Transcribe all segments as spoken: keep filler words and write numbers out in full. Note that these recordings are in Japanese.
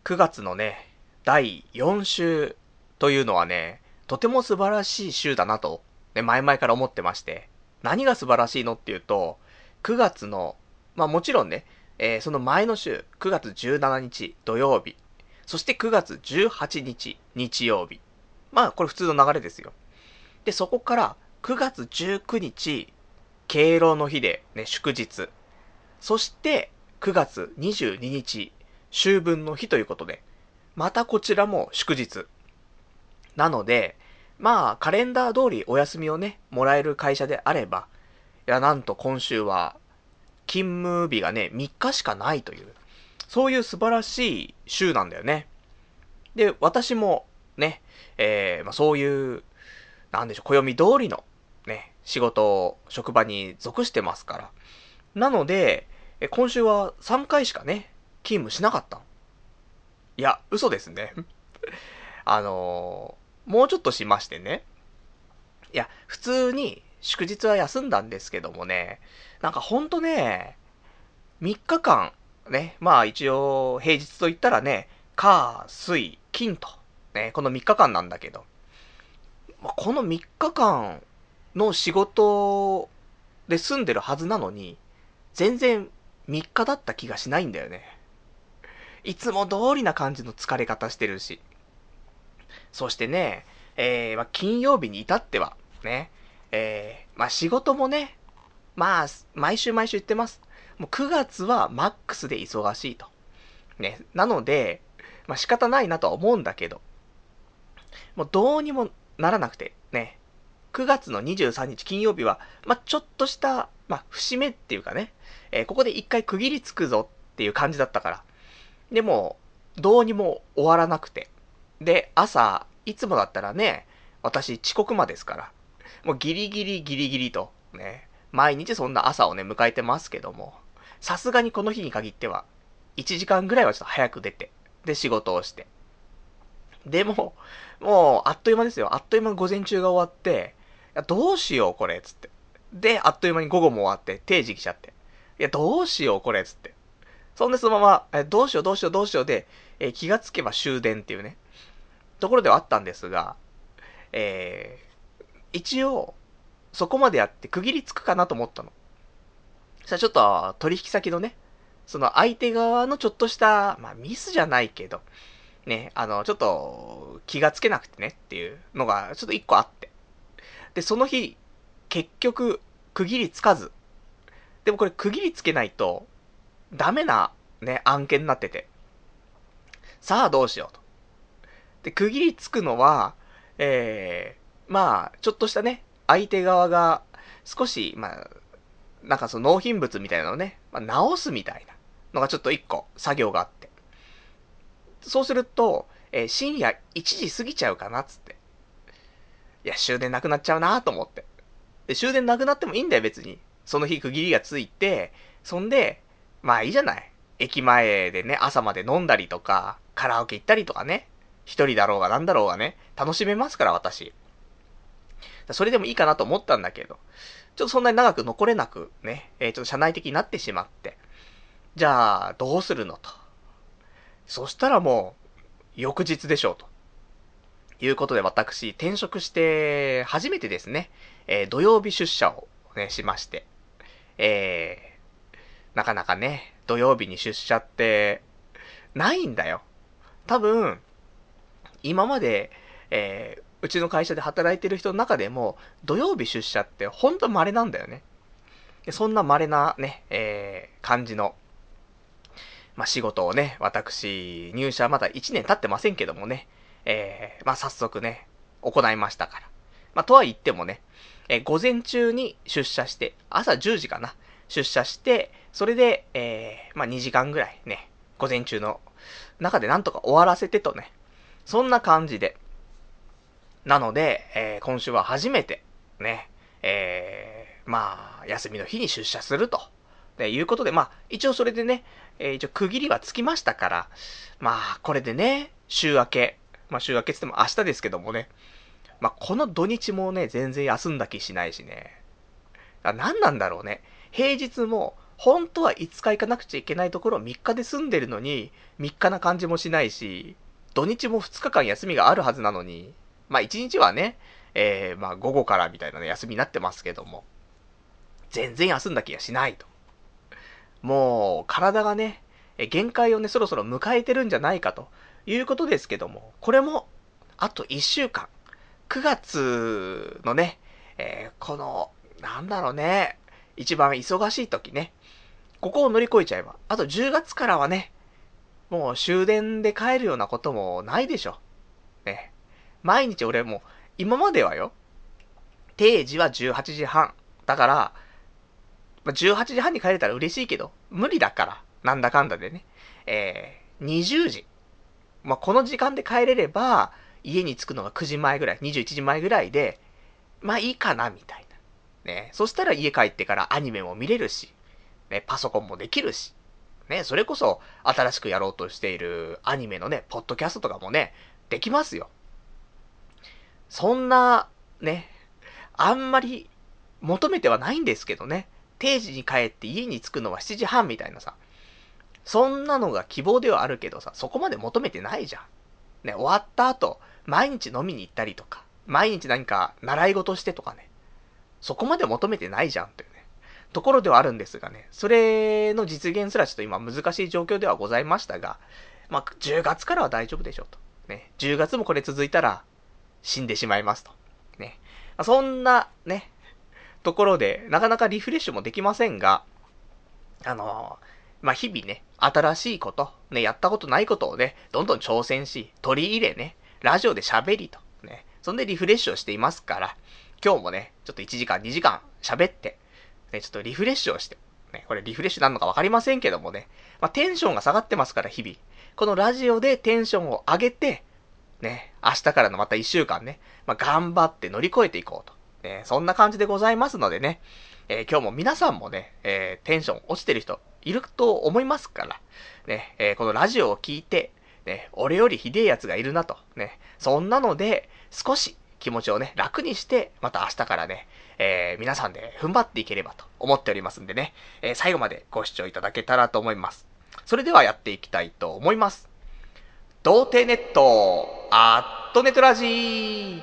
くがつのね、だいよん週というのはね、とても素晴らしい週だなと、ね、前々から思ってまして、何が素晴らしいのっていうと、くがつの、まあもちろんね、えーその前の週、くがつじゅうしちにち土曜日、そしてくがつじゅうはちにち日曜日。まあこれ普通の流れですよ。で、そこからくがつじゅうくにち、敬老の日でね、祝日。そしてくがつにじゅうににち、秋分の日ということで、またこちらも祝日。なので、まあ、カレンダー通りお休みをね、もらえる会社であれば、いや、なんと今週は、勤務日がね、みっかしかないという、そういう素晴らしい週なんだよね。で、私も、ね、えー、まあそういう、なんでしょう、暦通りの、ね、仕事を職場に属してますから。なので、今週はさんかいしかね、勤務しなかったの。いや、嘘ですね。あのー、もうちょっとしましてね。いや、普通に祝日は休んだんですけどもね、なんかほんとね、みっかかん、ね、まあ一応平日と言ったらね、火、水、金と、ね、このみっかかんなんだけど、まあ、このみっかかんの仕事で済んでるはずなのに、全然みっかだった気がしないんだよね。いつも通りな感じの疲れ方してるし。そしてね、えー、まあ、金曜日に至っては、ね、えー、まあ、仕事もね、まあ、毎週毎週言ってます。もうくがつはマックスで忙しいと。ね、なので、まあ、仕方ないなとは思うんだけど、もうどうにもならなくて、ね、くがつのにじゅうさんにち金曜日は、まあ、ちょっとした、まあ、節目っていうかね、えー、ここで一回区切りつくぞっていう感じだったから。でも、どうにも終わらなくて。で、朝、いつもだったらね、私遅刻魔ですから、もうギリギリギリギリと、ね、毎日そんな朝をね、迎えてますけども、さすがにこの日に限っては、いちじかんぐらいはちょっと早く出て、で、仕事をして。でも、もう、あっという間ですよ。あっという間に午前中が終わって、いやどうしようこれ、つって。で、あっという間に午後も終わって、定時来ちゃって。いや、どうしようこれ、つって。そんでそのまま、えどうしようどうしようどうしようで、え気がつけば終電っていうね、ところではあったんですが、えー、一応、そこまでやって区切りつくかなと思ったの。そしたらちょっと取引先のね、その相手側のちょっとした、まあミスじゃないけど、ね、あの、ちょっと気がつけなくてねっていうのがちょっと一個あって。で、その日、結局、区切りつかず。でもこれ区切りつけないと、ダメなね、案件になってて。さあどうしようと。で、区切りつくのは、えー、まあ、ちょっとしたね、相手側が少し、まあ、なんかその納品物みたいなのをね、まあ、直すみたいなのがちょっと一個作業があって。そうすると、えー深夜いちじ過ぎちゃうかなっつって。いや、終電なくなっちゃうなと思って。で、終電なくなってもいいんだよ別に。その日区切りがついて、そんで、まあいいじゃない。駅前でね、朝まで飲んだりとか、カラオケ行ったりとかね。一人だろうがなんだろうがね、楽しめますから私。それでもいいかなと思ったんだけど、ちょっとそんなに長く残れなくね、えー、ちょっと社内的になってしまって。じゃあ、どうするのと。そしたらもう、翌日でしょうと。いうことで私、転職して初めてですね、えー土曜日出社をね、しまして。えー、なかなかね、土曜日に出社って、ないんだよ。多分、今まで、えー、うちの会社で働いてる人の中でも、土曜日出社ってほんと稀なんだよね。でそんな稀なね、えー、感じの、まあ、仕事をね、私、入社まだいちねん経ってませんけどもね、えー、まあ、早速ね、行いましたから。まあ、とは言ってもね、えー、午前中に出社して、朝じゅうじかな、出社して、それで、えー、まあ、にじかんぐらいね、午前中の中でなんとか終わらせてとね、そんな感じで。なので、えー、今週は初めて、ね、えー、まあ、休みの日に出社すると。で、いうことで、まあ、一応それでね、えー、一応区切りはつきましたから、まあ、これでね、週明け、まあ週明けって言っても明日ですけどもね、まあ、この土日もね、全然休んだ気しないしね。あ、何なんだろうね。平日も、 本当はいつか行かなくちゃいけないところをみっかで済んでるのに、みっかな感じもしないし、土日もふつかかん休みがあるはずなのに、まあいちにちはね、えー、まあ午後からみたいな、ね、休みになってますけども、全然休んだ気がしないと。もう体がね、限界をね、そろそろ迎えてるんじゃないかということですけども、これもあといっしゅうかん、くがつのね、えー、この、なんだろうね、一番忙しい時ね、ここを乗り越えちゃえば、あとじゅうがつからはね、もう終電で帰るようなこともないでしょ。ね。毎日俺も、今まではよ、定時はじゅうはちじはん。だから、じゅうはちじはんに帰れたら嬉しいけど、無理だから、なんだかんだでね。えー、にじゅうじ。まあ、この時間で帰れれば、家に着くのがくじまえぐらい、にじゅういちじまえぐらいで、まあいいかな、みたいな。ね。そしたら家帰ってからアニメも見れるし、ね、パソコンもできるし、ね、それこそ新しくやろうとしているアニメのね、ポッドキャストとかもね、できますよ。そんな、ね、あんまり求めてはないんですけどね、定時に帰って家に着くのはしちじはんみたいなさ、そんなのが希望ではあるけどさ、そこまで求めてないじゃん。ね、終わった後、毎日飲みに行ったりとか、毎日何か習い事してとかね、そこまで求めてないじゃんというね、ところではあるんですがね、それの実現すらちょっと今難しい状況ではございましたが、まあ、じゅうがつからは大丈夫でしょうと。ね、じゅうがつもこれ続いたら死んでしまいますと。ね、そんなね、ところで、なかなかリフレッシュもできませんが、あのー、まあ、日々ね、新しいこと、ね、やったことないことをね、どんどん挑戦し、取り入れね、ラジオで喋りと、ね、そんでリフレッシュをしていますから、今日もね、ちょっといちじかん、にじかん喋って、ね、ちょっとリフレッシュをして、ね、これリフレッシュなのかわかりませんけどもね、まあ、テンションが下がってますから、日々。このラジオでテンションを上げて、ね、明日からのまたいっしゅうかんね、まあ、頑張って乗り越えていこうと。ね、そんな感じでございますのでね、えー、今日も皆さんもね、えー、テンション落ちてる人いると思いますから、ね、えー、このラジオを聞いて、ね、俺よりひでえやつがいるなと、ね、そんなので、少し気持ちをね、楽にして、また明日からね、えー、皆さんで踏ん張っていければと思っておりますんでね、えー、最後までご視聴いただけたらと思います。それではやっていきたいと思います。童貞ネット、アットネトラジー。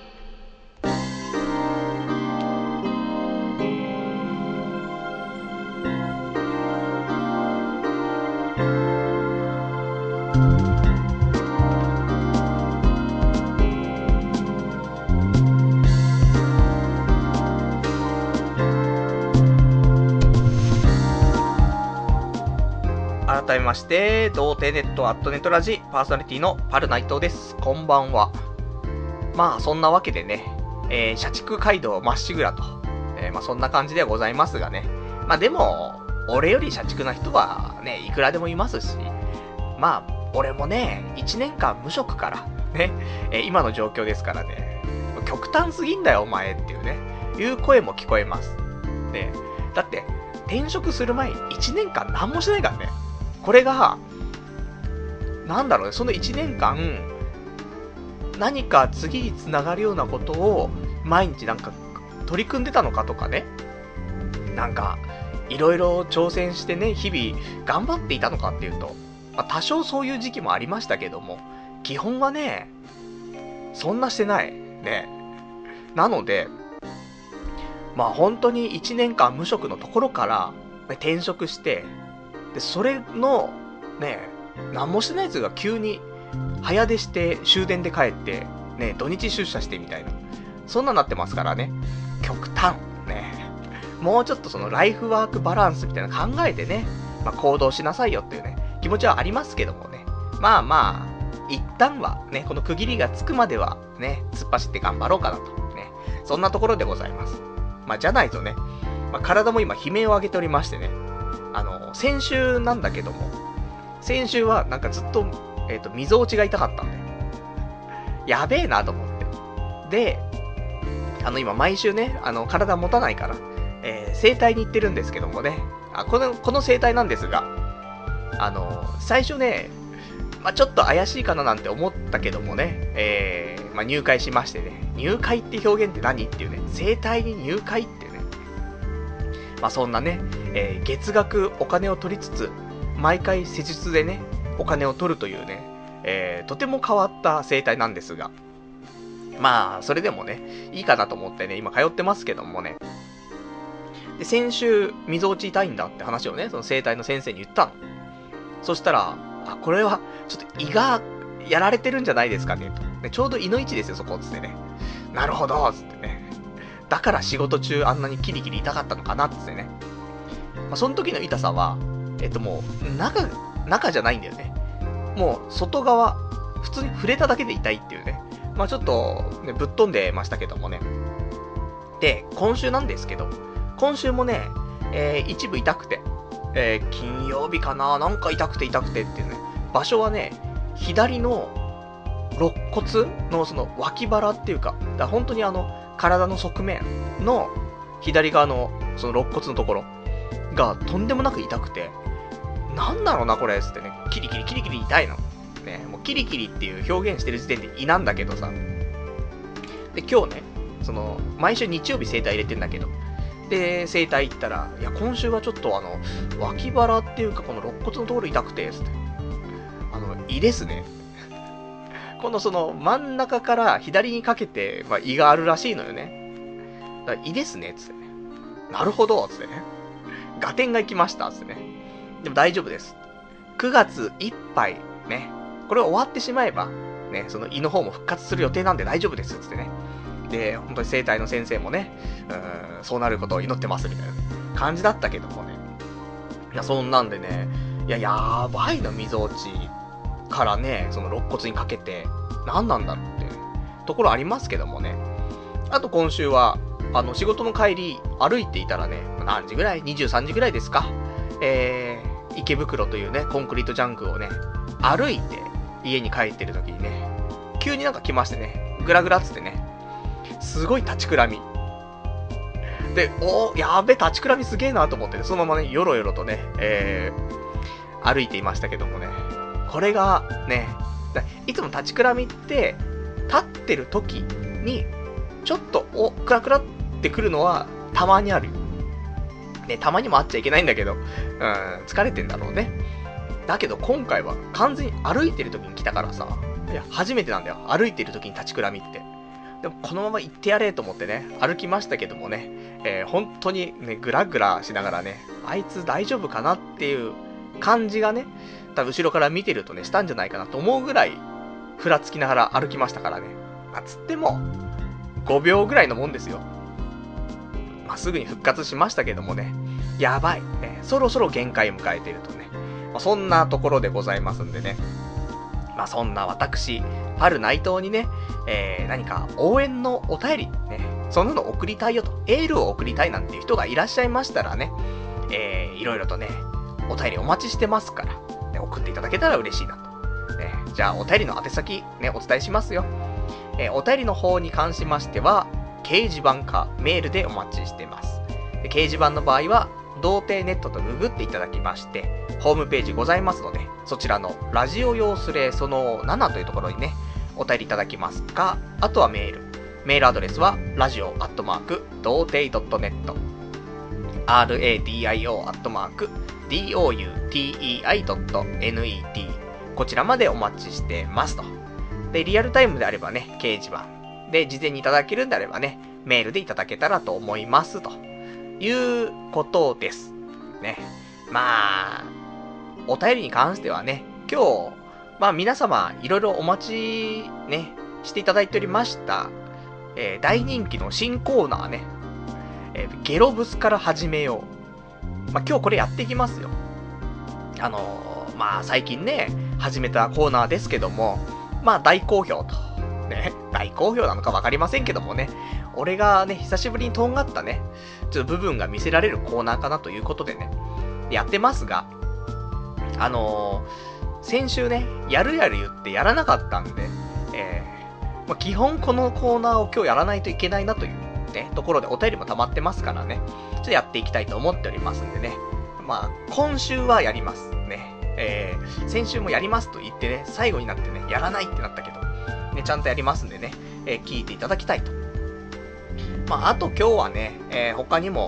改めまして、童貞ネットアットネットラジパーソナリティのパルナイトです。こんばんは。まあそんなわけでね、えー、社畜街道まっしぐらと、えー、まあそんな感じではございますがね。まあでも、俺より社畜な人はね、いくらでもいますし、まあ俺もね、いちねんかん無職からね、えー、今の状況ですからね、極端すぎんだよお前っていうね、いう声も聞こえます。ね、だって転職する前いちねんかん何もしないからね。これが、なんだろうね、そのいちねんかん、何か次につながるようなことを毎日なんか取り組んでたのかとかね、なんかいろいろ挑戦してね、日々頑張っていたのかっていうと、まあ、多少そういう時期もありましたけども、基本はね、そんなしてないね。なので、まあ本当にいちねんかん無職のところから転職して、でそれのね、何もしてないやつが急に早出して終電で帰ってね、土日出社してみたいな、そんななってますからね。極端ね。もうちょっとそのライフワークバランスみたいな考えてね、まあ、行動しなさいよっていうね気持ちはありますけどもね。まあまあ一旦はね、この区切りがつくまではね、突っ走って頑張ろうかなとね、そんなところでございます。まあじゃないとね、まあ、体も今悲鳴を上げておりましてね、あの先週なんだけども、先週はなんかずっと、えーと、溝落ちが痛かったんだよ。やべえなと思って。で、あの今毎週ね、あの体持たないから、えー、整体に行ってるんですけどもね、あこのこの整体なんですが、あの最初ね、まあ、ちょっと怪しいかななんて思ったけどもね、えーまあ、入会しましてね、入会って表現って何っていうね、整体に入会ってね、 まあそんなね、えー、月額お金を取りつつ、毎回施術でね、お金を取るというね、えー、とても変わった生態なんですが、まあ、それでもね、いいかなと思ってね、今通ってますけどもね。で、先週、みぞおち痛いんだって話をね、その整体の先生に言ったの。そしたら、あ、これは、ちょっと胃がやられてるんじゃないですかね、と。ね、ちょうど胃の位置ですよ、そこ、つってね。なるほど、つってね。だから仕事中あんなにキリキリ痛かったのかな、つってね。まあ、その時の痛さは、えっともう、中、中じゃないんだよね。もう、外側、普通に触れただけで痛いっていうね。まあちょっと、ね、ぶっ飛んでましたけどもね。で、今週なんですけど、今週もね、えー、一部痛くて、えー、金曜日かな、なんか痛くて痛くてっていうね、場所はね、左の肋骨のその脇腹っていうか、だから本当にあの、体の側面の左側のその肋骨のところがとんでもなく痛くて、なんだろうなこれつってね、キリキリキリキリ痛いの。ね、もうキリキリっていう表現してる時点で胃なんだけどさ。で、今日ね、その、毎週日曜日整体入れてんだけど、で、整体行ったら、いや、今週はちょっとあの、脇腹っていうか、この肋骨のところ痛くて、つって。あの、胃ですね。このその、真ん中から左にかけて、まあ、胃があるらしいのよね。だから胃ですね、つってね。なるほど、つってね。合点が行きました、つってね。でも大丈夫です。くがついっぱい、ね。これ終わってしまえば、ね、その胃の方も復活する予定なんで大丈夫です、つってね。で、本当に整体の先生もね、うーん、そうなることを祈ってます、みたいな感じだったけどもね。いや、そんなんでね、いや、やばいの、みぞおちからね、その肋骨にかけて、何なんだろうっていうところありますけどもね。あと今週は、あの、仕事の帰り、歩いていたらね、何時ぐらい ?にじゅうさんじぐらいですか。えー、池袋というね、コンクリートジャンクをね、歩いて、家に帰ってる時にね、急になんか来ましてね、グラグラっつってね、すごい立ちくらみ。で、おー、やーべ、立ちくらみすげーなと思ってね、そのままね、よろよろとね、えー、歩いていましたけどもね、これがね、いつも立ちくらみって、立ってる時に、ちょっと、お、クラクラってくるのは、たまにあるよ。ね、たまにもあっちゃいけないんだけど、うん、疲れてんだろうね。だけど今回は完全に歩いてる時に来たからさ、いや、初めてなんだよ。歩いてる時に立ちくらみって。でもこのまま行ってやれと思ってね、歩きましたけどもね、えー、本当にね、グラグラしながらね、あいつ大丈夫かなっていう感じがね、多分後ろから見てるとね、したんじゃないかなと思うぐらい、ふらつきながら歩きましたからね。まあ、つっても、ごびょうぐらいのもんですよ。まあ、すぐに復活しましたけどもね、やばい、ね、そろそろ限界迎えているとね、まあ、そんなところでございますんでね。まあそんな私、春内藤にね、えー、何か応援のお便り、ね、そんなの送りたいよと、エールを送りたいなんていう人がいらっしゃいましたらね、えー、いろいろとね、お便りお待ちしてますから、ね、送っていただけたら嬉しいなと。ね、じゃあお便りの宛先、ね、お伝えしますよ。えー、お便りの方に関しましては、掲示板かメールでお待ちしてます。で掲示板の場合は、童貞ネットとググっていただきまして、ホームページございますので、そちらのラジオ用スレそのななというところにね、お便りいただきますか、あとはメール。メールアドレスは、ラジオアットマーク、童貞 .net、ラディオアットマーク、ドゥテイ .net、こちらまでお待ちしてますと。で、リアルタイムであればね、掲示板。で、事前にいただけるんであればね、メールでいただけたらと思いますということです。ね。まあ、お便りに関してはね、今日、まあ皆様、いろいろお待ちね、していただいておりました、えー、大人気の新コーナーね、えー、ゲロブスから始めよう。まあ今日これやっていきますよ。あのー、まあ最近ね、始めたコーナーですけども、まあ大好評と。ね、大好評なのかわかりませんけどもね、俺がね、久しぶりにとんがったね、ちょっと部分が見せられるコーナーかなということでね、やってますが、あのー、先週ね、やるやる言ってやらなかったんで、えーまあ、基本このコーナーを今日やらないといけないなというね、ところでお便りも溜まってますからね、ちょっとやっていきたいと思っておりますんでね、まあ、今週はやりますね。えー、先週もやりますと言ってね、最後になってね、やらないってなったけど、ね、ちゃんとやりますんでね、えー、聞いていただきたいと。まあ、あと今日はね、えー、他にも、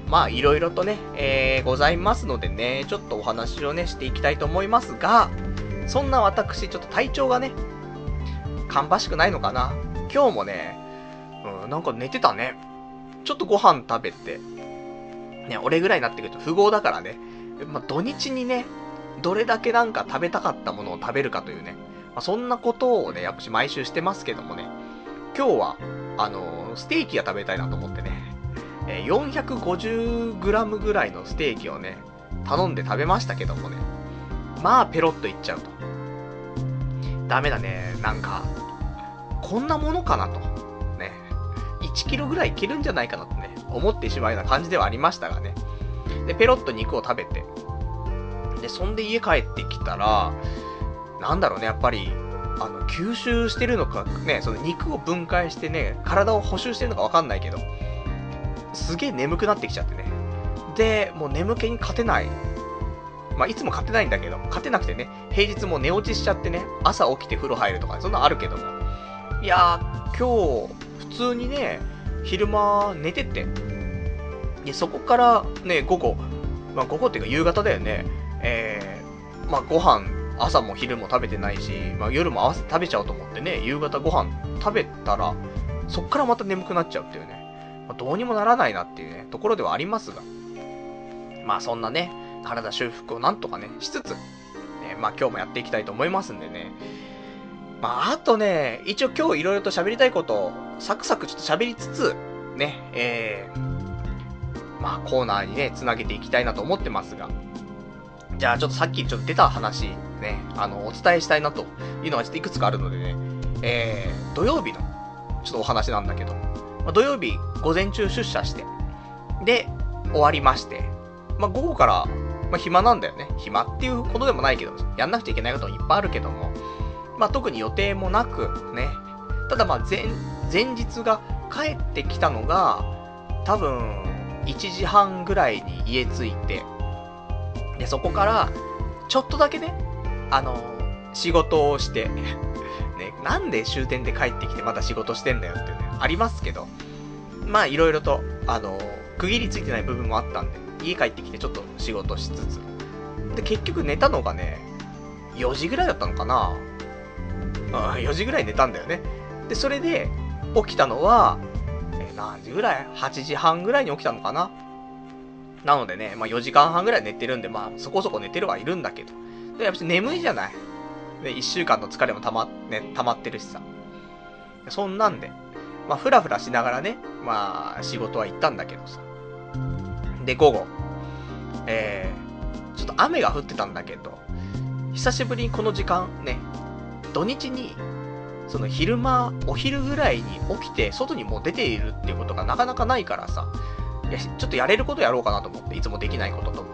まあいろいろとね、えー、ございますのでね、ちょっとお話をね、していきたいと思いますが、そんな私、ちょっと体調がね、芳しくないのかな。今日もね、うん、なんか寝てたね。ちょっとご飯食べて、ね、俺ぐらいになってくると富豪だからね、まあ土日にね、どれだけなんか食べたかったものを食べるかというね、まあ、そんなことをね、やっぱし毎週してますけどもね、今日は、あのー、ステーキが食べたいなと思ってね、えー、よんひゃくごじゅうグラム ぐらいのステーキをね、頼んで食べましたけどもね、まあペロッといっちゃうと。ダメだね、なんか、こんなものかなと。ね、いちキロぐらいいけるんじゃないかなとね、思ってしまうような感じではありましたがね。で、ペロッと肉を食べて、で、そんで家帰ってきたら、なんだろうね、やっぱり、あの、吸収してるのか、ね、その肉を分解してね、体を補修してるのかわかんないけど、すげえ眠くなってきちゃってね。で、もう眠気に勝てない。まあ、いつも勝てないんだけど、勝てなくてね、平日も寝落ちしちゃってね、朝起きて風呂入るとか、そんなのあるけども。いやー、今日、普通にね、昼間寝てて、で、そこからね、午後、まあ、午後っていうか夕方だよね、えー、まあ、ご飯、朝も昼も食べてないし、まあ、夜も合わせて食べちゃおうと思ってね、夕方ご飯食べたら、そっからまた眠くなっちゃうっていうね、まあ、どうにもならないなっていうね、ところではありますが、まあそんなね、体修復をなんとかね、しつつ、ね、まあ今日もやっていきたいと思いますんでね、まああとね、一応今日いろいろと喋りたいことを、サクサクちょっと喋りつつ、ね、えー、まあコーナーにね、つなげていきたいなと思ってますが、じゃあちょっとさっきちょっと出た話、ね、あの、お伝えしたいなというのがちょっといくつかあるのでね、えー、土曜日の、ちょっとお話なんだけど、まあ、土曜日午前中出社して、で、終わりまして、まあ午後から、まあ暇なんだよね。暇っていうことでもないけど、やんなくちゃいけないこともいっぱいあるけども、まあ特に予定もなく、ね、ただまあ前、前日が帰ってきたのが、多分、いちじはんぐらいに家着いて、で、そこから、ちょっとだけね、あの、仕事をして、ね、なんで終点で帰ってきてまた仕事してんだよっていうね、ありますけど、まあいろいろと、あの、区切りついてない部分もあったんで、家帰ってきてちょっと仕事しつつ、で、結局寝たのがね、よじぐらいだったのかな、うん、よじぐらい寝たんだよね。で、それで、起きたのは、えー、何時ぐらい ?はちじはんぐらいに起きたのかな。なのでね、まあよじかんはんぐらい寝てるんで、まあそこそこ寝てるはいるんだけど。で、やっぱり眠いじゃない。で、いっしゅうかんの疲れもたま、ね、溜まってるしさ。そんなんで、まあふらふらしながらね、まあ仕事は行ったんだけどさ。で、午後。えー、ちょっと雨が降ってたんだけど、久しぶりにこの時間ね、土日に、その昼間、お昼ぐらいに起きて、外にもう出ているっていうことがなかなかないからさ、いや、ちょっとやれることやろうかなと思って、いつもできないことと思って。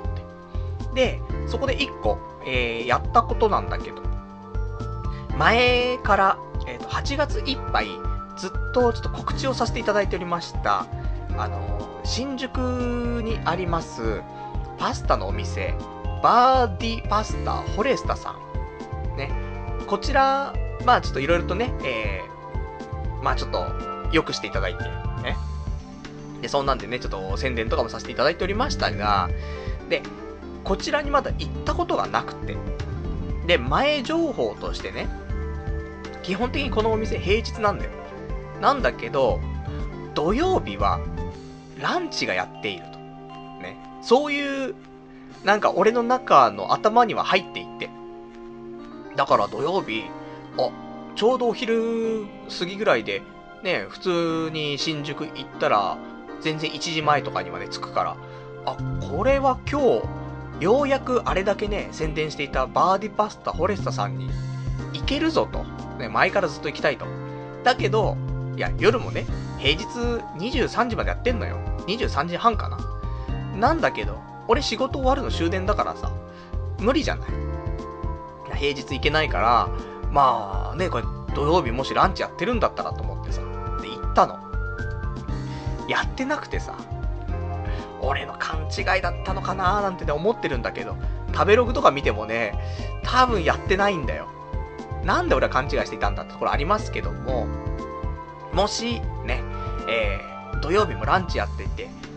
で、そこで一個、えー、やったことなんだけど、前から、えっと、はちがついっぱい、ずっとちょっと告知をさせていただいておりました、あの、新宿にあります、パスタのお店、バーディパスタフォレスタさん。ね。こちら、まあちょっといろいろとね、えー、まあちょっと、良くしていただいて、ね。で、そんなんでね、ちょっと宣伝とかもさせていただいておりましたが、で、こちらにまだ行ったことがなくて、で、前情報としてね、基本的にこのお店平日なんだよ。なんだけど、土曜日はランチがやっていると。ね。そういう、なんか俺の中の頭には入っていて。だから土曜日、あ、ちょうどお昼過ぎぐらいで、ね、普通に新宿行ったら、全然いちじまえとかにはね、着くから、あ、これは今日、ようやくあれだけね、宣伝していたバーディパスタフォレスタさんに行けるぞと。ね、前からずっと行きたいと。だけど、いや、夜もね、平日にじゅうさんじまでやってんのよ。にじゅうさんじはんかな。なんだけど、俺仕事終わるの終電だからさ、無理じゃない。平日行けないから、まあね、これ土曜日もしランチやってるんだったらと思ってさ、で行ったの。やってなくてさ、俺の勘違いだったのかなーなんてね思ってるんだけど、食べログとか見てもね、多分やってないんだよ。なんで俺は勘違いしていたんだってところありますけども、もしね、えー、土曜日もランチやっていて、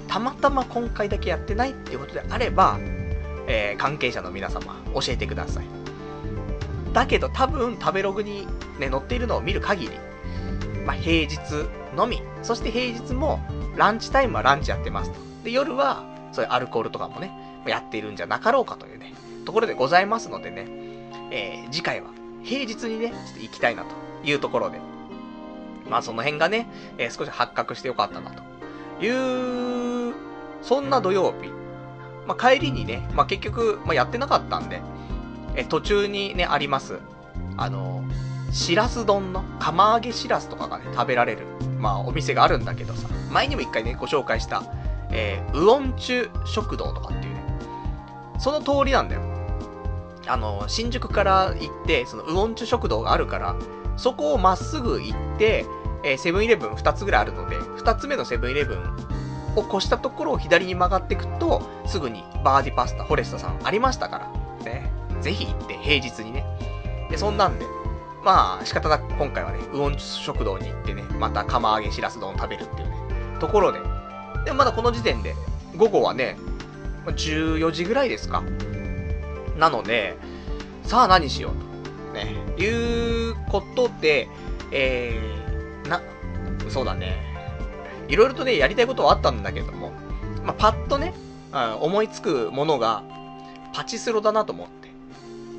たまたま今回だけやってないっていうことであれば、えー、関係者の皆様教えてください。だけど多分食べログに、ね、載っているのを見る限り、まあ、平日のみ、そして平日もランチタイムはランチやってますと。で、夜はそういうアルコールとかもねやっているんじゃなかろうかというねところでございますのでね、えー、次回は平日にねちょっと行きたいなというところで、まあその辺がね、えー、少し発覚してよかったなというそんな土曜日、まあ、帰りにね、まあ、結局、まあ、やってなかったんで、えー、途中にねありますあのしらす丼の釜揚げしらすとかがね食べられるまあお店があるんだけどさ、前にも一回ねご紹介したえー、ウオンチュ食堂とかっていうね、その通りなんだよ。あの新宿から行ってそのウオンチュ食堂があるから、そこをまっすぐ行ってセブンイレブンふたつぐらいあるので、ふたつめのセブンイレブンを越したところを左に曲がっていくとすぐにバーディパスタフォレストさんありましたからね、ぜひ行って平日にね。でそんなんでまあ仕方なく今回はねウオンチュ食堂に行ってね、また釜揚げしらす丼を食べるっていうねところで、でもまだこの時点で午後はねじゅうよじぐらいですか。なのでさあ何しようとねいうことで、えー、なそうだねいろいろとねやりたいことはあったんだけども、まあ、パッとね思いつくものがパチスロだなと思って、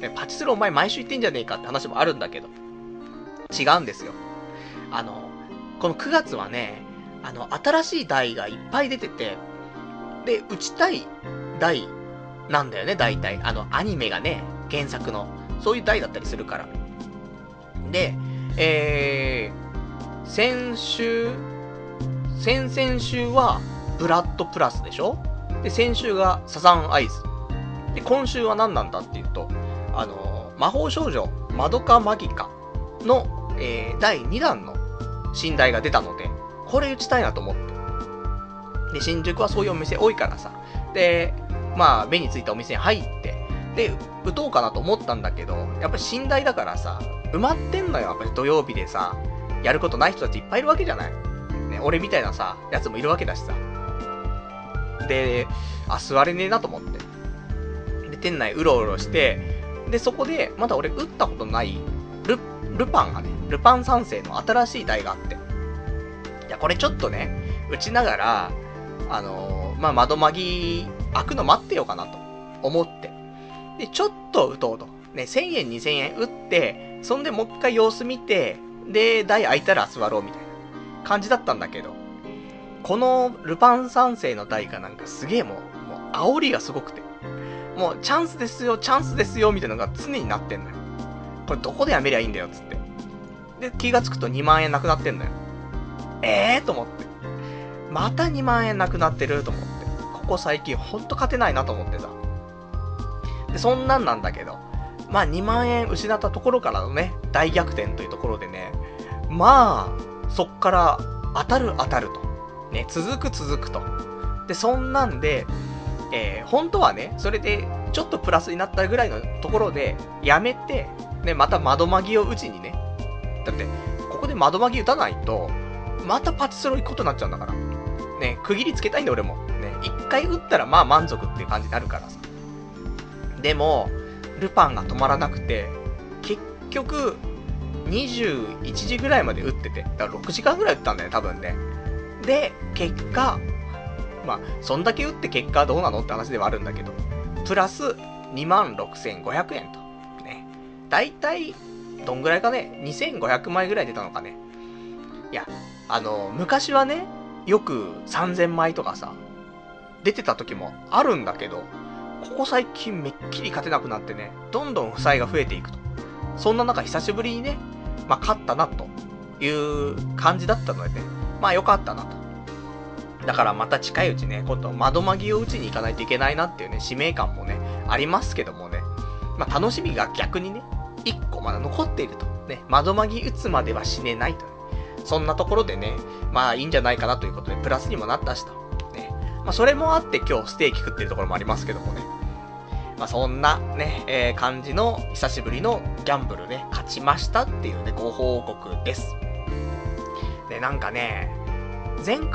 パチスロお前毎週行ってんじゃねえかって話もあるんだけど、違うんですよ。あのこのくがつはね、あの新しい台がいっぱい出てて、で打ちたい台なんだよね、大体あのアニメがね原作のそういう台だったりするから。でえー、先週先々週はブラッドプラスでしょ。で先週がサザンアイズで、今週は何なんだっていうと、あの魔法少女マドカマギカの、えー、だいにだんの新台が出たので、これ打ちたいなと思って。で新宿はそういうお店多いからさ、でまあ目についたお店に入ってで打とうかなと思ったんだけど、やっぱり新台だからさ埋まってんのよ。やっぱり土曜日でさやることない人たちいっぱいいるわけじゃない、ね、俺みたいなさやつもいるわけだしさ。であ座れねえなと思って、で店内うろうろして、でそこでまだ俺打ったことないルルパンがね、ルパン三世の新しい台があって、いやこれちょっとね打ちながらあのー、まあ窓マギ開くの待ってようかなと思って、でちょっと打とうとね、せんえんにせんえん打って、そんでもう一回様子見て、で台開いたら座ろうみたいな感じだったんだけど、このルパン三世の台がなんかすげえもうもう煽りがすごくて、もうチャンスですよチャンスですよみたいなのが常になってんのよ。これどこでやめりゃいいんだよっつって、で気がつくとにまんえんなくなってんのよ。えーと思って、またにまんえんなくなってると思って、ここ最近ほんと勝てないなと思ってさ。でそんなんなんだけど、まあにまんえん失ったところからのね大逆転というところでね、まあそっから当たる当たるとね、続く続くと。でそんなんで、えー、本当はねそれでちょっとプラスになったぐらいのところでやめて、ね、また窓マギを打ちにね、だってここで窓マギ打たないとまたパチスロ行くことになっちゃうんだからね、区切りつけたいんだ俺もね、一回打ったらまあ満足っていう感じになるからさ。でもルパンが止まらなくて、結局にじゅういちじぐらいまで打ってて、だからろくじかんぐらい打ったんだよ多分ね。で結果まあそんだけ打って結果どうなのって話ではあるんだけど、プラスにまんろくせんごひゃくえんとね、だいたいどんぐらいかね、にせんごひゃくまいぐらい出たのかね。いやあの昔はねよくさんぜんまいとかさ出てた時もあるんだけど、ここ最近めっきり勝てなくなってね、どんどん負債が増えていくと。そんな中久しぶりにね、まあ勝ったなという感じだったのでね、まあ良かったなと。だからまた近いうちね、今度窓マギを打ちに行かないといけないなっていうね使命感もねありますけどもね、まあ楽しみが逆にねいっこまだ残っているとね、窓マギ打つまでは死ねないと、そんなところでね、まあいいんじゃないかなということでプラスにもなったしとね、まあそれもあって今日ステーキ食ってるところもありますけどもね、まあそんなね、えー、感じの久しぶりのギャンブルね勝ちましたっていうねご報告です。でなんかね、前回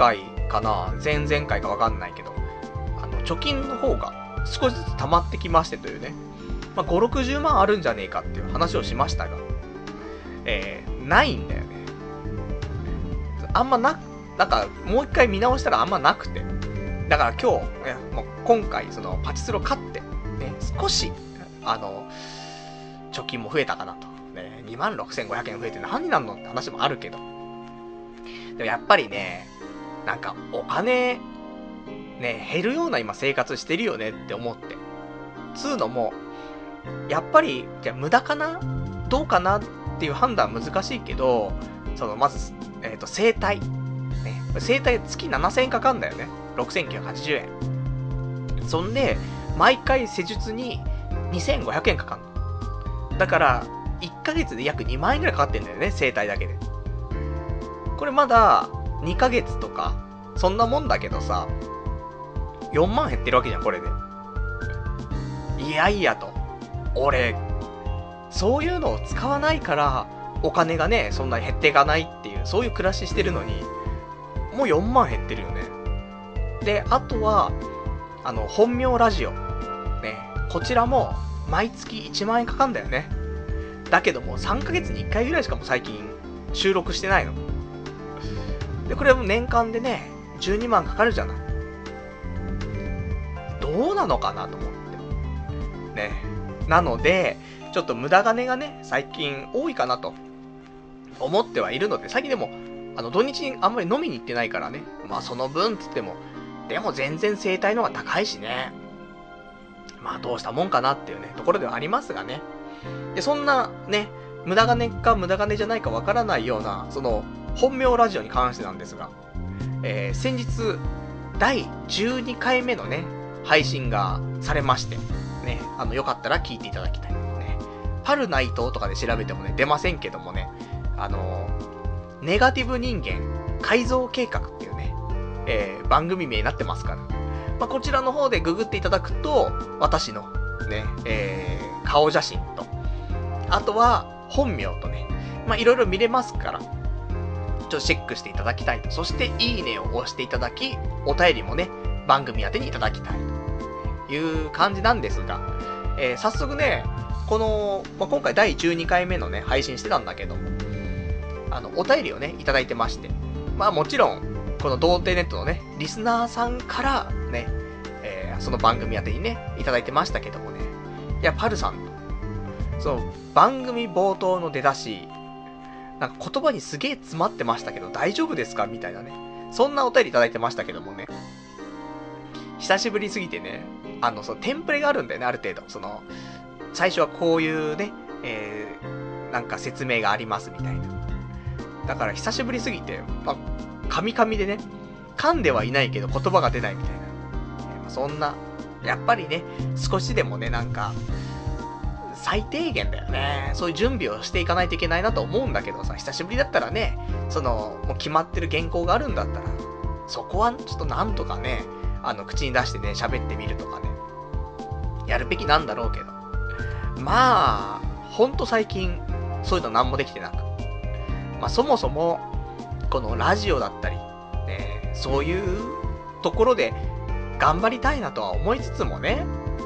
かな、前々回かわかんないけど、あの、貯金の方が少しずつ溜まってきましてというね、まあ、ご、ろくじゅうまんあるんじゃねえかっていう話をしましたが、えー、ないんだよね。あんまな、なんか、もう一回見直したらあんまなくて。だから今日、ね、もう今回、その、パチスロ勝って、ね、少し、あの、貯金も増えたかなと。ね、にまんろくせんごひゃくえん増えて何になるのって話もあるけど。でもやっぱりね、なんか、お金、ね、減るような今生活してるよねって思って。つうのも、やっぱり、じゃあ無駄かなどうかなっていう判断は難しいけど、その、まず、えっと、整体。ね。整体月ななせんえんかかんだよね。ろくせんきゅうひゃくはちじゅうえん。そんで、毎回施術ににせんごひゃくえんかかんの。だから、いっかげつで約にまんえんくらいかかってんだよね、整体だけで。これまだ、にかげつとか、そんなもんだけどさ、よんまん減ってるわけじゃん、これで。いやいやと。俺、そういうのを使わないから、お金がね、そんなに減っていかないっていう、そういう暮らししてるのに、もうよんまん減ってるよね。で、あとは、あの、本名ラジオ。ね、こちらも、毎月いちまんえんかかんだよね。だけども、さんかげつにいっかいぐらいしかも最近、収録してないの。で、これも年間でね、じゅうにまんかかるじゃない。どうなのかなと思って。ね。なので、ちょっと無駄金がね、最近多いかなと思ってはいるので、最近でも、あの、土日にあんまり飲みに行ってないからね。まあその分つっても、でも全然整体の方が高いしね。まあどうしたもんかなっていうね、ところではありますがね。で、そんなね、無駄金か無駄金じゃないかわからないような、その、本名ラジオに関してなんですが、えー、先日、だいじゅうにかいめのね、配信がされまして、ね、あの、よかったら聞いていただきたい。ね、パルナイトとかで調べてもね、出ませんけどもね、あのー、ネガティブ人間改造計画っていうね、えー、番組名になってますから、まあ、こちらの方でググっていただくと、私のね、えー、顔写真と、あとは本名とね、まあ、いろいろ見れますから、ちょっとチェックしていただきたいと。そして、いいねを押していただき、お便りもね、番組宛てにいただきたいという感じなんですが、えー、早速ね、この、まあ、今回だいじゅうにかいめのね、配信してたんだけども、あの、お便りをね、いただいてまして、まあもちろん、この童貞ネットのね、リスナーさんからね、えー、その番組宛てにね、いただいてましたけどもね、いや、パルさんと、その、番組冒頭の出だし、なんか言葉にすげえ詰まってましたけど、大丈夫ですかみたいなね。そんなお便りいただいてましたけどもね。久しぶりすぎてね、あの、そのテンプレがあるんだよね、ある程度。その、最初はこういうね、えー、なんか説明がありますみたいな。だから久しぶりすぎて、まあ、噛み噛みでね、噛んではいないけど言葉が出ないみたいな。えー、そんな、やっぱりね、少しでもね、なんか、最低限だよね。そういう準備をしていかないといけないなと思うんだけどさ、久しぶりだったらね、その、もう決まってる原稿があるんだったら、そこはちょっとなんとかね、あの、口に出してね、喋ってみるとかね、やるべきなんだろうけど。まあ、ほんと最近、そういうのなんもできてなく。まあ、そもそも、このラジオだったり、ね、そういうところで頑張りたいなとは思いつつもね、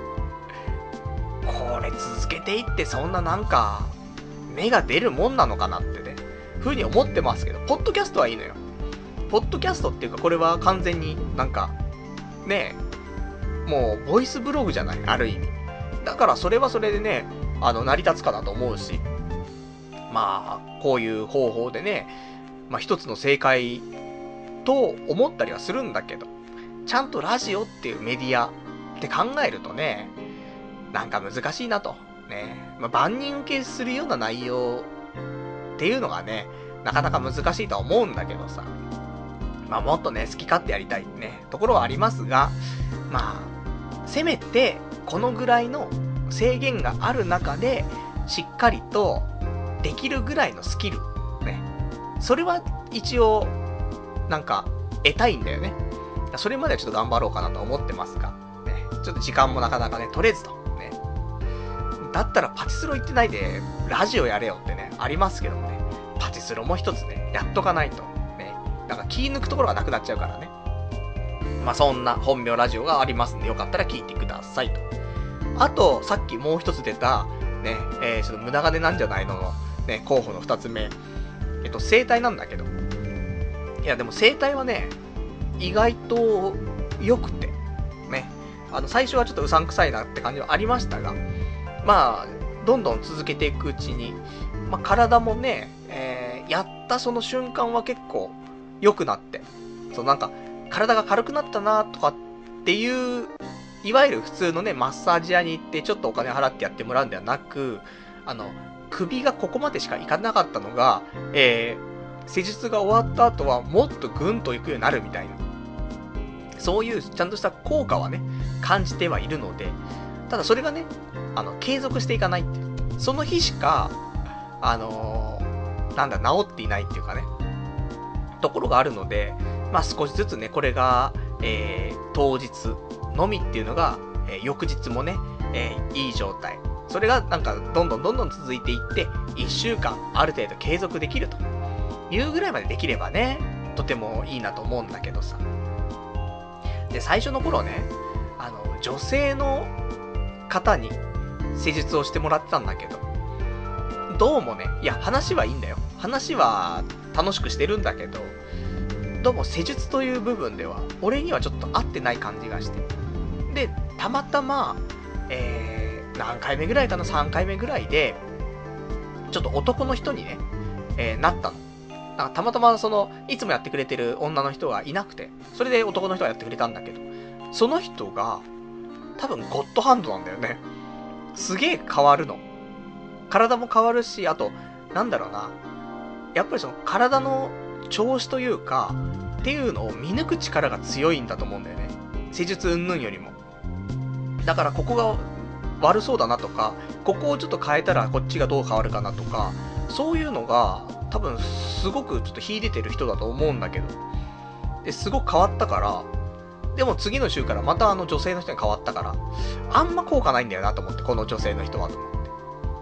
これ続けていってそんななんか、芽が出るもんなのかなってね、ふうに思ってますけど、ポッドキャストはいいのよ。ポッドキャストっていうか、これは完全になんか、ねえ、もう、ボイスブログじゃない、ある意味。だからそれはそれでね、あの、成り立つかなと思うし、まあ、こういう方法でね、まあ一つの正解と思ったりはするんだけど、ちゃんとラジオっていうメディアって考えるとね、なんか難しいなと。ね。まあ、万人受けするような内容っていうのがね、なかなか難しいとは思うんだけどさ。まあもっとね、好き勝手やりたいね、ところはありますが、まあ、せめて、このぐらいの制限がある中で、しっかりとできるぐらいのスキル。ね。それは一応、なんか、得たいんだよね。それまではちょっと頑張ろうかなと思ってますが、ね。ちょっと時間もなかなかね、取れずと。ね。だったらパチスロ行ってないで、ラジオやれよってね、ありますけどもね。パチスロも一つね、やっとかないと。ね。だから気抜くところがなくなっちゃうからね。 まあそんな本名ラジオがありますんで、よかったら聞いてくださいと。あと、さっきもう一つ出た、ね、えー、ちょっと無駄金なんじゃないのの、ね、候補の二つ目。えっと、生態なんだけど。いや、でも生態はね、意外と良くて、ね。あの、最初はちょっとうさんくさいなって感じはありましたが、まあ、どんどん続けていくうちに、まあ、体もね、えー、やったその瞬間は結構良くなって、そう、なんか、体が軽くなったなとかっていう、いわゆる普通のね、マッサージ屋に行ってちょっとお金払ってやってもらうんではなく、あの、首がここまでしかいかなかったのが、えー、施術が終わった後はもっとぐんと行くようになるみたいな。そういうちゃんとした効果はね、感じてはいるので、ただそれがね、あの、継続していかないって。その日しか、あのー、なんだ、治っていないっていうかね、ところがあるので、まあ少しずつね、これが、えー、当日のみっていうのが、えー、翌日もね、えー、いい状態。それがなんかどんどんどんどん続いていって、いっしゅうかんある程度継続できるというぐらいまでできればね、とてもいいなと思うんだけどさ。で、最初の頃ね、あの、女性の方に施術をしてもらってたんだけど、どうもね、いや、話はいいんだよ。話は楽しくしてるんだけど、どうも施術という部分では、俺にはちょっと合ってない感じがして。で、たまたま、えー、何回目ぐらいかな、さんかいめぐらいで、ちょっと男の人にね、えー、なったの。なんかたまたまその、いつもやってくれてる女の人がいなくて、それで男の人がやってくれたんだけど、その人が、多分ゴッドハンドなんだよね。すげえ変わるの。体も変わるし、あと、なんだろうな。やっぱりその体の調子というか、っていうのを見抜く力が強いんだと思うんだよね。施術云々よりも。だからここが悪そうだなとか、ここをちょっと変えたらこっちがどう変わるかなとか、そういうのが多分すごくちょっと秀でてる人だと思うんだけど。で、すごく変わったから、でも次の週からまたあの女性の人に変わったから、あんま効果ないんだよなと思って、この女性の人はと思って。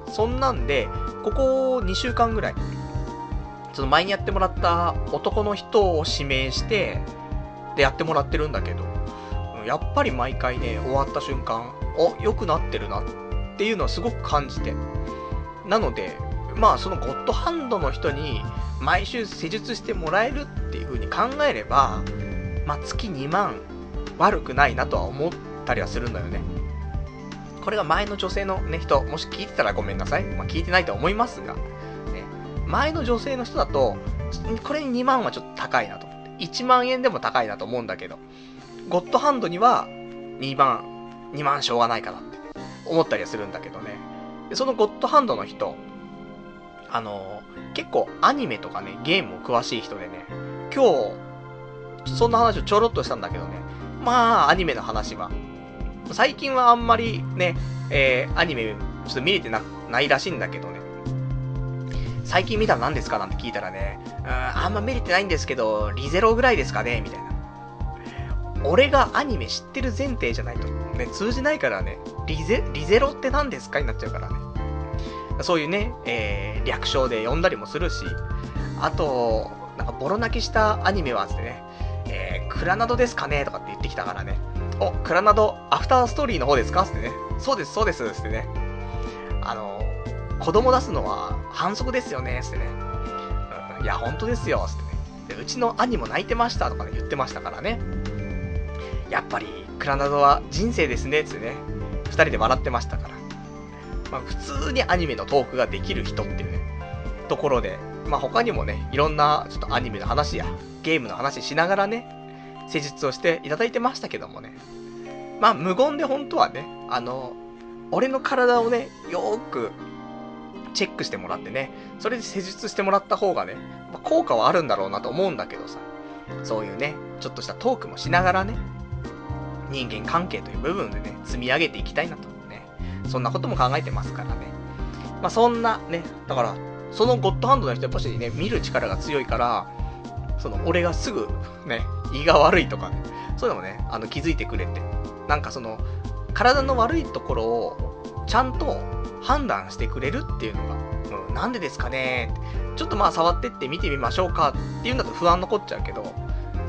そんなんで、ここにしゅうかんぐらい、その前にやってもらった男の人を指名して、でやってもらってるんだけど、やっぱり毎回ね、終わった瞬間、お、良くなってるなっていうのはすごく感じて。なので、まあそのゴッドハンドの人に毎週施術してもらえるっていう風に考えれば、まあ月にまん悪くないなとは思ったりはするんだよね。これが前の女性のね、人、もし聞いてたらごめんなさい。まあ聞いてないとは思いますが、ね、前の女性の人だと、これににまんはちょっと高いなと思って。いちまんえんでも高いなと思うんだけど、ゴッドハンドにはにまん、にまんしょうがないかなって思ったりはするんだけどね。でそのゴッドハンドの人、あのー、結構アニメとかね、ゲームも詳しい人でね、今日、そんな話をちょろっとしたんだけどね、まあ、アニメの話は、最近はあんまりね、えー、アニメちょっと見れて な, ないらしいんだけどね、最近見たの何ですかなんて聞いたらね、うーん、あんま見れてないんですけど、リゼロぐらいですかねみたいな。俺がアニメ知ってる前提じゃないと、ね、通じないからね、リゼ、リゼロって何ですかになっちゃうからね。そういうね、えー、略称で呼んだりもするし、あと、なんかボロ泣きしたアニメはつってね、えー、クラナドですかねとかって言ってきたからね、お、クラナド、アフターストーリーの方ですかつってね、そうです、そうです、つってね、あの、子供出すのは反則ですよね、つってね、うん、いや、本当ですよ、つってね、で、うちの兄も泣いてましたとかね、言ってましたからね、やっぱり、クラナドは人生ですね、つってね、二人で笑ってましたから。まあ、普通にアニメのトークができる人っていうね、ところで、まあ他にもね、いろんなちょっとアニメの話やゲームの話しながらね、施術をしていただいてましたけどもね。まあ無言で本当はね、あの、俺の体をね、よーくチェックしてもらってね、それで施術してもらった方がね、まあ、効果はあるんだろうなと思うんだけどさ、そういうね、ちょっとしたトークもしながらね、人間関係という部分でね、積み上げていきたいなとね、そんなことも考えてますからね。まあそんなね、だから、そのゴッドハンドの人やっぱしね、見る力が強いから、その俺がすぐね、胃が悪いとかね、そういうのもね、あの気づいてくれて、なんかその、体の悪いところをちゃんと判断してくれるっていうのが、うん、なんでですかね、ちょっとまあ触ってって見てみましょうかっていうんだと不安残っちゃうけど、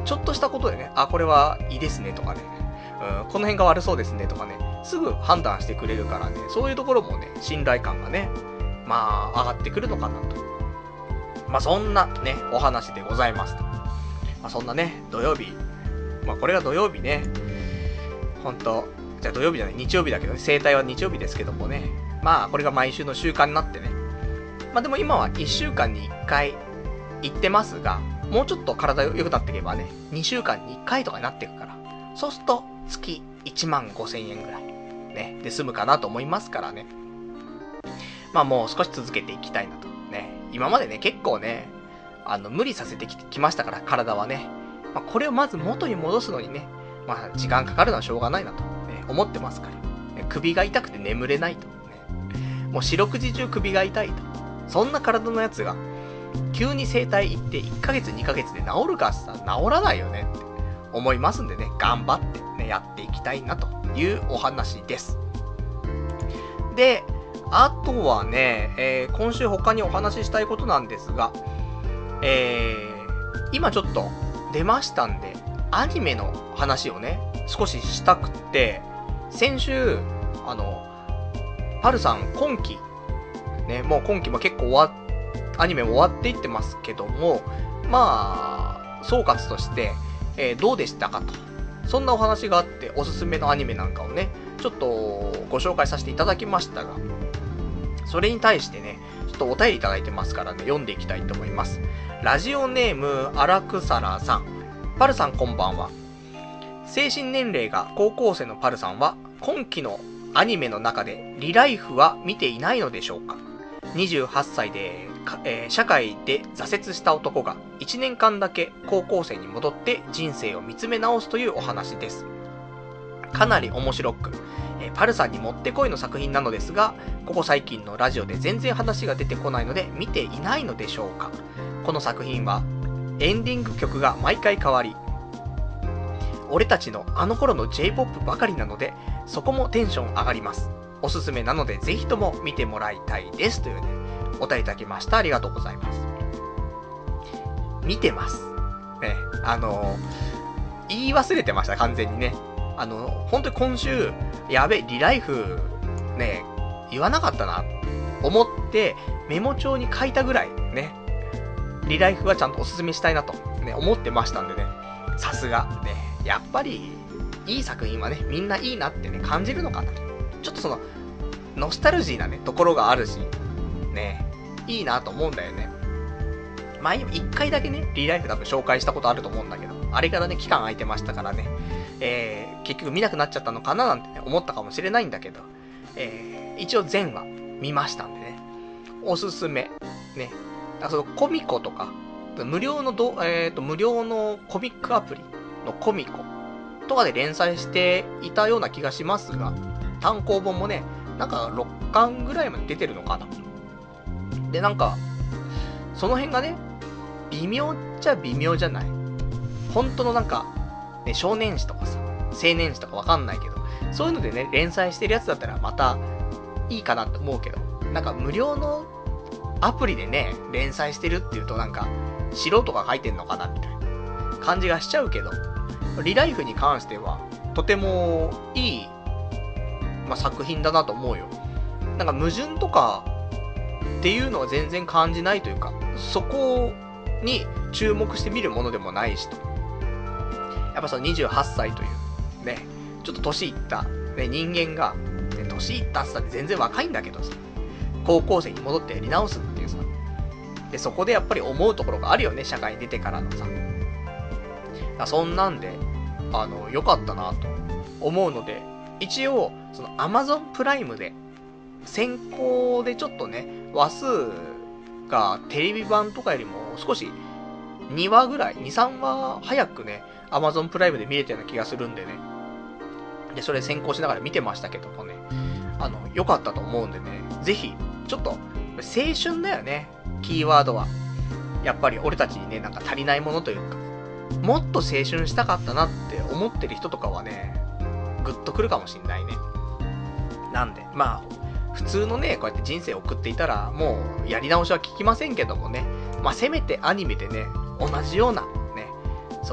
ちょっとしたことでね、あ、これはいいですねとかね、うん、この辺が悪そうですねとかね、すぐ判断してくれるからね、そういうところもね、信頼感がね、まあ、上がってくるのかなと。まあ、そんなね、お話でございますと。まあ、そんなね、土曜日、まあ、これが土曜日ね、ほんと、じゃあ土曜日じゃない、日曜日だけどね、生態は日曜日ですけどもね、まあ、これが毎週の習慣になってね、まあ、でも今はいっしゅうかんにいっかい行ってますが、もうちょっと体良くなっていけばね、にしゅうかんにいっかいとかになっていくから、そうすると月いちまんごせんえんぐらい、ね、で済むかなと思いますからね。まあもう少し続けていきたいなと。ね、今までね、結構ね、あの、無理させてきてきましたから、体はね。まあ、これをまず元に戻すのにね、まあ時間かかるのはしょうがないなと、ね、思ってますから。ね、首が痛くて眠れないと。ね、もう四六時中首が痛いと。そんな体のやつが、急に整体行っていっかげつにかげつで治るかさ、治らないよねって思いますんでね、頑張ってね、やっていきたいなというお話です。で、あとはね、えー、今週他にお話ししたいことなんですが、えー、今ちょっと出ましたんで、アニメの話をね、少ししたくって、先週、あの、パルさん今期、ね、もう今期も結構終わっアニメも終わっていってますけども、まあ、総括として、えー、どうでしたかと。そんなお話があって、おすすめのアニメなんかをね、ちょっとご紹介させていただきましたが、それに対してね、ちょっとお便りいただいてますからね、読んでいきたいと思います。ラジオネーム、アラクサラさん。パルさんこんばんは。精神年齢が高校生のパルさんは、今期のアニメの中でリライフは見ていないのでしょうか。にじゅうはっさいで、えー、社会で挫折した男がいちねんかんだけ高校生に戻って人生を見つめ直すというお話です。かなり面白く、えー、パルさんにもってこいの作品なのですが、ここ最近のラジオで全然話が出てこないので見ていないのでしょうか。この作品はエンディング曲が毎回変わり、俺たちのあの頃の J-ポップ ばかりなので、そこもテンション上がります。おすすめなのでぜひとも見てもらいたいですというね、お便りいただきました。ありがとうございます。見てます。ね、あのー、言い忘れてました、完全にね。あの、本当に今週、やべえ、リライフ、ね、言わなかったな、思って、メモ帳に書いたぐらい、ね、リライフはちゃんとおすすめしたいなと、ね、思ってましたんでね、さすが、ね、やっぱり、いい作品はね、みんないいなってね、感じるのかなと。ちょっとその、ノスタルジーなね、ところがあるし、ね、いいなと思うんだよね。前にも一回だけね、リライフ多分紹介したことあると思うんだけど、あれからね、期間空いてましたからね、えー、結局見なくなっちゃったのかななんて、ね、思ったかもしれないんだけど、えー、一応全話見ましたんでね、おすすめ、ね、あそのコミコとか、無料のど、えーと、無料のコミックアプリのコミコとかで連載していたような気がしますが、単行本もね、なんかろっかんぐらいまで出てるのかな。で、なんか、その辺がね、微妙っちゃ微妙じゃない。本当のなんか、ね、少年誌とかさ、青年誌とかわかんないけど、そういうのでね、連載してるやつだったらまたいいかなって思うけど、なんか無料のアプリでね、連載してるっていうとなんか、素人が書いてんのかなみたいな感じがしちゃうけど、リライフに関しては、とてもいい、まあ、作品だなと思うよ。なんか矛盾とかっていうのは全然感じないというか、そこに注目して見るものでもないしと。やっぱそのにじゅうはっさいというね、ちょっと年いった、ね、人間が、ね、年いったっさって全然若いんだけどさ、高校生に戻ってやり直すっていうさ、でそこでやっぱり思うところがあるよね、社会に出てからのさ。そんなんで、あの、良かったなと思うので、一応、その Amazon プライムで、先行でちょっとね、話数がテレビ版とかよりも少しにわぐらい、に、さんわ早くね、Amazon プライムで見れたような気がするんでね。で、それ先行しながら見てましたけどもね、あの、良かったと思うんでね、ぜひ、ちょっと、青春だよね、キーワードは。やっぱり俺たちにね、なんか足りないものというか、もっと青春したかったなって思ってる人とかはね、グッとくるかもしんないね。なんで、まあ、普通のね、こうやって人生を送っていたら、もう、やり直しは聞きませんけどもね、まあ、せめてアニメでね、同じような、ね、その、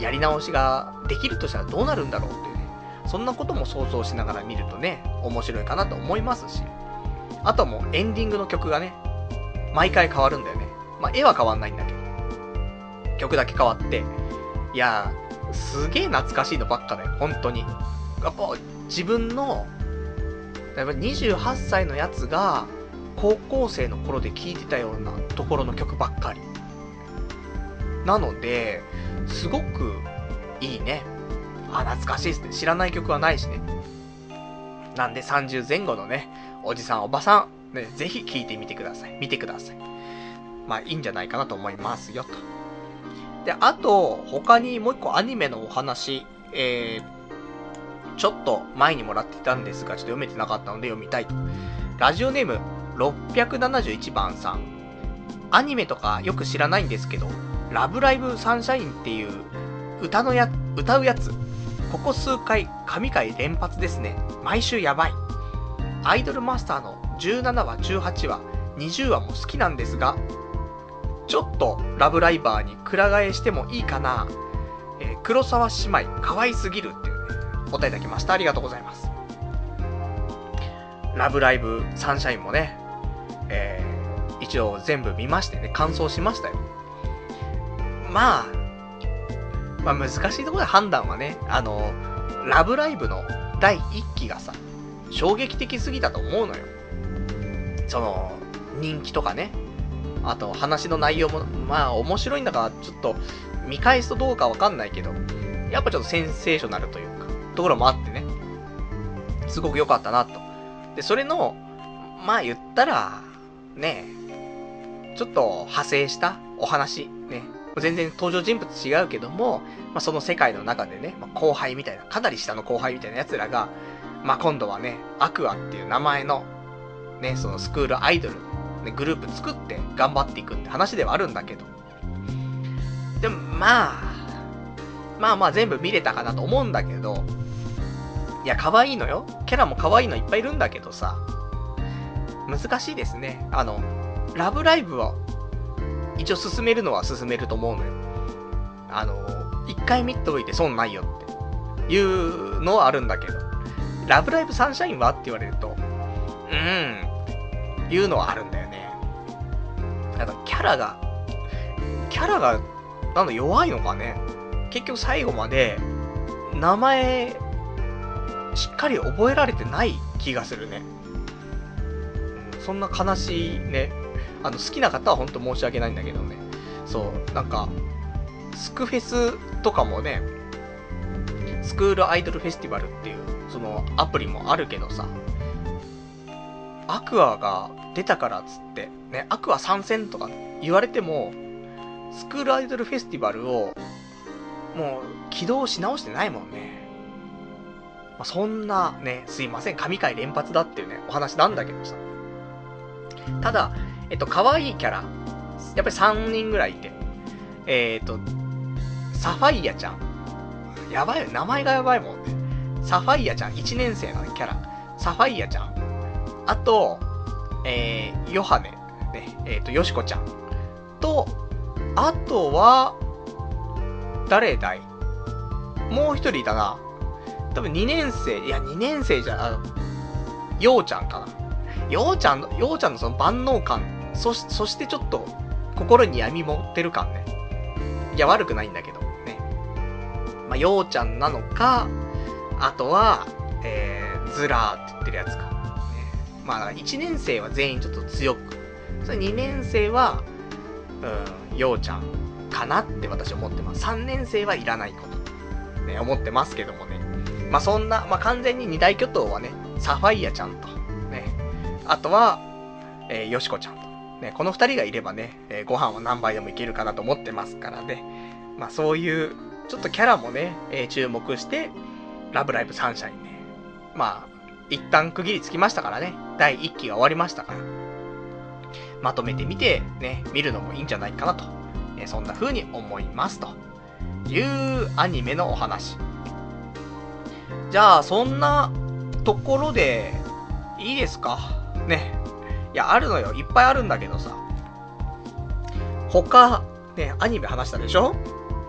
やり直しができるとしたらどうなるんだろうっていうね、そんなことも想像しながら見るとね、面白いかなと思いますし、あとはもうエンディングの曲がね、毎回変わるんだよね。まあ、絵は変わんないんだけど、曲だけ変わって、いやー、すげー懐かしいのばっかだよ、本当に。やっぱ、自分の、やっぱにじゅうはっさいのやつが、高校生の頃で聴いてたようなところの曲ばっかり。なので、すごくいいね。あ、懐かしいですね。知らない曲はないしね。なんでさんじゅうぜん後のね、おじさんおばさん、ね、ぜひ聴いてみてください。見てください。まあいいんじゃないかなと思いますよと。で、あと、他にもう一個アニメのお話、えー、ちょっと前にもらっていたんですが、ちょっと読めてなかったので読みたいと。ラジオネームろっぴゃくななじゅういちばんさん。アニメとかよく知らないんですけど、ラブライブサンシャインっていう歌のや、歌うやつ、ここ数回神回連発ですね。毎週やばい。アイドルマスターのじゅうななわ、じゅうはちわ、にじゅうわも好きなんですが、ちょっとラブライバーにくら替えしてもいいかな。えー、黒沢姉妹可愛すぎるっていうね、お答えいただきました。ありがとうございます。ラブライブサンシャインもね、えー、一応全部見ましてね、完走しましたよ。まあ、まあ難しいところで判断はね、あの、ラブライブのだいいっきがさ、衝撃的すぎたと思うのよ。その、人気とかね、あと話の内容も、まあ面白いんだから、ちょっと見返すとどうかわかんないけど、やっぱちょっとセンセーショナルというか、ところもあってね、すごく良かったなと。で、それの、まあ言ったら、ね、ちょっと派生したお話、ね、全然登場人物違うけども、まあその世界の中でね、まあ、後輩みたいな、かなり下の後輩みたいな奴らが、まあ今度はね、アクアっていう名前の、ね、そのスクールアイドル、ね、グループ作って頑張っていくって話ではあるんだけど、でもまあ、まあまあ全部見れたかなと思うんだけど、いや可愛いのよ。キャラも可愛いのいっぱいいるんだけどさ、難しいですね。あの、ラブライブは、一応進めるのは進めると思うのよ。あの、一回見といて損ないよっていうのはあるんだけど、ラブライブサンシャインはって言われると、うーん、いうのはあるんだよね。なんかキャラが、キャラが、なんだ弱いのかね。結局最後まで、名前、しっかり覚えられてない気がするね。うん、そんな悲しいね。あの、好きな方は本当申し訳ないんだけどね。そう、なんか、スクフェスとかもね、スクールアイドルフェスティバルっていう、そのアプリもあるけどさ、アクアが出たからっつって、ね、アクア参戦とか言われても、スクールアイドルフェスティバルを、もう、起動し直してないもんね。まあ、そんなね、すいません、神回連発だっていうね、お話なんだけどさ。ただ、えっと、可愛いキャラ、やっぱりさんにんぐらいいて、えー、っと、サファイアちゃん。やばいよ、名前がやばいもんね。サファイアちゃん、いちねん生のキャラ。サファイアちゃん。あと、えー、ヨハネ。ね、えー、っと、ヨシコちゃん。と、あとは、誰だいもう一人いたな。多分にねん生、いやにねん生じゃ、あの、ヨウちゃんかな。ヨウちゃんの、ヨウちゃんのその万能感、そし、そしてちょっと、心に闇持ってる感ね。いや、悪くないんだけど、ね。まあ、ヨウちゃんなのか、あとは、えー、ズラーって言ってるやつか。ね、まあ、いちねん生は全員ちょっと強く。それにねん生は、うん、ヨウちゃんかなって私は思ってます。さんねん生はいらないこと、ね、思ってますけどもね。まあ、そんな、まあ、完全に二大巨頭はね、サファイアちゃんと、ね、あとは、えー、ヨシコちゃんと、ね、この二人がいればね、えー、ご飯は何杯でもいけるかなと思ってますからね。まあ、そういう、ちょっとキャラもね、えー、注目して、ラブライブサンシャインね。まあ、一旦区切りつきましたからね。だいいっきが終わりましたから。まとめてみて、ね、見るのもいいんじゃないかなと。えー、そんな風に思いますと。いうアニメのお話。じゃあ、そんなところで、いいですかね。いや、あるのよ。いっぱいあるんだけどさ。他、ね、アニメ話したでしょ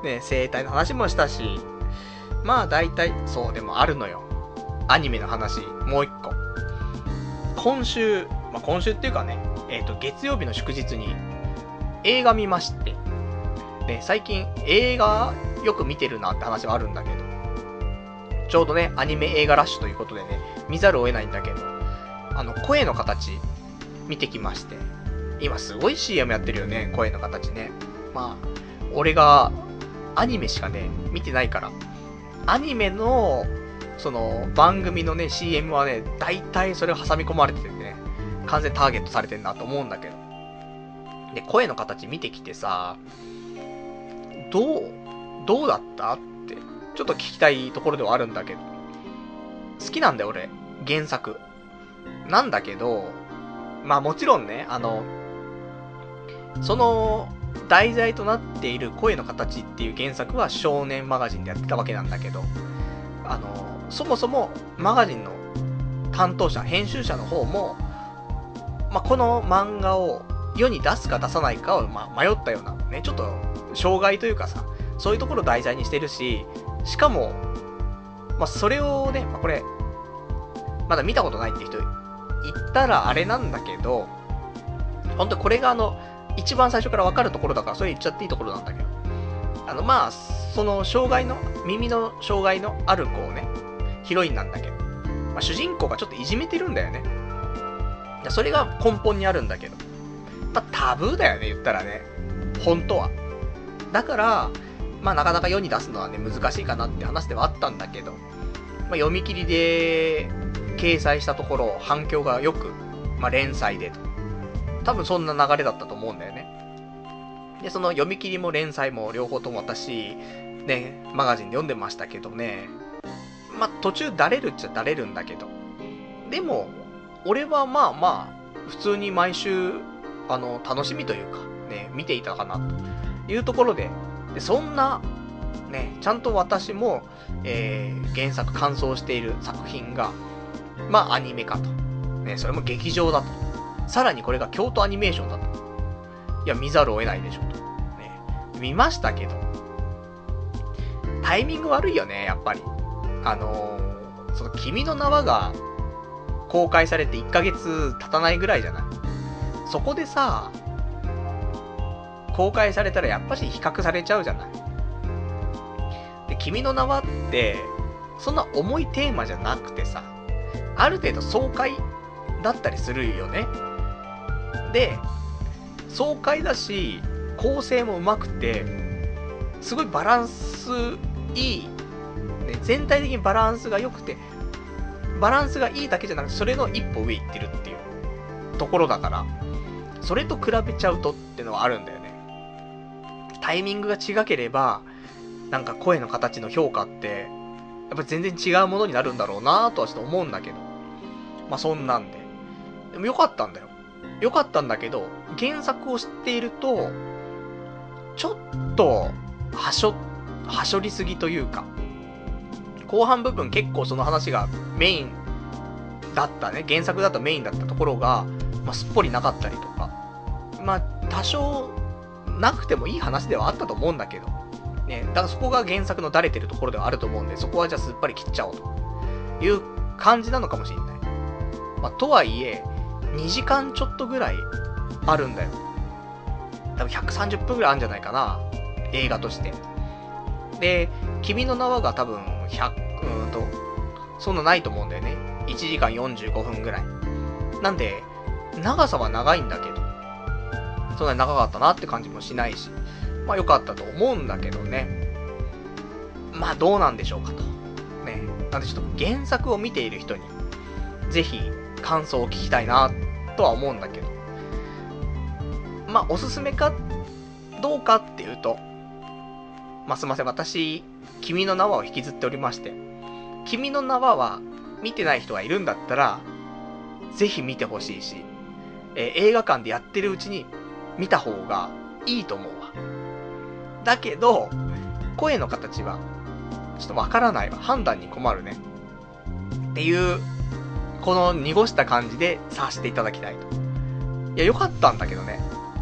ね、生態の話もしたし、まあ大体、そうでもあるのよ。アニメの話、もう一個。今週、まあ今週っていうかね、えっと、月曜日の祝日に映画見まして、ね、最近映画よく見てるなって話はあるんだけど、ちょうどね、アニメ映画ラッシュということでね、見ざるを得ないんだけど、あの、声の形、見てきまして、今すごい シーエム やってるよね、声の形ね。まあ、俺がアニメしかね、見てないから、アニメの、その、番組のね、シーエム はね、大体それを挟み込まれててね、完全ターゲットされてんなと思うんだけど。で、声の形見てきてさ、どう、どうだったって、ちょっと聞きたいところではあるんだけど。好きなんだよ、俺。原作。なんだけど、まあもちろんね、あの、その、題材となっている声の形っていう原作は少年マガジンでやってたわけなんだけど、あの、そもそもマガジンの担当者、編集者の方も、まあ、この漫画を世に出すか出さないかを、まあ、迷ったような、ね、ちょっと、障害というかさ、そういうところを題材にしてるし、しかも、まあ、それをね、まあ、これ、まだ見たことないって人言ったらあれなんだけど、本当にこれがあの、一番最初から分かるところだから、それ言っちゃっていいところなんだけど、あの、まあ、その、障害の、耳の障害のある子をね、ヒロインなんだけど、まあ、主人公がちょっといじめてるんだよね。それが根本にあるんだけど、まあ、タブーだよね、言ったらね。本当は。だから、まあ、なかなか世に出すのはね、難しいかなって話ではあったんだけど、まあ、読み切りで掲載したところ、反響がよく、まあ、連載でと。多分そんな流れだったと思うんだよね。で、その読み切りも連載も両方とも私、ね、マガジンで読んでましたけどね、まあ、途中だれるっちゃだれるんだけど、でも、俺はまあまあ、普通に毎週、あの、楽しみというか、ね、見ていたかな、というところで、でそんな、ね、ちゃんと私も、えー、原作完走している作品が、まあ、アニメ化と。ね、それも劇場だと。さらにこれが京都アニメーションだと。いや、見ざるを得ないでしょ、と。ね、見ましたけど、タイミング悪いよね、やっぱり。あのー、その、君の名はが、公開されていっかげつ経たないぐらいじゃない。そこでさ、公開されたらやっぱし比較されちゃうじゃない。で、君の名はって、そんな重いテーマじゃなくてさ、ある程度爽快だったりするよね。で、爽快だし、構成も上手くて、すごいバランスいい、ね、全体的にバランスが良くて、バランスがいいだけじゃなくて、それの一歩上行ってるっていうところだから、それと比べちゃうとってのはあるんだよね。タイミングが違ければ、なんか声の形の評価って、やっぱ全然違うものになるんだろうなとはちょっと思うんだけど。まあそんなんで。でもよかったんだよ。よかったんだけど、原作を知っていると、ちょっと、はしょ、はしょりすぎというか、後半部分結構その話がメインだったね、原作だとメインだったところが、まあ、すっぽりなかったりとか、まあ、多少なくてもいい話ではあったと思うんだけど、ね、だからそこが原作のだれてるところではあると思うんで、そこはじゃあすっぱり切っちゃおうという感じなのかもしれない。まあ、とはいえ、にじかんちょっとぐらいあるんだよ。多分ひゃくさんじゅっぷんぐらいあるんじゃないかな、映画として。で、君の名はが多分ひゃく、うーんと、そんなないと思うんだよね。いちじかんよんじゅうごふんぐらい。なんで、長さは長いんだけど、そんなに長かったなって感じもしないし、まあ良かったと思うんだけどね。まあどうなんでしょうかと。ね。なんでちょっと原作を見ている人に、ぜひ感想を聞きたいなとは思うんだけど。まあおすすめかどうかっていうと、まあすいません、私、君の名はを引きずっておりまして、君の名はは見てない人がいるんだったら、ぜひ見てほしいし、えー、映画館でやってるうちに見た方がいいと思うわ。だけど、声の形は、ちょっとわからないわ。判断に困るね。っていう、この濁した感じでさせていただきたいと。いや、よかったんだけどね。だから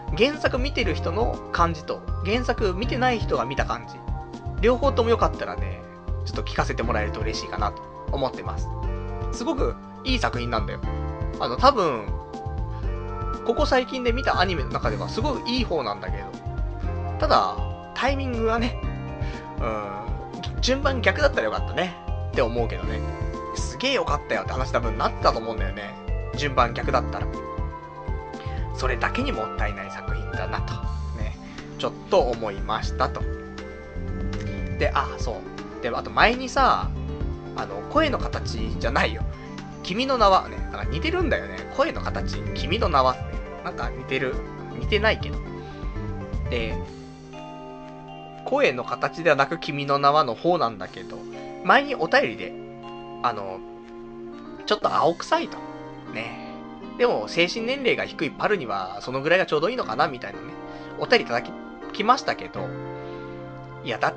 原作見てる人の感じと、原作見てない人が見た感じ、両方ともよかったらね、ちょっと聞かせてもらえると嬉しいかなと思ってます。すごくいい作品なんだよ。あの、多分、ここ最近で見たアニメの中ではすごいいい方なんだけど、ただ、タイミングがね、うーん、順番逆だったらよかったねって思うけどね。すげえよかったよって話多分なったと思うんだよね。順番逆だったら。それだけにもったいない作品だなと、ね、ちょっと思いましたと。で、あ、そう。で、あと前にさ、あの、声の形じゃないよ。君の名はね、なんか似てるんだよね。声の形、君の名はね。なんか似てる。似てないけど。で、声の形ではなく君の名はの方なんだけど、前にお便りで、あの、ちょっと青臭いと。ね。でも、精神年齢が低いパルには、そのぐらいがちょうどいいのかなみたいなね。お便りいただきましたけど、いや、だって、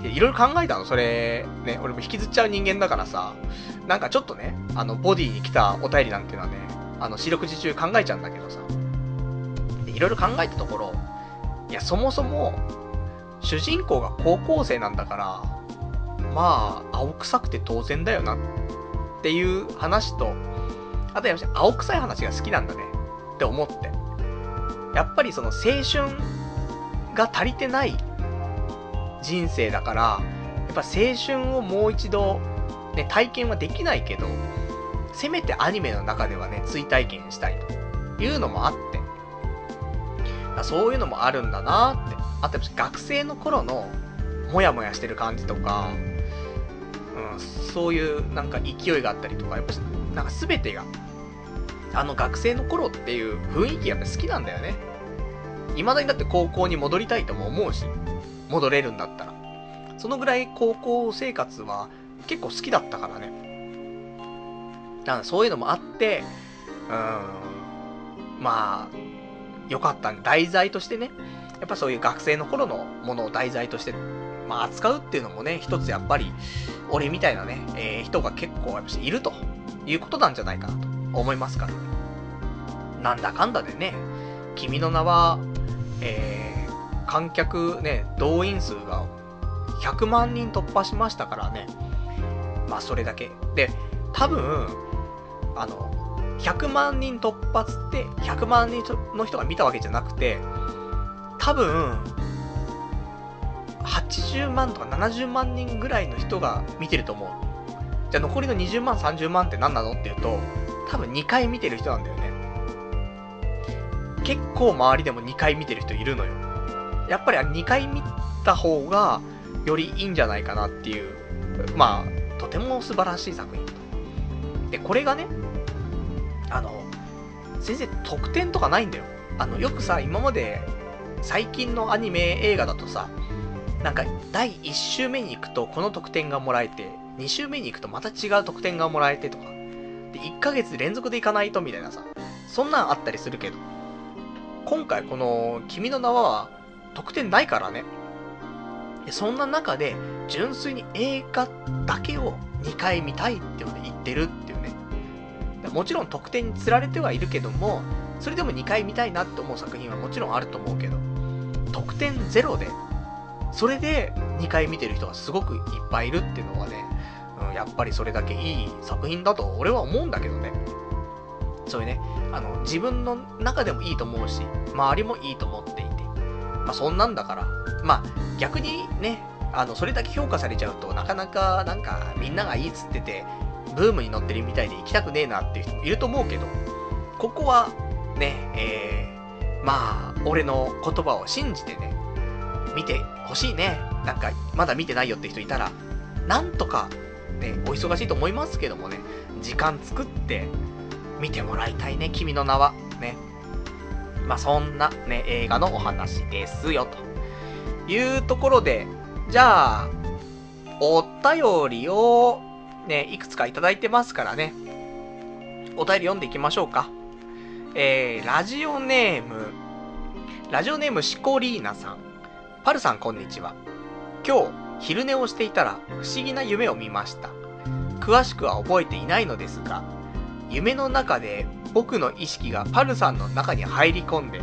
いろいろ考えたの、それ、ね、俺も引きずっちゃう人間だからさ、なんかちょっとね、あの、ボディに来たお便りなんていうのはね、あの、四六時中考えちゃうんだけどさ、いろいろ考えたところ、いや、そもそも、主人公が高校生なんだから、まあ、青臭くて当然だよな、っていう話と、あとやっぱり青臭い話が好きなんだね、って思って。やっぱりその青春が足りてない人生だから、やっぱ青春をもう一度、ね、体験はできないけど、せめてアニメの中ではね、追体験したいというのもあって、そういうのもあるんだなって。あとやっぱ学生の頃のモヤモヤしてる感じとか、うん、そういうなんか勢いがあったりとか、やっぱなんか全てが、あの学生の頃っていう雰囲気やっぱ好きなんだよね。未だにだって高校に戻りたいとも思うし、戻れるんだったら。そのぐらい高校生活は結構好きだったからね。だからそういうのもあって、うーん、まあ、よかったん題材としてね、やっぱそういう学生の頃のものを題材として、まあ扱うっていうのもね、一つやっぱり、俺みたいなね、えー、人が結構やっぱいるということなんじゃないかなと思いますから。なんだかんだでね、君の名は、えー、観客ね、動員数がひゃくまんにん突破しましたからね。まあそれだけ。で、多分、あの、ひゃくまんにん突破つってひゃくまんにんの人が見たわけじゃなくて、多分、はちじゅうまんとかななじゅうまんにんぐらいの人が見てると思う。じゃあ残りのにじゅうまん、さんじゅうまんって何なのっていうと、多分にかい見てる人なんだよね。結構周りでもにかい見てる人いるのよ。やっぱりにかい見た方がよりいいんじゃないかなっていう、まあ、とても素晴らしい作品と。で、これがね、あの、全然特典とかないんだよ。あの、よくさ、今まで最近のアニメ映画だとさ、なんかだいいっ週目に行くとこの特典がもらえて、に週目に行くとまた違う特典がもらえてとか、でいっかげつ連続で行かないとみたいなさ、そんなんあったりするけど、今回この君の名は特典ないからね。でそんな中で純粋に映画だけをにかい見たいって言ってるっていうね。もちろん特典に釣られてはいるけども、それでもにかい見たいなって思う作品はもちろんあると思うけど、特典ゼロでそれでにかい見てる人がすごくいっぱいいるっていうのはね、うん、やっぱりそれだけいい作品だと俺は思うんだけどね。そういうね、あの自分の中でもいいと思うし、周りもいいと思っていて、まあそんなんだから、まあ逆にね、あのそれだけ評価されちゃうとなかなかなんかみんながいいっつっててブームに乗ってるみたいで行きたくねえなっていう人もいると思うけど、ここはね、えー、まあ俺の言葉を信じてね、見てほしいね。なんかまだ見てないよって人いたら、なんとかね、お忙しいと思いますけどもね、時間作って見てもらいたいね、君の名はね。まあそんなね映画のお話ですよというところで、じゃあお便りをねいくつかいただいてますからね、お便り読んでいきましょうか。えー、ラジオネームラジオネームシコリーナさん。パルさんこんにちは。今日昼寝をしていたら不思議な夢を見ました。詳しくは覚えていないのですが、夢の中で僕の意識がパルさんの中に入り込んで、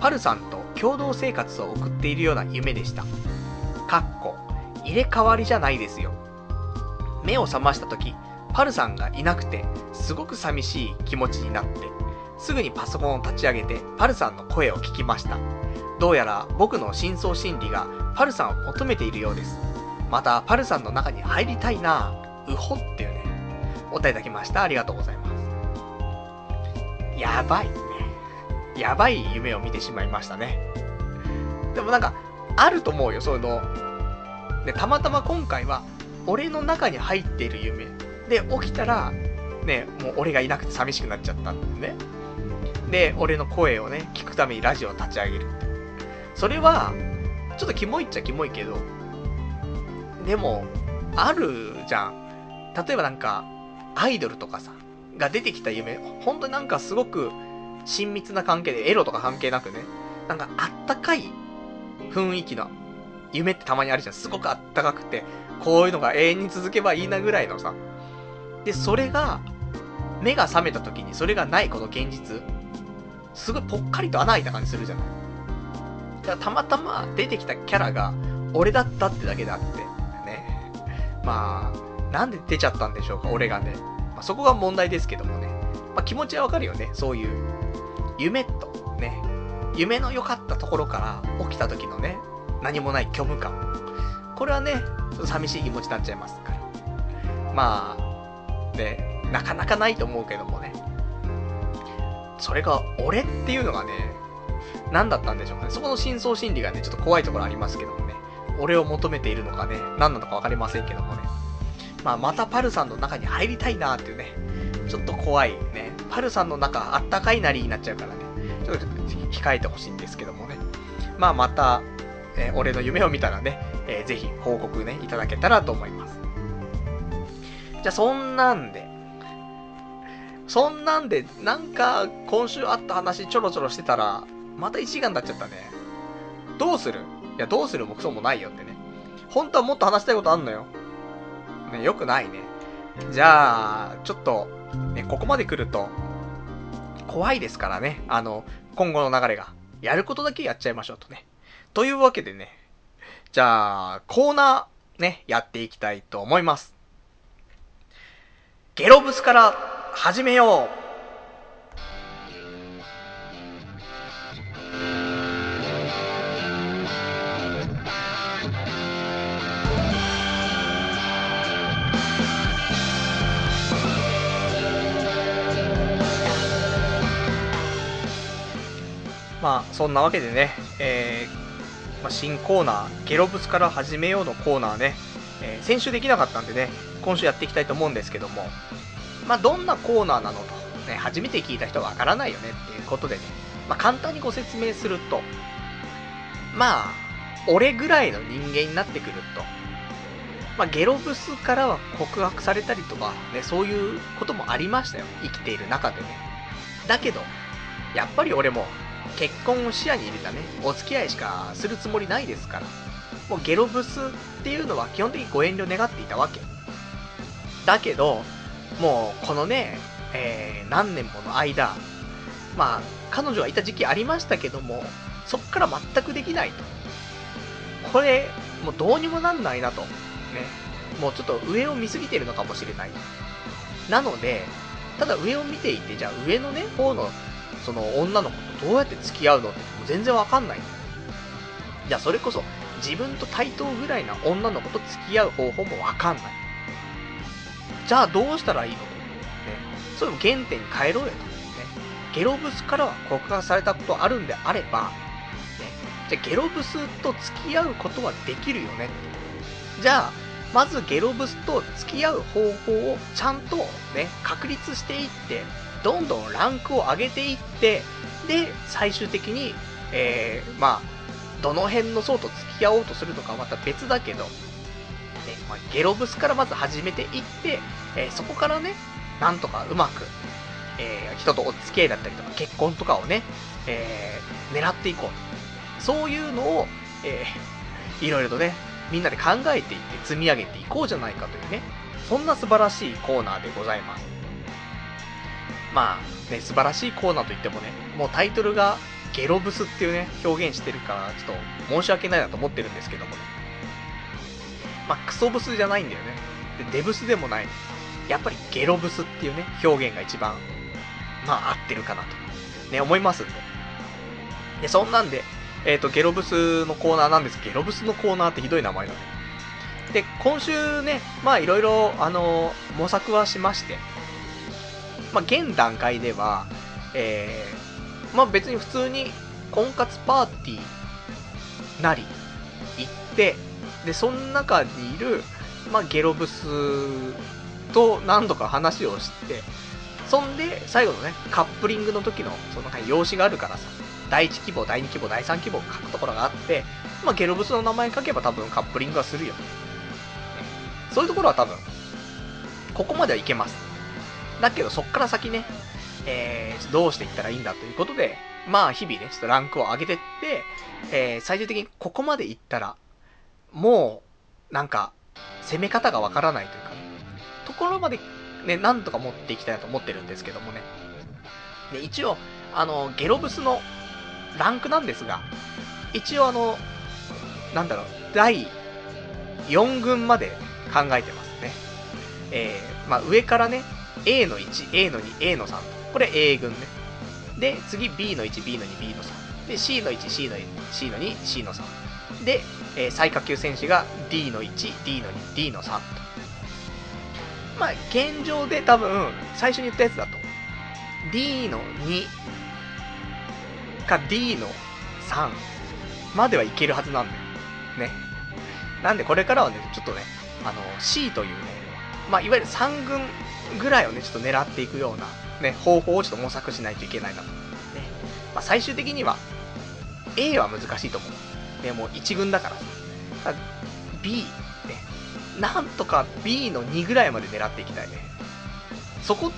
パルさんと共同生活を送っているような夢でした。かっこ入れ替わりじゃないですよ。目を覚ました時、パルさんがいなくてすごく寂しい気持ちになって、すぐにパソコンを立ち上げてパルさんの声を聞きました。どうやら僕の深層心理がパルさんを求めているようです。またパルさんの中に入りたいなぁ、うほっていうね、お答えいただきました。ありがとうございます。やばいね。やばい夢を見てしまいましたね。でもなんか、あると思うよ、そういうの。で、たまたま今回は、俺の中に入っている夢。で、起きたら、ね、もう俺がいなくて寂しくなっちゃったんでね。で、俺の声をね、聞くためにラジオを立ち上げる。それは、ちょっとキモいっちゃキモいけど、でも、あるじゃん。例えばなんか、アイドルとかさ、が出てきた夢、ほんとになんかすごく親密な関係で、エロとか関係なくね、なんかあったかい雰囲気の夢ってたまにあるじゃん。すごくあったかくて、こういうのが永遠に続けばいいなぐらいのさ。で、それが、目が覚めた時にそれがないこの現実、すごいぽっかりと穴開いた感じするじゃない。だからたまたま出てきたキャラが俺だったってだけであって、ね。まあ、なんで出ちゃったんでしょうか、俺がね。まあ、そこが問題ですけどもね。まあ、気持ちはわかるよね。そういう、夢とね、夢の良かったところから起きた時のね、何もない虚無感。これはね、ちょっと寂しい気持ちになっちゃいますから。まあ、ね、なかなかないと思うけどもね。それが俺っていうのがね、何だったんでしょうかね。そこの深層心理がね、ちょっと怖いところありますけどもね。俺を求めているのかね、何なのか分かりませんけどもね。まあ、またパルさんの中に入りたいなーっていうね、ちょっと怖いね。パルさんの中、あったかいなりになっちゃうからね。ちょっと控えてほしいんですけどもね。まあ、また、えー、俺の夢を見たらね、えー、ぜひ報告ね、いただけたらと思います。じゃあ、そんなんで、そんなんで、なんか、今週あった話ちょろちょろしてたら、またいちじかんになっちゃったね。どうする？いや、どうするもクソもないよってね。本当はもっと話したいことあんのよ。ね、よくないね。じゃあ、ちょっと、ね、ここまで来ると、怖いですからね。あの、今後の流れが。やることだけやっちゃいましょうとね。というわけでね。じゃあ、コーナー、ね、やっていきたいと思います。ゲロブスから始めよう。まあ、そんなわけでね、えーまあ、新コーナー、ゲロブスから始めようのコーナーね、えー、先週できなかったんでね、今週やっていきたいと思うんですけども、まあ、どんなコーナーなのと、ね、初めて聞いた人はわからないよねっていうことでね、まあ、簡単にご説明すると、まあ、俺ぐらいの人間になってくると、まあ、ゲロブスからは告白されたりとか、ね、そういうこともありましたよ、生きている中でね。だけど、やっぱり俺も、結婚を視野に入れたね、お付き合いしかするつもりないですから、もうゲロブスっていうのは基本的にご遠慮願っていたわけ。だけど、もうこのね、えー、何年もの間、まあ、彼女はいた時期ありましたけども、そっから全くできないと。これ、もうどうにもなんないなと。ね。もうちょっと上を見すぎてるのかもしれない。なので、ただ上を見ていて、じゃあ上のね、方の、その女の子とどうやって付き合うのって全然わかんない。じゃあそれこそ自分と対等ぐらいな女の子と付き合う方法もわかんない。じゃあどうしたらいいのと、ね、それも原点に帰ろうよと、ね。ゲロブスからは告白されたことあるんであれば、ね、じゃあゲロブスと付き合うことはできるよね。じゃあまずゲロブスと付き合う方法をちゃんとね、確立していって、どんどんランクを上げていって、で、最終的に、えー、まあ、どの辺の層と付き合おうとするのかはまた別だけど、ね、まあ、ゲロブスからまず始めていって、えー、そこからね、なんとかうまく、えー、人とお付き合いだったりとか、結婚とかをね、えー、狙っていこう。そういうのを、えー、いろいろとね、みんなで考えていって積み上げていこうじゃないかというね、そんな素晴らしいコーナーでございます。まあね、素晴らしいコーナーといってもね、もうタイトルがゲロブスっていうね、表現してるから、ちょっと申し訳ないなと思ってるんですけどもね。まあ、クソブスじゃないんだよね。で、デブスでもない。やっぱりゲロブスっていうね、表現が一番、まあ、合ってるかなと、ね、思いますんで。で、そんなんで、えっと、ゲロブスのコーナーなんです。ゲロブスのコーナーってひどい名前だね。で、今週ね、まあ、いろいろ、あのー、模索はしまして、まあ、現段階では、えー、まあ、別に普通に、婚活パーティーなり、行って、で、その中にいる、まあ、ゲロブスと何度か話をして、そんで、最後のね、カップリングの時の、その用紙があるからさ、だいいち希望、だいに希望、だいさん希望書くところがあって、まあ、ゲロブスの名前書けば多分カップリングはするよ。ね、そういうところは多分、ここまではいけます。だけど、そっから先ね、えー、どうしていったらいいんだということで、まあ、日々ね、ちょっとランクを上げてって、えー、最終的にここまでいったら、もう、なんか、攻め方がわからないというか、ね、ところまで、ね、なんとか持っていきたいなと思ってるんですけどもね。で、一応、あの、ゲロブスのランクなんですが、一応あの、なんだろう、だいよん軍まで考えてますね。えー、まあ上からね、A のいち、A のに、A のさんと。これ A 軍ね。で、次 B のいち、B のに、B のさん。で、C のいち、C のに、C のに、C のさん。で、えー、最下級選手が D のいち、D のに、D のさんと。まあ、現状で多分、最初に言ったやつだと、D のにか D のさんまではいけるはずなんだよ。ね。なんでこれからはね、ちょっとね、あの、C というね、まあ、いわゆるさん軍ぐらいをね、ちょっと狙っていくような、ね、方法をちょっと模索しないといけないなと。ね。まあ、最終的には、A は難しいと思う。ね、もういち軍だからさ。B、ね、なんとか B のにぐらいまで狙っていきたいね。そこって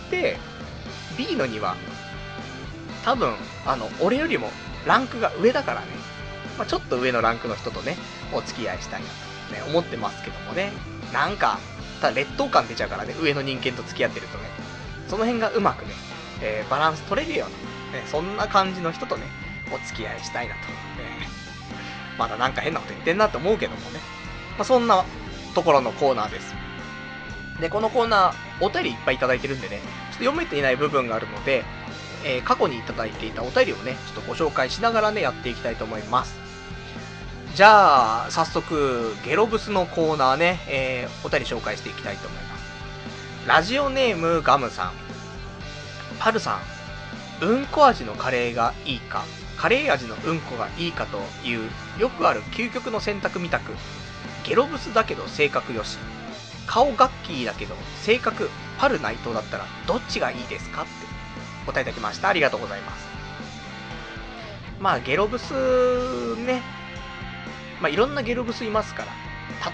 、B のには、多分、あの、俺よりもランクが上だからね。まあ、ちょっと上のランクの人とね、お付き合いしたいなと、ね、思ってますけどもね。なんか、ただ劣等感出ちゃうからね、上の人間と付き合ってるとね。その辺がうまくね、えー、バランス取れるような、ね、そんな感じの人とね、お付き合いしたいなと。ね、まだなんか変なこと言ってんなと思うけどもね。まあ、そんなところのコーナーです。で、このコーナー、お便りいっぱいいただいてるんでね、ちょっと読めていない部分があるので、えー、過去にいただいていたお便りをね、ちょっとご紹介しながらね、やっていきたいと思います。じゃあ、早速、ゲロブスのコーナーね、えー、お便り紹介していきたいと思います。ラジオネームガムさん。パルさん、うんこ味のカレーがいいか、カレー味のうんこがいいかという、よくある究極の選択みたく、ゲロブスだけど性格よし、顔ガッキーだけど性格パル内藤だったらどっちがいいですかって答えいただきました。ありがとうございます。まあゲロブスね、まあいろんなゲロブスいますから、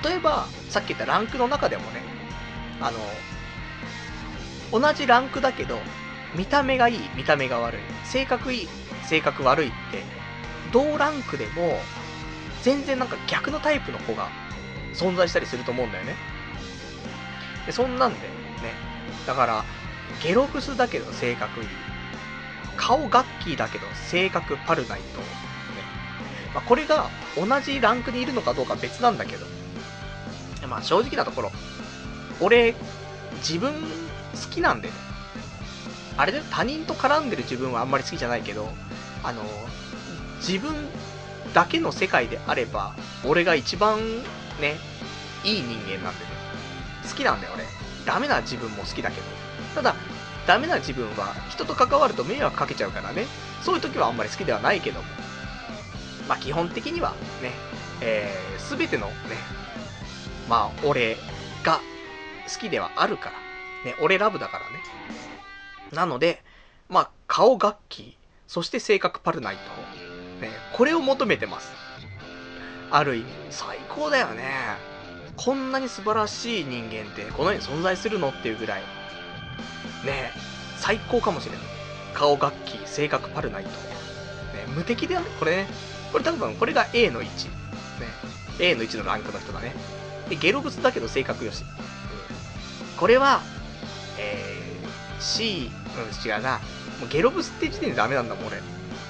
例えばさっき言ったランクの中でもね、あの同じランクだけど見た目がいい、見た目が悪い、性格いい、性格悪いって同ランクでも全然なんか逆のタイプの子が存在したりすると思うんだよね。でそんなんでね、だからゲロブスだけど性格いい、顔ガッキーだけど性格パルナイト、ね、まあ、これが同じランクにいるのかどうか別なんだけど、まあ正直なところ、俺自分好きなんでね、あれで他人と絡んでる自分はあんまり好きじゃないけど、あの自分だけの世界であれば俺が一番ねいい人間なんでね、好きなんだよ俺。ダメな自分も好きだけど、ただダメな自分は人と関わると迷惑かけちゃうからね、そういう時はあんまり好きではないけども、まあ基本的にはね、えー、全てのね、まあ俺が好きではあるからね、俺ラブだからね。なのでまあ顔ガッキー、そして性格パルナイト、ね、これを求めてます。ある意味最高だよね。こんなに素晴らしい人間ってこの世に存在するのっていうぐらいね、最高かもしれない。顔ガッキー、性格パルナイト、ね、無敵だよねこれね。これ多分これが エー のいち、ね、エー のいちのランクの人だね。でゲロブスだけど性格よし、うん、これはえー、C、うん、違うな、もうゲロブスって時点でダメなんだもん俺。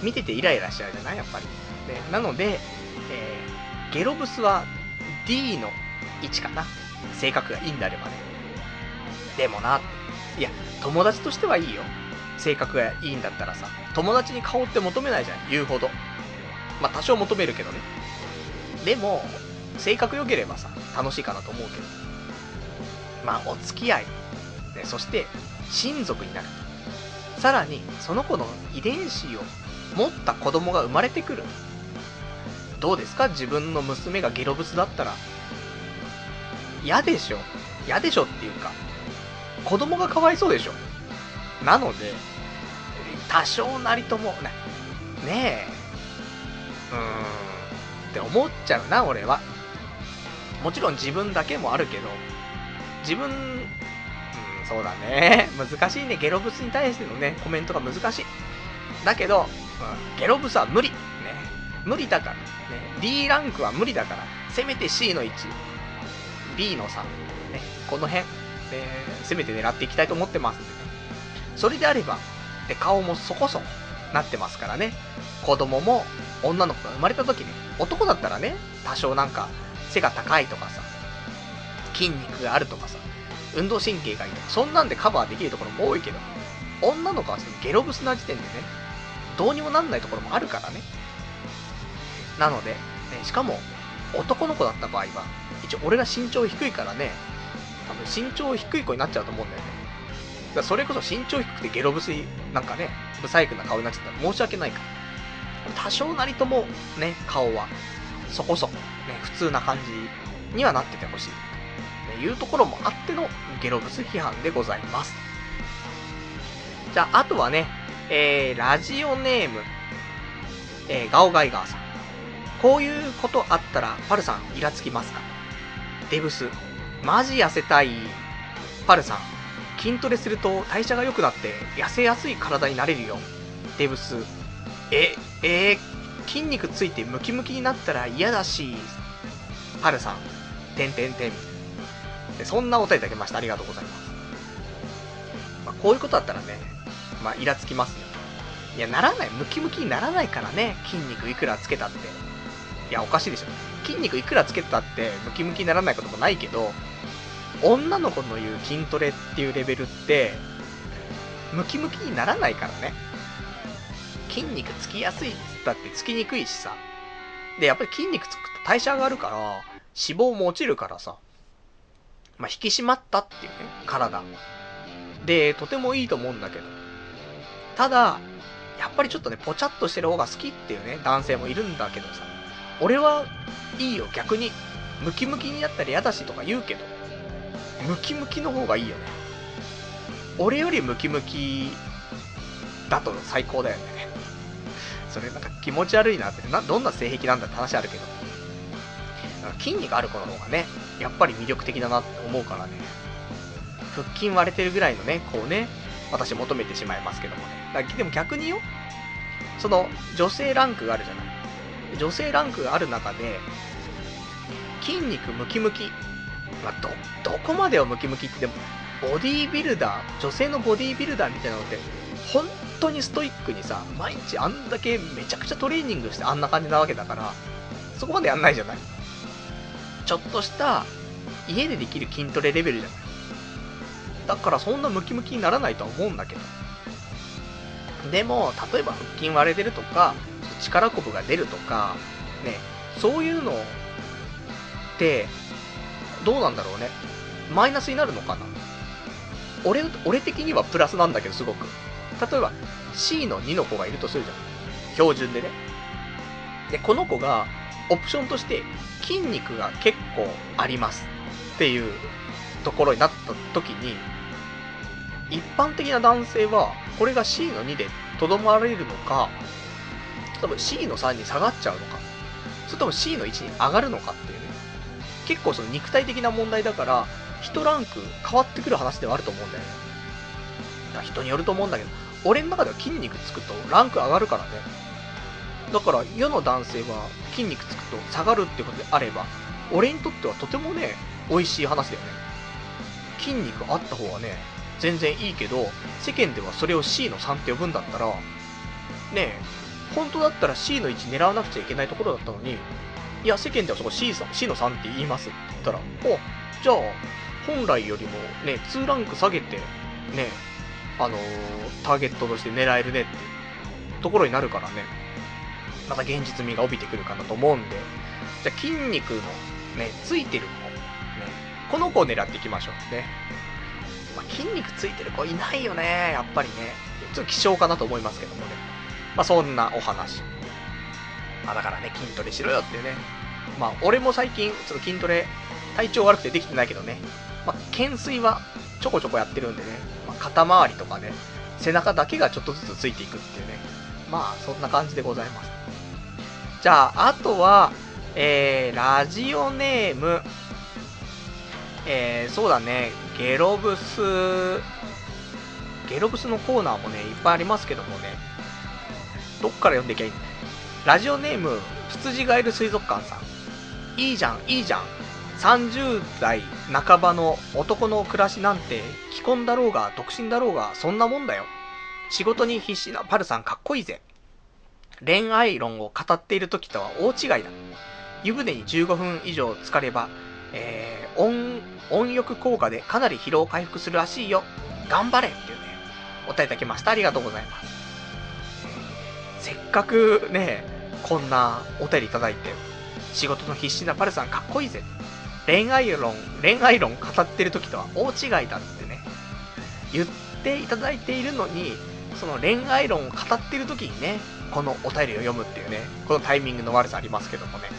見ててイライラしちゃうじゃないやっぱり。で、なので、えー、ゲロブスは ディー の位置かな。性格がいいんであればね。でもな、いや、友達としてはいいよ。性格がいいんだったらさ、友達に顔って求めないじゃん、言うほど。まあ多少求めるけどね。でも、性格良ければさ、楽しいかなと思うけど。まあお付き合い、ね、そして親族になる。さらに、その子の遺伝子を持った子供が生まれてくる。どうですか、自分の娘がゲロブスだったら。嫌でしょ。嫌でしょっていうか、子供がかわいそうでしょ。なので、多少なりとも、ね、ねえ、うーん、って思っちゃうな、俺は。もちろん自分だけもあるけど、自分、うん、そうだね。難しいね。ゲロブスに対してのね、コメントが難しい。だけど、うん、ゲロブスは無理。ね。無理だから。ね。D ランクは無理だから。せめて シー のいち、ビー のさん、ね。この辺、えー、せめて狙っていきたいと思ってますんでね。それであれば、で、顔もそこそこなってますからね。子供も女の子が生まれた時に、男だったらね、多少なんか背が高いとかさ、筋肉があるとかさ、運動神経がいいとか、そんなんでカバーできるところも多いけど、女の子はゲロブスな時点でね、どうにもなんないところもあるからね。なので、ね、しかも男の子だった場合は、一応俺が身長低いからね、多分身長低い子になっちゃうと思うんだよね。だからそれこそ身長低くてゲロブスなんかね、ブサイクな顔になっちゃったら申し訳ないから。多少なりともね、顔はそこそこね、普通な感じにはなっててほしいというところもあってのゲロブス批判でございます。じゃあ、あとはね、えー、ラジオネーム、えー、ガオガイガーさん。こういうことあったら、パルさんイラつきますか？デブス、マジ痩せたい。パルさん、筋トレすると代謝が良くなって痩せやすい体になれるよ。デブス、え、えー、筋肉ついてムキムキになったら嫌だし。パルさん、てんてんてん。で、そんなお便りいただきました。ありがとうございます。まあ、こういうことだったらね、まあ、イラつきますよ。いや、ならない。ムキムキにならないからね。筋肉いくらつけたって。いや、おかしいでしょ。筋肉いくらつけたって、ムキムキにならないこともないけど、女の子の言う筋トレっていうレベルって、ムキムキにならないからね。筋肉つきやすいっつったってつきにくいしさ。で、やっぱり筋肉つくと代謝上がるから、脂肪も落ちるからさ。まあ、引き締まったっていうね、体。で、とてもいいと思うんだけど。ただ、やっぱりちょっとね、ポチャっとしてる方が好きっていうね、男性もいるんだけどさ。俺はいいよ、逆に。ムキムキになったら嫌だしとか言うけど、ムキムキの方がいいよね。俺よりムキムキだと最高だよね。それなんか気持ち悪いなって、な、どんな性癖なんだって話あるけど。筋肉ある子の方がね、やっぱり魅力的だなって思うからね。腹筋割れてるぐらいのね、こうね、私求めてしまいますけどもね。だでも逆によ、その女性ランクがあるじゃない。女性ランクがある中で、筋肉ムキムキ。まあ、ど、どこまでをムキムキってでも、ボディービルダー、女性のボディービルダーみたいなのって、本当にストイックにさ、毎日あんだけめちゃくちゃトレーニングしてあんな感じなわけだから、そこまでやんないじゃない。ちょっとした家でできる筋トレレベルじゃない。だからそんなムキムキにならないとは思うんだけど。でも、例えば腹筋割れてるとか、力こぶが出るとか、ね、そういうのって、どうなんだろうね。マイナスになるのかな。俺、俺的にはプラスなんだけど、すごく。例えば、シー のにの子がいるとするじゃん。標準でね。で、この子が、オプションとして、筋肉が結構ありますっていうところになった時に、一般的な男性は、これが シー のにでとどまれるのか、多分 シー のさんに下がっちゃうのか、それとも シー のいちに上がるのかっていうね。結構その肉体的な問題だから、一ランク変わってくる話ではあると思うんだよね。だから人によると思うんだけど、俺の中では筋肉つくとランク上がるからね。だから世の男性は筋肉つくと下がるってことであれば、俺にとってはとてもね、美味しい話だよね。筋肉あった方がね、全然いいけど、世間ではそれを シー のさんって呼ぶんだったら、ねえ、 本当だったら シー のいち狙わなくちゃいけないところだったのに、いや、世間ではそこ C, さん C のさんって言いますって言ったら、お、じゃあ、本来よりもね、にランク下げて、ね、あのー、ターゲットとして狙えるねってところになるからね、また現実味が帯びてくるかなと思うんで、じゃあ筋肉のね、ついてる子、ね、この子を狙っていきましょうね。まあ、筋肉ついてる子いないよね、やっぱりね。ちょっと希少かなと思いますけどもね。まあそんなお話。まあだからね、筋トレしろよっていうね。まあ俺も最近、ちょっと筋トレ、体調悪くてできてないけどね。まあ懸垂はちょこちょこやってるんでね。まあ、肩周りとかね、背中だけがちょっとずつついていくっていうね。まあそんな感じでございます。じゃあ、あとは、えー、ラジオネーム、えー、そうだね、ゲロブス、ゲロブスのコーナーもね、いっぱいありますけどもね、どっから読んでいきゃいいんだ。ラジオネーム、羊がいる水族館さん。いいじゃん、いいじゃん。さんじゅう代半ばの男の暮らしなんて、既婚だろうが、独身だろうが、そんなもんだよ。仕事に必死なパルさんかっこいいぜ。恋愛論を語っている時とは大違いだ。湯船にじゅうごふん以上浸かれば、えー、温、温浴効果でかなり疲労回復するらしいよ。頑張れっていうね、お答えいただきました。ありがとうございます。せっかくね、こんなお便りいただいて、仕事の必死なパルさんかっこいいぜ。恋愛論、恋愛論語ってる時とは大違いだってね、言っていただいているのに、その恋愛論を語ってる時にね、このお便りを読むっていうね、このタイミングの悪さありますけどもね。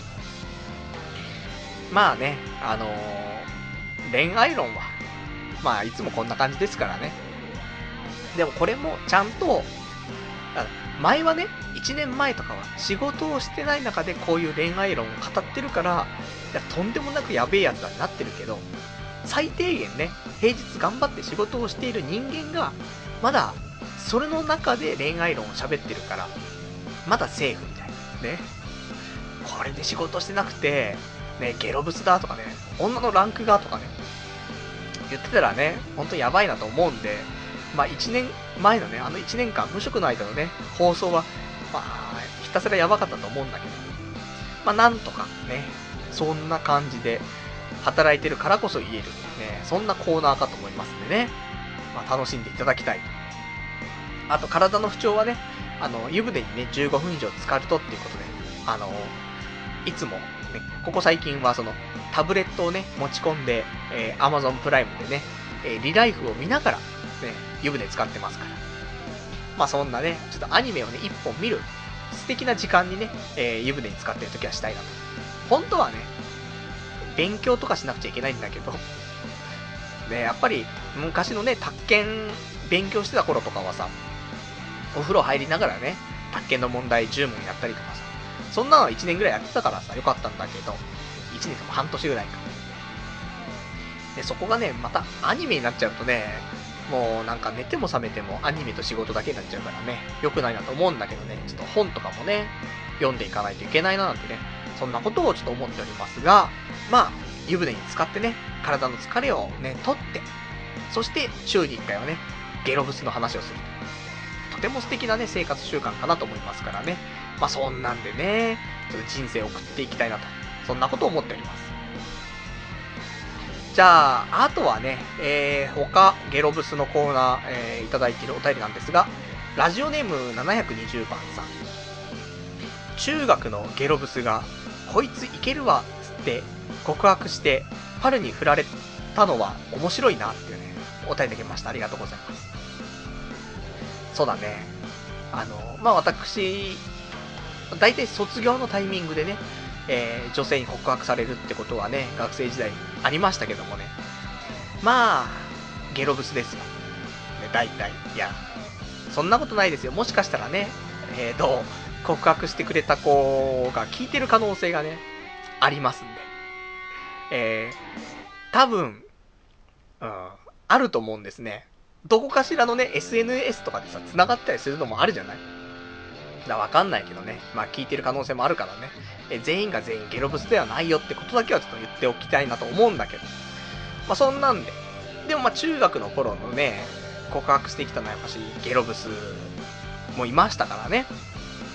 まあね、あのー、恋愛論は、まあいつもこんな感じですからね。でもこれもちゃんと、前はね、いちねんまえとかは仕事をしてない中でこういう恋愛論を語ってるから、いやとんでもなくやべえやつだになってるけど、最低限ね、平日頑張って仕事をしている人間が、まだそれの中で恋愛論を喋ってるから、まだセーフみたいなね。これで仕事してなくて、ね、ゲロブスだとかね、女のランクがとかね、言ってたらね、ほんとやばいなと思うんで、まあいちねんまえのね、あのいちねんかん無職の間のね、放送は、まあ、ひたすらやばかったと思うんだけど、まあなんとかね、そんな感じで働いてるからこそ言える、ね、そんなコーナーかと思いますんでね、まあ楽しんでいただきたい。あと体の不調はね、あの、湯船にね、じゅうごふん以上浸かるとっていうことで、あの、いつも、ね、ここ最近はその、タブレットをね、持ち込んで、えー、Amazon プライムでね、えー、リライフを見ながら、ね、湯船使ってますから。まあそんなね、ちょっとアニメをね、一本見る、素敵な時間にね、えー、湯船に使ってる時はしたいなと。本当はね、勉強とかしなくちゃいけないんだけど、ね、やっぱり、昔のね、宅建勉強してた頃とかはさ、お風呂入りながらね、宅建の問題じゅう問やったりとかさ、そんなのいちねんぐらいやってたからさ、よかったんだけど、いちねんとも半年ぐらいか。で、そこがね、またアニメになっちゃうとね、もうなんか寝ても覚めてもアニメと仕事だけになっちゃうからね、良くないなと思うんだけどね、ちょっと本とかもね、読んでいかないといけないななんてね、そんなことをちょっと思っておりますが、まあ、湯船に浸かってね、体の疲れをね、取って、そして週にいっかいはね、ゲロブスの話をする。とても素敵なね、生活習慣かなと思いますからね。まあそんなんでね、ちょっと人生を送っていきたいなと、そんなことを思っております。じゃあ、あとはね、えー、他、ゲロブスのコーナー、えー、いただいているお便りなんですが、ラジオネームななひゃくにじゅうばんさん。中学のゲロブスが、こいついけるわ、つって告白して、パルに振られたのは面白いなっていうね、お便りいただきました。ありがとうございます。そうだね。あの、まあ、私、だいたい卒業のタイミングでね、えー、女性に告白されるってことはね、学生時代ありましたけどもね。まあ、ゲロブスですよ。ね、大体。いや、そんなことないですよ。もしかしたらね、えーと、告白してくれた子が聞いてる可能性がね、ありますんで。えー、多分、うん、あると思うんですね。どこかしらのね、エスエヌエス とかでさ、繋がったりするのもあるじゃない？だわかんないけどね。まあ聞いてる可能性もあるからね。え全員が全員ゲロブスではないよってことだけはちょっと言っておきたいなと思うんだけど。まあそんなんで。でもまあ中学の頃のね、告白してきたのはやっぱしゲロブスもいましたからね。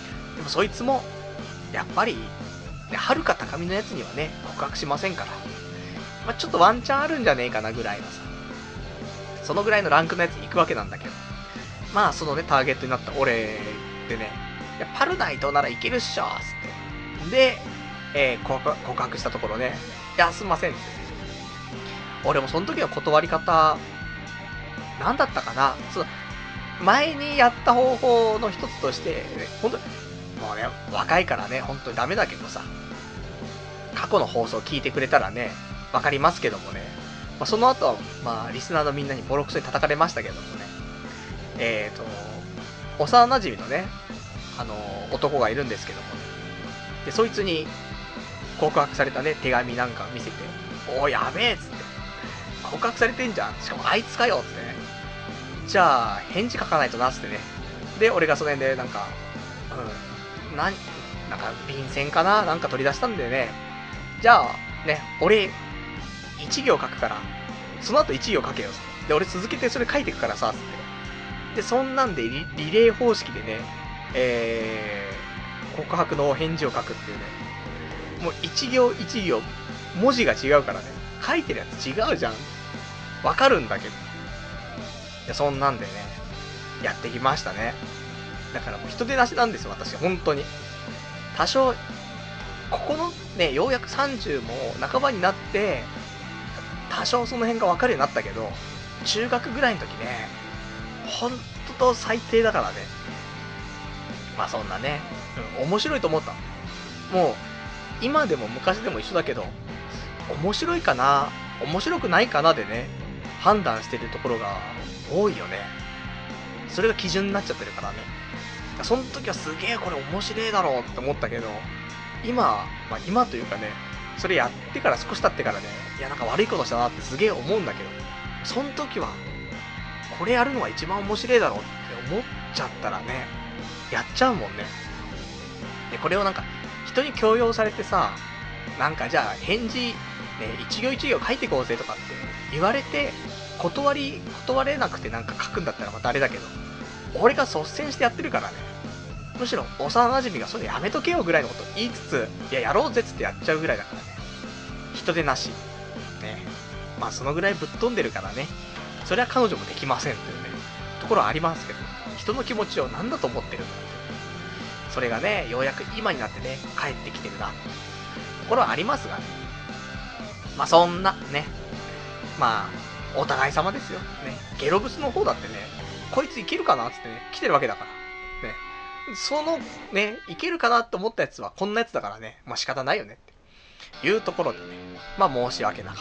もそいつも、やっぱり、はるか高みのやつにはね、告白しませんから。まあ、ちょっとワンチャンあるんじゃねえかなぐらいのさ、そのぐらいのランクのやつに行くわけなんだけど。まあ、そのね、ターゲットになった俺でね、いや、パルナイトならいけるっしょーつって。で、えー、告白したところね、いや、すんませんって。俺もその時の断り方、なんだったかな、その、前にやった方法の一つとして、ね、本当に、もうね、若いからね、本当にダメだけどさ、過去の放送聞いてくれたらね、わかりますけどもね、まあ、その後は、まあ、リスナーのみんなにボロクソに叩かれましたけどもね、えーと、幼馴染のね、あのー、男がいるんですけども、ね、で、そいつに告白されたね、手紙なんか見せて、おー、やべえっつって、告白されてんじゃん。しかもあいつかよっつってね。じゃあ、返事書かないとなっつってね。で、俺がその辺で、なんか、うん、なん、なんか、便箋かななんか取り出したんでね。じゃあ、ね、俺、一行書くから、その後一行書けよ。で、俺続けてそれ書いてくからさ、つって。で、そんなんでリ、リレー方式でね、えー、告白の返事を書くっていうね。もう一行一行、文字が違うからね。書いてるやつ違うじゃん。わかるんだけど。いや、そんなんでね、やってきましたね。だからもう人手出しなんですよ、私。本当に。多少、ここのね、ようやくさんじゅうも半ばになって、多少その辺がわかるようになったけど、中学ぐらいの時ね、ほんと最低だからね。まあそんなね、うん、面白いと思った。もう、今でも昔でも一緒だけど、面白いかな、面白くないかなでね、判断してるところが多いよね。それが基準になっちゃってるからね。その時はすげえこれ面白いだろうって思ったけど、今、まあ今というかね、それやってから少し経ってからね、いやなんか悪いことしたなってすげえ思うんだけど、その時は、これやるのが一番面白いだろうって思っちゃったらね、やっちゃうもんね。で、これをなんか、人に強要されてさ、なんかじゃあ返事、ね、一行一行書いてこうぜとかって言われて、断り、断れなくてなんか書くんだったらまたあれだけど、俺が率先してやってるからね。むしろ幼馴染がそれやめとけよぐらいのこと言いつつ、いややろうぜっつってやっちゃうぐらいだからね。人手なし。ね。まあそのぐらいぶっ飛んでるからね。それは彼女もできませんというね、ところはありますけど、人の気持ちを何だと思ってるんだって。それがね、ようやく今になってね、帰ってきてるな。ところはありますがね。まあそんなね、まあ、お互い様ですよ。ね。ゲロブスの方だってね、こいついけるかなっつってね、来てるわけだから。ね。そのね、いけるかなって思ったやつはこんなやつだからね、まあ仕方ないよねっていうところでね、まあ申し訳なかった。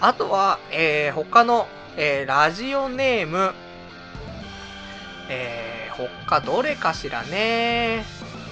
あとは、えー、他の、えー、ラジオネーム、えー、他どれかしらね。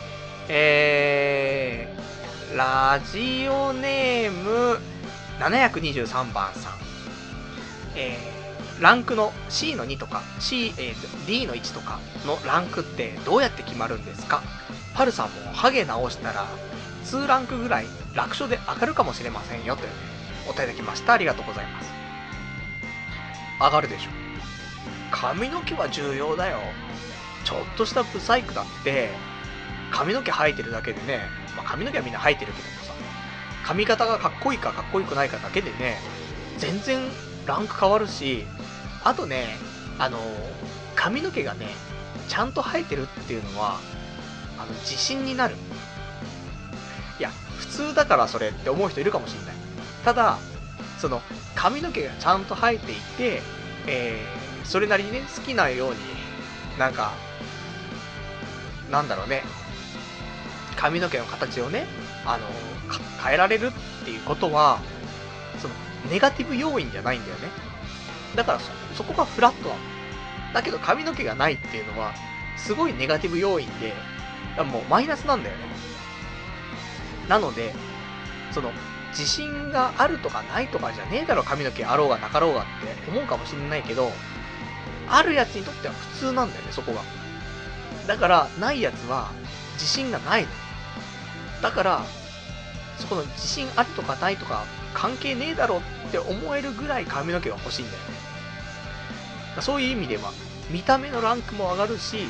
えー、ラジオネームななひゃくにじゅうさんばんさん。えー、ランクの シー のにとか C、えー、ディー のいちとかのランクってどうやって決まるんですか？パルさんもハゲ直したらにランクぐらい楽勝で上がるかもしれませんよというね、お答えいただきました。ありがとうございます。上がるでしょ。髪の毛は重要だよ。ちょっとしたブサイクだって髪の毛生えてるだけでね、まあ、髪の毛はみんな生えてるけどもさ、髪型がかっこいいかかっこよくないかだけでね、全然ランク変わるし、あとね、あの髪の毛がねちゃんと生えてるっていうのはあの自信になる。いや普通だからそれって思う人いるかもしれない。ただその髪の毛がちゃんと生えていて、えー、それなりにね好きなようになんかなんだろうね、髪の毛の形をね、あの変えられるっていうことはそのネガティブ要因じゃないんだよね。だから そ, そこがフラットなの。だけど髪の毛がないっていうのはすごいネガティブ要因で、もうマイナスなんだよね。なのでその自信があるとかないとかじゃねえだろ、髪の毛あろうがなかろうがって思うかもしれないけど、あるやつにとっては普通なんだよね、そこが。だからないやつは自信がないの。だからそこの自信あるとかないとか関係ねえだろって思えるぐらい髪の毛が欲しいんだよね。そういう意味では見た目のランクも上がるし、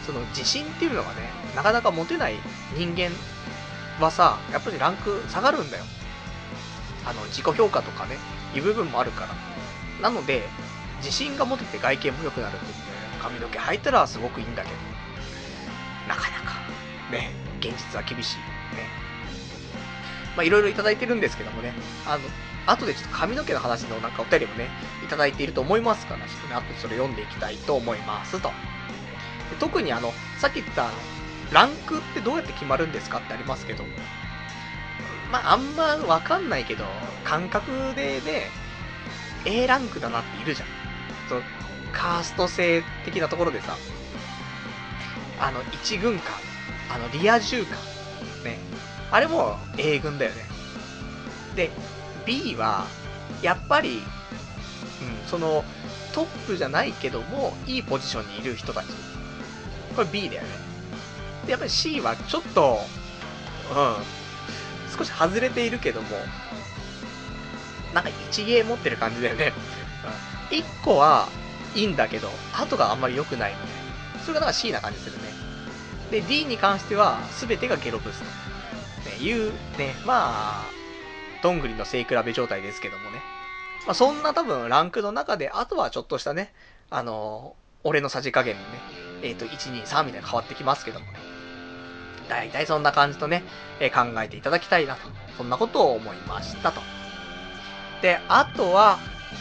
その自信っていうのがね、なかなか持てない人間はさ、やっぱりランク下がるんだよ。あの、自己評価とかね、いう部分もあるから。なので、自信が持てて外見も良くなるって言って、髪の毛生えたらすごくいいんだけど、なかなか、ね、現実は厳しい。ね。まあ、いろいろいただいてるんですけどもね、あの、後でちょっと髪の毛の話のなんかお便りもね、いただいていると思いますから、ちょっとね、後でそれ読んでいきたいと思いますと。で特にあの、さっき言ったあの、ランクってどうやって決まるんですかってありますけど、まあ、あんまわかんないけど、感覚でね、A ランクだなっているじゃん。その、カースト制的なところでさ、あの、いち軍か、あの、リア充か、ね。あれも A 軍だよね。で、B は、やっぱり、うん、その、トップじゃないけども、いいポジションにいる人たち。これ B だよね。で、やっぱり C はちょっと、うん、少し外れているけども、なんか一芸持ってる感じだよね。うん、いっこはいいんだけど、後があんまり良くないので、それがなんか C な感じするね。で、D に関しては、すべてがゲロブスと、ね、いうね、まあ、どんぐりの背比べ状態ですけどもね。まあ、そんな多分ランクの中で、あとはちょっとしたね、あのー、俺のさじ加減のね、えっと、いち、に、さんみたいな変わってきますけどもね。だいたいそんな感じとね、えー、考えていただきたいなと。そんなことを思いましたと。で、あとは、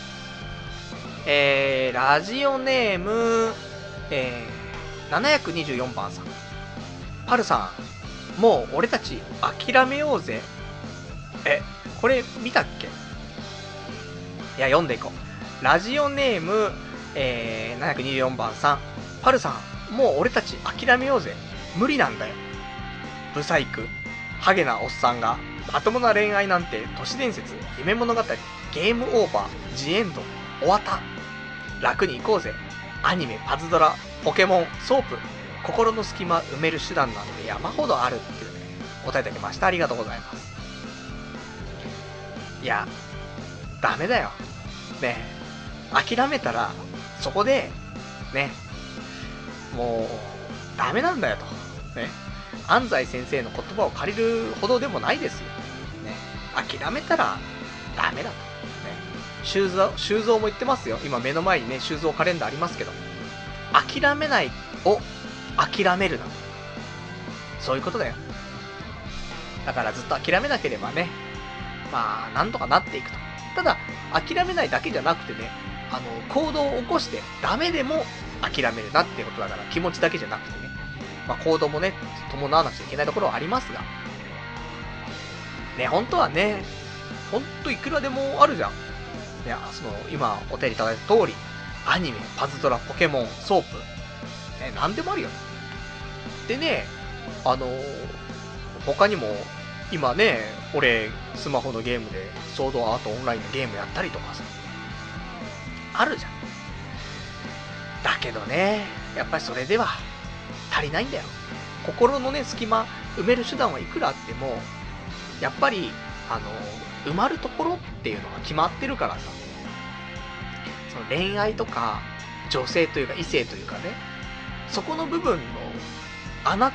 えー、ラジオネーム、えー、ななひゃくにじゅうよんばんさん。パルさん、もう俺たち諦めようぜ。え、これ見たっけ？いや、読んでいこう。ラジオネーム、えー、ななひゃくにじゅうよんばんさん。パルさん、もう俺たち諦めようぜ。無理なんだよ。ブサイク、ハゲなおっさんが、まともな恋愛なんて都市伝説、夢物語、ゲームオーバー、ジエンド、終わった。楽に行こうぜ。アニメ、パズドラ、ポケモン、ソープ、心の隙間埋める手段なんて山ほどあるっていうね、お答えいただきました。ありがとうございます。いや、ダメだよ。ね。諦めたら、そこで、ね、もう、ダメなんだよと。ね。安西先生の言葉を借りるほどでもないですよ。ね。諦めたら、ダメだと。ね。修造、修造も言ってますよ。今目の前にね、修造カレンダーありますけど。諦めないを、諦めるな。そういうことだよ。だからずっと諦めなければね、まあ、なんとかなっていくと。ただ、諦めないだけじゃなくてね、あの、行動を起こして、ダメでも諦めるなっていうことだから、気持ちだけじゃなくてね、まあ、行動もね、伴わなくちゃいけないところはありますが、ね、本当はね、ほんといくらでもあるじゃん。いや、その、今、お手入れいただいた通り、アニメ、パズドラ、ポケモン、ソープ、ね、なんでもあるよ。でね、あのー、他にも、今ね、俺、スマホのゲームで、ソードアートオンラインのゲームやったりとかさ、あるじゃん。だけどね、やっぱりそれでは、足りないんだよ。心のね、隙間、埋める手段はいくらあっても、やっぱり、あの、埋まるところっていうのが決まってるからさ、その恋愛とか、女性というか異性というかね、そこの部分の穴って、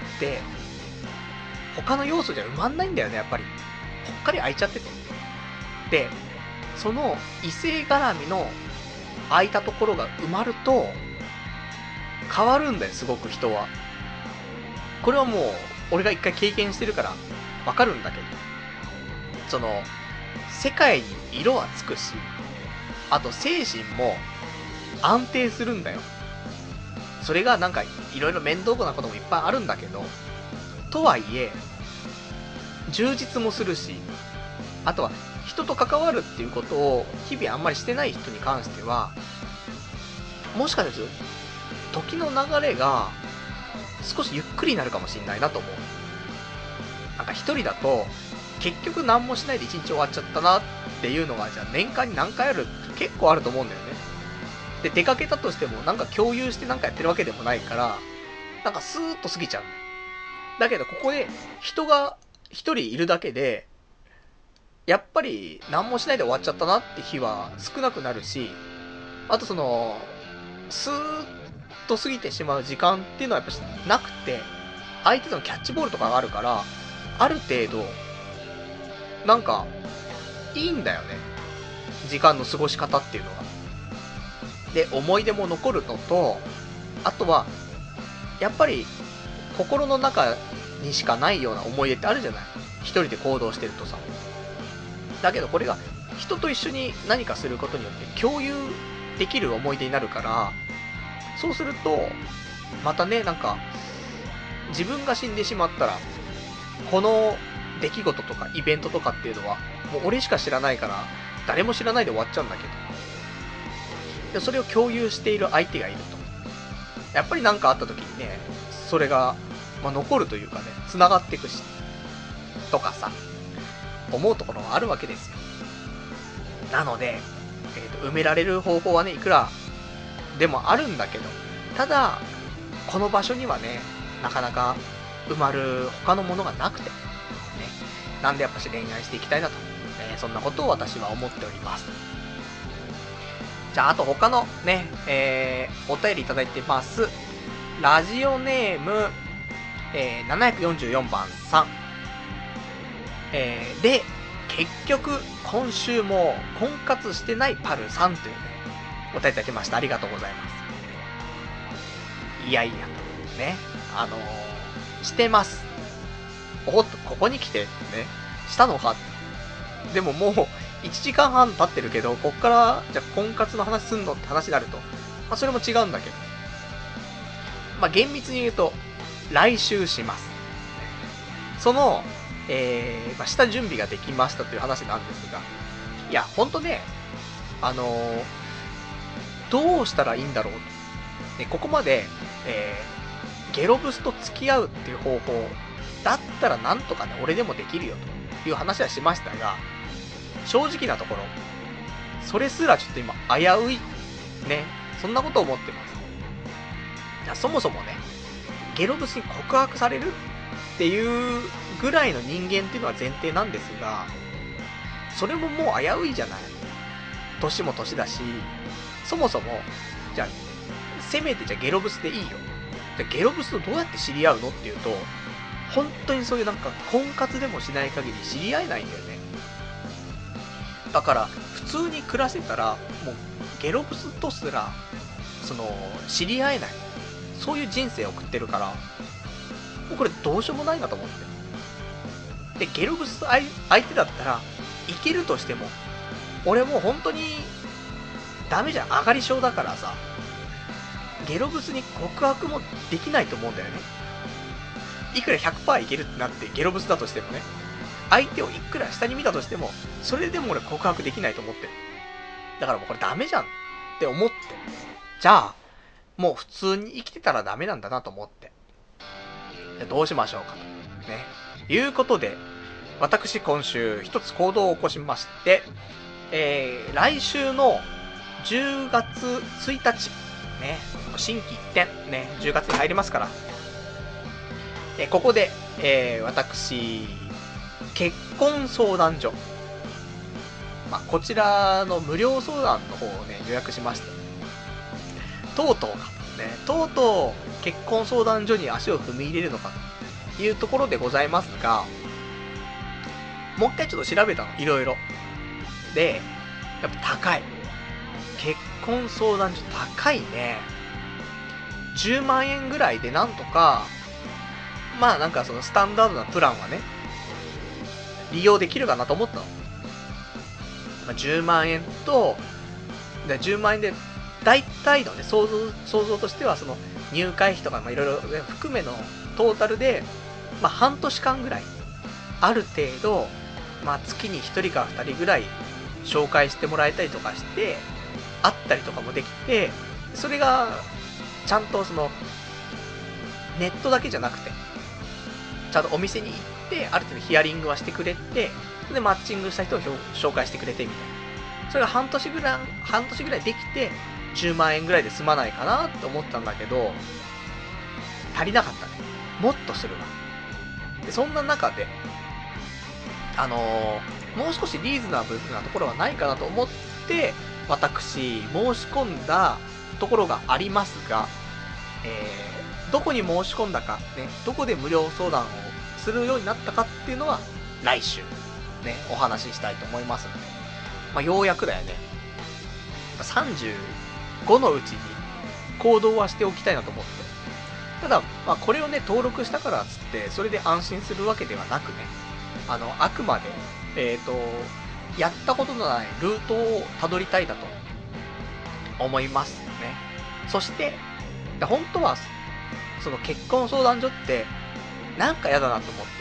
他の要素じゃ埋まんないんだよね、やっぱり。ぽっかり開いちゃってて。で、その異性絡みの開いたところが埋まると、変わるんだよ、すごく人は。これはもう、俺が一回経験してるから、わかるんだけど。その、世界に色はつくし、あと精神も安定するんだよ。それがなんか、いろいろ面倒なこともいっぱいあるんだけど、とはいえ、充実もするし、あとは、人と関わるっていうことを、日々あんまりしてない人に関しては、もしかすると、時の流れが、少しゆっくりになるかもしれないなと思う。なんか一人だと、結局何もしないで一日終わっちゃったなっていうのが、じゃあ年間に何回あるって結構あると思うんだよね。で、出かけたとしても、なんか共有してなんかやってるわけでもないから、なんかスーッと過ぎちゃう。だけど、ここで人が一人いるだけで、やっぱり何もしないで終わっちゃったなって日は少なくなるし、あとその、スーッと過ぎてしまう時間っていうのはやっぱなくて、相手とのキャッチボールとかがあるから、ある程度、なんか、いいんだよね。時間の過ごし方っていうのが。で、思い出も残るのと、あとは、やっぱり、心の中にしかないような思い出ってあるじゃない。一人で行動してるとさ。だけどこれが、人と一緒に何かすることによって共有できる思い出になるから、そうすると、またね、なんか、自分が死んでしまったら、この出来事とかイベントとかっていうのは、もう俺しか知らないから、誰も知らないで終わっちゃうんだけど。で、それを共有している相手がいると。やっぱり何かあった時にね、それが、まあ、残るというかね、繋がっていくし、とかさ、思うところがあるわけですよ。なので、えーと、埋められる方法はね、いくらでもあるんだけど、ただ、この場所にはね、なかなか埋まる他のものがなくて、ね。なんでやっぱし恋愛していきたいなと、えー、そんなことを私は思っております。じゃあ、あと他のね、えー、お便りいただいてます。ラジオネーム、えー、ななひゃくよんじゅうよんばんさん。えー、で、結局、今週も婚活してないパルさんというね、お便りいただきました。ありがとうございます。いやいや、ね、あのー、してます。おっと、ここに来て、ね、したのか。でももう、いちじかんはん経ってるけど、こっから、じゃあ婚活の話すんのって話になると、まあ、それも違うんだけど。まあ、厳密に言うと、来週します。その、えー、まあ、下準備ができましたという話なんですが、いや、ほんとね、あのー、どうしたらいいんだろう。ね、ここまで、えー、ゲロブスと付き合うっていう方法、だったらなんとかね、俺でもできるよという話はしましたが、正直なところ、それすらちょっと今、危うい、ね、そんなことを思ってます。いや、そもそもね、ゲロブスに告白されるっていうぐらいの人間っていうのは前提なんですが、それももう危ういじゃない。年も年だし、そもそも、じゃあ、せめてじゃあゲロブスでいいよ。じゃあゲロブスとどうやって知り合うのっていうと、本当にそういうなんか婚活でもしない限り知り合えないんだよね。だから、普通に暮らせたら、もうゲロブスとすら、その、知り合えない。そういう人生を送ってるから、もうこれどうしようもないなと思って。で、ゲロブス相手だったらいけるとしても、俺もう本当にダメじゃん。上がり症だからさ、ゲロブスに告白もできないと思うんだよね。いくら ひゃくパーセント いけるってなってゲロブスだとしてもね、相手をいくら下に見たとしても、それでも俺告白できないと思ってる。だからもうこれダメじゃんって思って、じゃあもう普通に生きてたらダメなんだなと思って、じゃあどうしましょうかとね、いうことで、私今週一つ行動を起こしまして、えー、来週のじゅうがつついたちね、心機一転ね、じゅうがつに入りますから、えここで、えー、私結婚相談所、まあ、こちらの無料相談の方をね予約しました。とうとうかね、とうとう結婚相談所に足を踏み入れるのかというところでございますが、もう一回ちょっと調べたの、いろいろで、やっぱ高い。結婚相談所高いね。じゅうまんえんぐらいでなんとか、まあなんかそのスタンダードなプランはね、利用できるかなと思ったの。まあ、じゅうまんえんと、じゅうまんえんで、大体のね、想像、想像としてはその入会費とかいろいろ含めのトータルで、まあ半年間ぐらい、ある程度、まあ月にひとりかふたりぐらい紹介してもらえたりとかして、会ったりとかもできて、それが、ちゃんとその、ネットだけじゃなくて、ちゃんとお店に行って、ある程度ヒアリングはしてくれて、で、マッチングした人を紹介してくれてみたいな。それが半年ぐらい、半年ぐらいできて、じゅうまんえんぐらいで済まないかなって思ったんだけど、足りなかったね。もっとするわ。で、そんな中で、あのー、もう少しリーズナブルなところはないかなと思って、私、申し込んだところがありますが、 えー、どこに申し込んだか、ね、どこで無料相談をするようになったかっていうのは、来週、ね、お話ししたいと思いますので、まあ、ようやくだよね。さんじゅうごのうちに行動はしておきたいなと思って。ただ、まあ、これをね、登録したからっつって、それで安心するわけではなくね、あの、あくまで、えっと、やったことのないルートをたどりたいだと思いますね。そして、本当は、その結婚相談所って、なんか嫌だなと思って。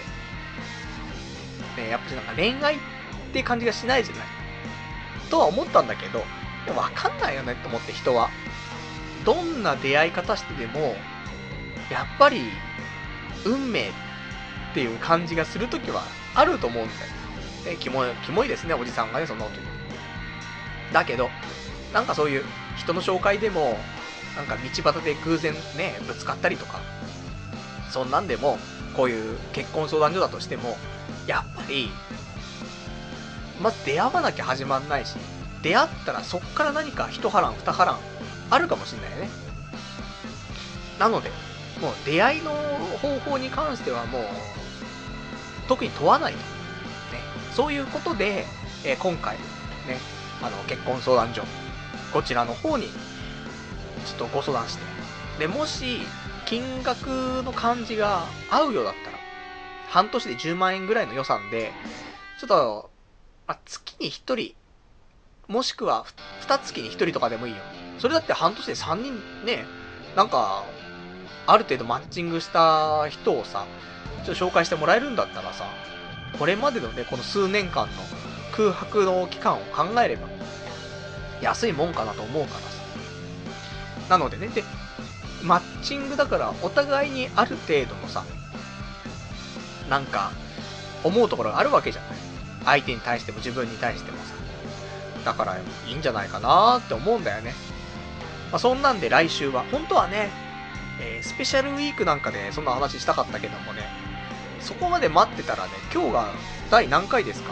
ね、やっぱりなんか恋愛って感じがしないじゃない。とは思ったんだけど、でもわかんないよねと思って、人は。どんな出会い方してでも、やっぱり、運命っていう感じがするときはあると思うんだよ。ね、キモい、キモいですね、おじさんがね、そんなこと言う。だけど、なんかそういう人の紹介でも、なんか道端で偶然ね、ぶつかったりとか、そんなんでも、こういう結婚相談所だとしても、やっぱり、まず出会わなきゃ始まんないし、出会ったらそっから何か一波乱二波乱あるかもしんないよね。なので、もう出会いの方法に関してはもう、特に問わないと。ね。そういうことで、えー、今回、ね、あの、結婚相談所、こちらの方に、ちょっとご相談して。で、もし、金額の感じが合うようだったら、半年でじゅうまんえんぐらいの予算で、ちょっと、まあ、月にひとり、もしくはに月にひとりとかでもいいよ。それだって半年でさんにんね、なんか、ある程度マッチングした人をさ、ちょっと紹介してもらえるんだったらさ、これまでのね、この数年間の空白の期間を考えれば、安いもんかなと思うからさ。なのでね、で、マッチングだからお互いにある程度のさ、なんか、思うところがあるわけじゃない。相手に対しても自分に対してもさ。だからいいんじゃないかなーって思うんだよね。まあ、そんなんで来週は、本当はね、えー、スペシャルウィークなんかでそんな話したかったけどもね、そこまで待ってたらね、今日が第何回ですか？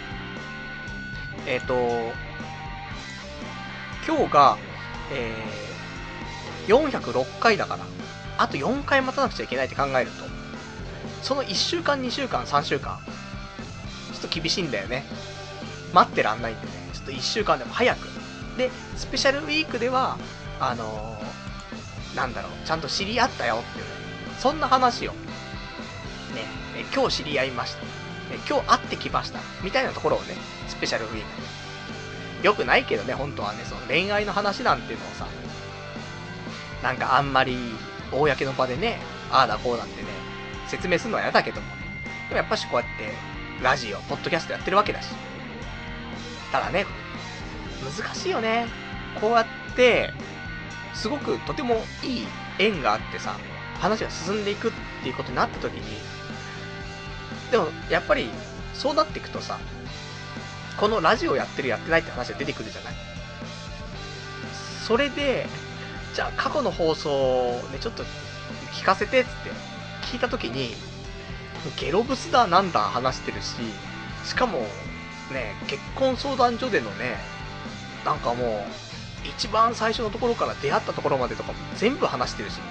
えっ、ー、と、今日が、えー、よんひゃくろっかいだから、あとよんかい待たなくちゃいけないって考えると、そのいっしゅうかん、にしゅうかん、さんしゅうかん、ちょっと厳しいんだよね。待ってらんないんでね、ちょっといっしゅうかんでも早く。で、スペシャルウィークでは、あのー、なんだろう、ちゃんと知り合ったよっていうね、そんな話を、ね、え今日知り合いました。今日会ってきました。みたいなところをね、スペシャルウィーク。よくないけどね、本当はね、その恋愛の話なんていうのをさ、なんかあんまり、公の場でね、ああだこうだってね、説明するのは嫌だけども、でもやっぱしこうやって、ラジオ、ポッドキャストやってるわけだし。ただね、難しいよね。こうやって、すごくとてもいい縁があってさ、話が進んでいくっていうことになった時に、でもやっぱりそうなっていくとさ、このラジオやってるやってないって話が出てくるじゃない。それで、じゃあ過去の放送をね、ちょっと聞かせてっつって聞いた時に、ゲロブスだなんだ話してるし、しかもね、結婚相談所でのね、なんかもう一番最初のところから出会ったところまでとかも全部話してるしみた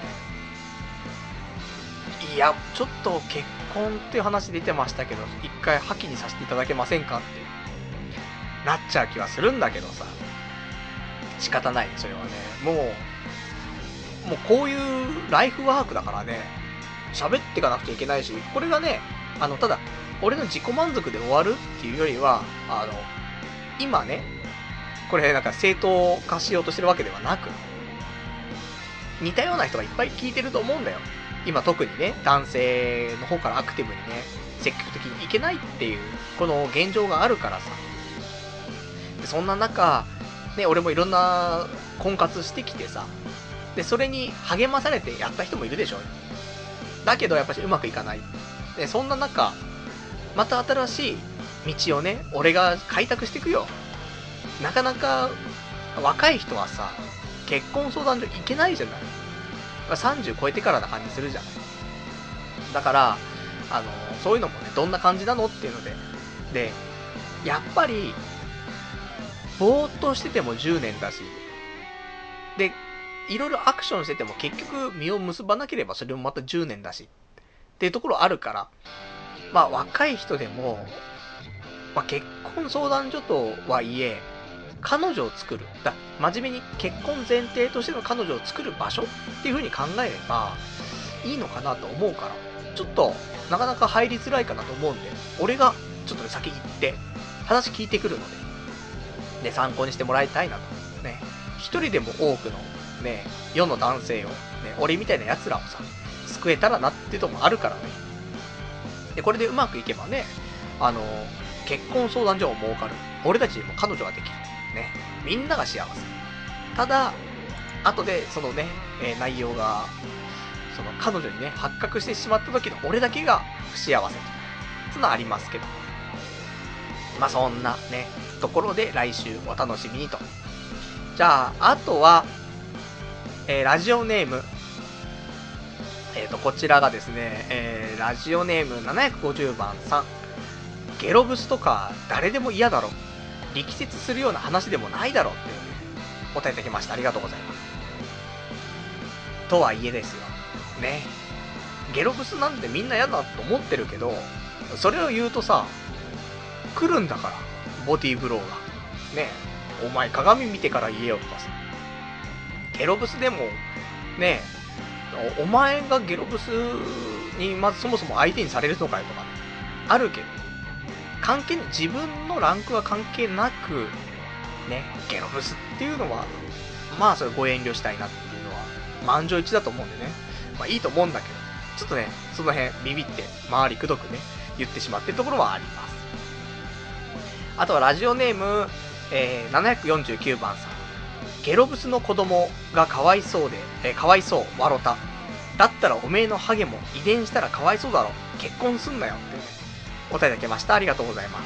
いな。いや、ちょっと結婚っていう話出てましたけど、一回破棄にさせていただけませんかってなっちゃう気はするんだけどさ、仕方ない、それはね。もう、もうこういうライフワークだからね、喋っていかなくちゃいけないし、これがね、あの、ただ、俺の自己満足で終わるっていうよりは、あの、今ね、これなんか正当化しようとしてるわけではなく、似たような人がいっぱい聞いてると思うんだよ。今特にね、男性の方からアクティブにね、積極的にいけないっていう、この現状があるからさ。でそんな中、ね、俺もいろんな婚活してきてさ、で、それに励まされてやった人もいるでしょ。だけどやっぱりうまくいかない。で、そんな中、また新しい道をね、俺が開拓していくよ。なかなか若い人はさ、結婚相談所行けないじゃない。さんじゅう超えてからな感じするじゃない。だから、あの、そういうのもね、どんな感じなのっていうので、で、やっぱり、ぼーっとしててもじゅうねんだし、で、 いろいろアクションしてても結局実を結ばなければそれもまたじゅうねんだしっていうところあるから、まあ若い人でも、まあ、結婚相談所とはいえ彼女を作るだ真面目に結婚前提としての彼女を作る場所っていう風に考えればいいのかなと思うから、ちょっとなかなか入りづらいかなと思うんで、俺がちょっとね先行って話聞いてくるので、ね、参考にしてもらいたいなとね。一人でも多くのね世の男性をね、俺みたいな奴らをさ救えたらなっていうとこもあるからね。でこれでうまくいけばね、あの結婚相談所も儲かる、俺たちにも彼女ができるね、みんなが幸せ。ただ後でそのね、えー、内容がその彼女にね発覚してしまった時の俺だけが不幸せと、そんなありますけど、まあそんなねところで来週お楽しみにと。じゃああとは、えー、ラジオネーム、えっとこちらがですね、えー、ラジオネームななひゃくごじゅうばんさん、ゲロブスとか誰でも嫌だろ、力説するような話でもないだろって答えてきました。ありがとうございます。とはいえですよね、ゲロブスなんてみんな嫌だと思ってるけど、それを言うとさ来るんだから、ボディーブローがね、お前鏡見てから言えよとかさ、ゲロブスでもね、お前がゲロブスにまずそもそも相手にされるのかよとか、ね、あるけど関係ない、自分のランクは関係なくね、ゲロブスっていうのはまあそれご遠慮したいなっていうのは満場一致だと思うんでね、まあいいと思うんだけど、ちょっとねその辺ビビって周りくどくね言ってしまってるところはあります。あとはラジオネーム、えー、ななひゃくよんじゅうきゅうばんさん、ゲロブスの子供がかわいそうで、えー、かわいそう、わろた。だったらおめえのハゲも遺伝したらかわいそうだろ。結婚すんなよって、ね、お答えいただきました。ありがとうございます。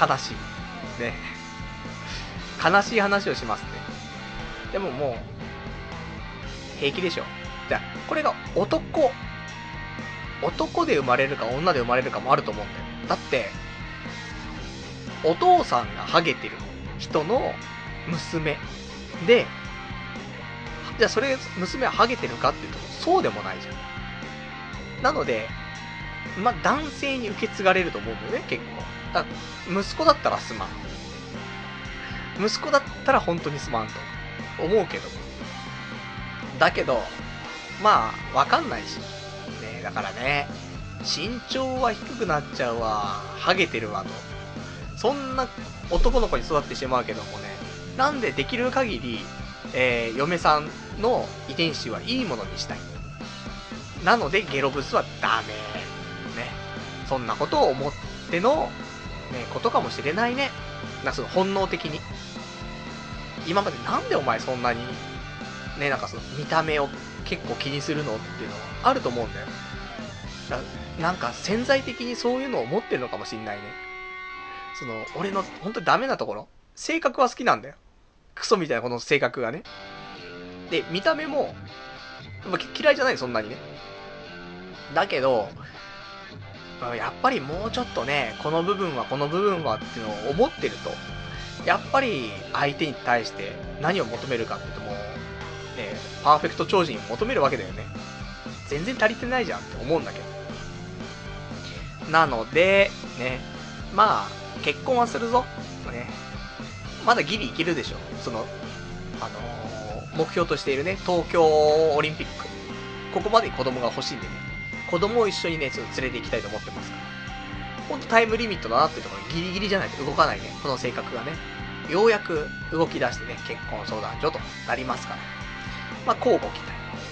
悲しい。ね。悲しい話をしますね。でももう、平気でしょ。じゃあ、これが男。男で生まれるか女で生まれるかもあると思うんだよ。だって、お父さんがハゲてる人の娘で、じゃあそれ娘はハゲてるかっていうとそうでもないじゃん。なのでまあ男性に受け継がれると思うんだよね、結構。だ息子だったらすまん、息子だったら本当にすまんと思うけど、だけどまあわかんないしね。だからね、身長は低くなっちゃうわ、ハゲてるわと、そんな男の子に育ってしまうけどもね、なんでできる限り、えー、嫁さんの遺伝子はいいものにしたい。なのでゲロブスはダメね。そんなことを思っての、ね、ことかもしれないね。な、その本能的に今までなんでお前そんなにね、なんかその見た目を結構気にするのっていうのはあると思うんだよ。だなんか潜在的にそういうのを持ってるのかもしんないね。その俺の本当にダメなところ、性格は好きなんだよ、クソみたいなこの性格がね。で見た目も、まあ、嫌いじゃない、そんなにね。だけどやっぱりもうちょっとね、この部分はこの部分はっていうのを思ってると、やっぱり相手に対して何を求めるかっていうと、もうね、パーフェクト超人を求めるわけだよね。全然足りてないじゃんって思うんだけど。なのでね、まあ結婚はするぞね。まだギリいけるでしょ。そのあのー、目標としているね、東京オリンピック、ここまで子供が欲しいんでね、子供を一緒にねちょっと連れて行きたいと思ってますから。ほんとタイムリミットだなっていうところギリギリじゃないと動かないね、この性格がね。ようやく動き出してね、結婚相談所となりますから、まあ交互期待。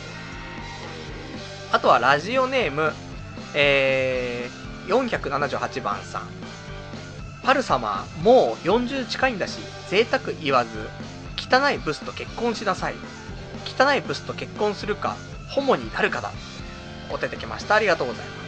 あとはラジオネーム、えー、よんひゃくななじゅうはちばんさん、パル様もうよんじゅう近いんだし贅沢言わず汚いブスと結婚しなさい。汚いブスと結婚するかホモになるかだ。お手てきました。ありがとうございます。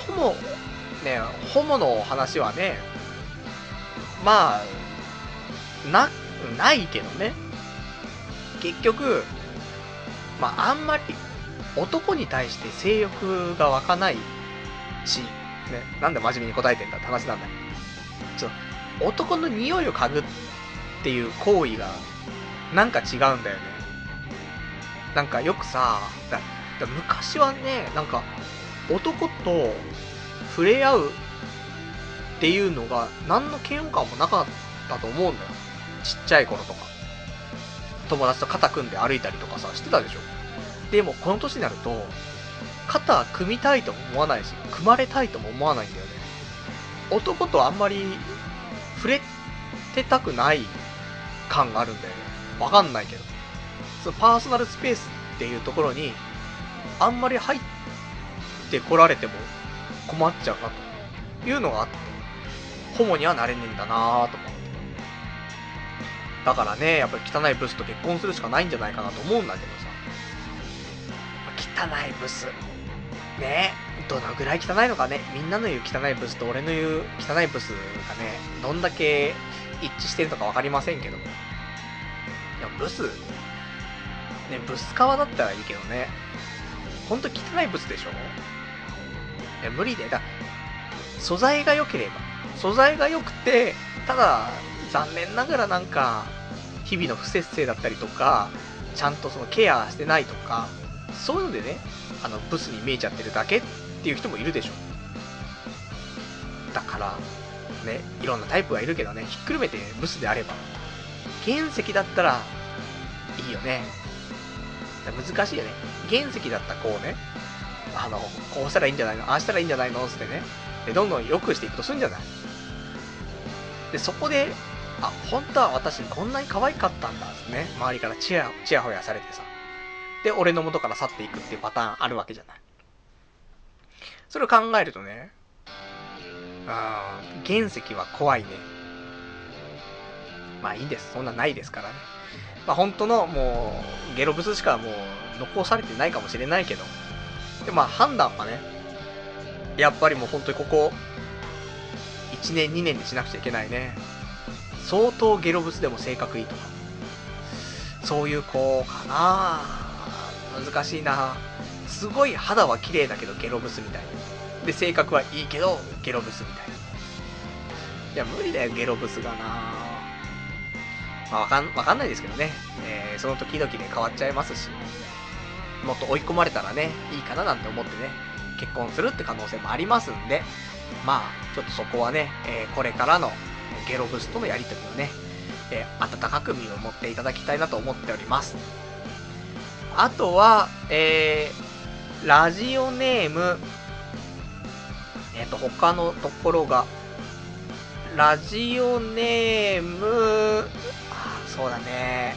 ホモね、ホモの話はね、まあなないけどね。結局まああんまり男に対して性欲が湧かないしね、なんで真面目に答えてんだって話なんだけど、ちょっと男の匂いを嗅ぐっていう行為がなんか違うんだよね。なんかよくさ、だだ昔はね、なんか男と触れ合うっていうのが何の嫌悪感もなかったと思うんだよ。ちっちゃい頃とか。友達と肩組んで歩いたりとかさ、してたでしょ。でもこの年になると、肩組みたいとも思わないし、組まれたいとも思わないんだよね。男とあんまり触れてたくない感があるんだよね。わかんないけど。そのパーソナルスペースっていうところに、あんまり入ってこられても困っちゃうなというのがあって、ホモにはなれねえんだなぁと思って。だからね、やっぱり汚いブスと結婚するしかないんじゃないかなと思うんだけどさ。汚いブス。ねえ、どのぐらい汚いのかね。みんなの言う汚いブスと俺の言う汚いブスがね、どんだけ一致してるのかわかりませんけど。いや、ブス、ね、ブス革だったらいいけどね。ほんと汚いブスでしょ。いや、無理で。だ素材が良ければ。素材が良くて、ただ、残念ながらなんか、日々の不節制だったりとか、ちゃんとそのケアしてないとか、そういうのでね、あの、ブスに見えちゃってるだけっていう人もいるでしょ。だから、ね、いろんなタイプがいるけどね、ひっくるめてブスであれば、原石だったら、いいよね。難しいよね。原石だったらこうね、あの、こうしたらいいんじゃないの、ああしたらいいんじゃないのつってね、で、どんどん良くしていくとするんじゃない。で、そこで、あ、本当は私こんなに可愛かったんだってね、周りからチヤ、チヤホヤされてさ。で、俺の元から去っていくっていうパターンあるわけじゃない。それを考えるとね、あー、原石は怖いね。まあいいんです。そんなないですからね。まあ本当のもう、ゲロブスしかもう残されてないかもしれないけど。で、まあ判断はね、やっぱりもう本当にここ、いちねんにねんでしなくちゃいけないね。相当ゲロブスでも性格いいとか。そういう子かな。難しいな。すごい肌は綺麗だけどゲロブスみたいな。で、性格はいいけどゲロブスみたいな。いや、無理だよ、ゲロブスがな。まあ、わかん、わかんないですけどね。えー、その時々で変わっちゃいますし。もっと追い込まれたらね、いいかななんて思ってね、結婚するって可能性もありますんで、まあ、ちょっとそこはね、えー、これからのゲロブスとのやりとりをね、えー、温かく見守っていただきたいなと思っております。あとは、えー、ラジオネーム、えっと、他のところが、ラジオネーム、あ、そうだね。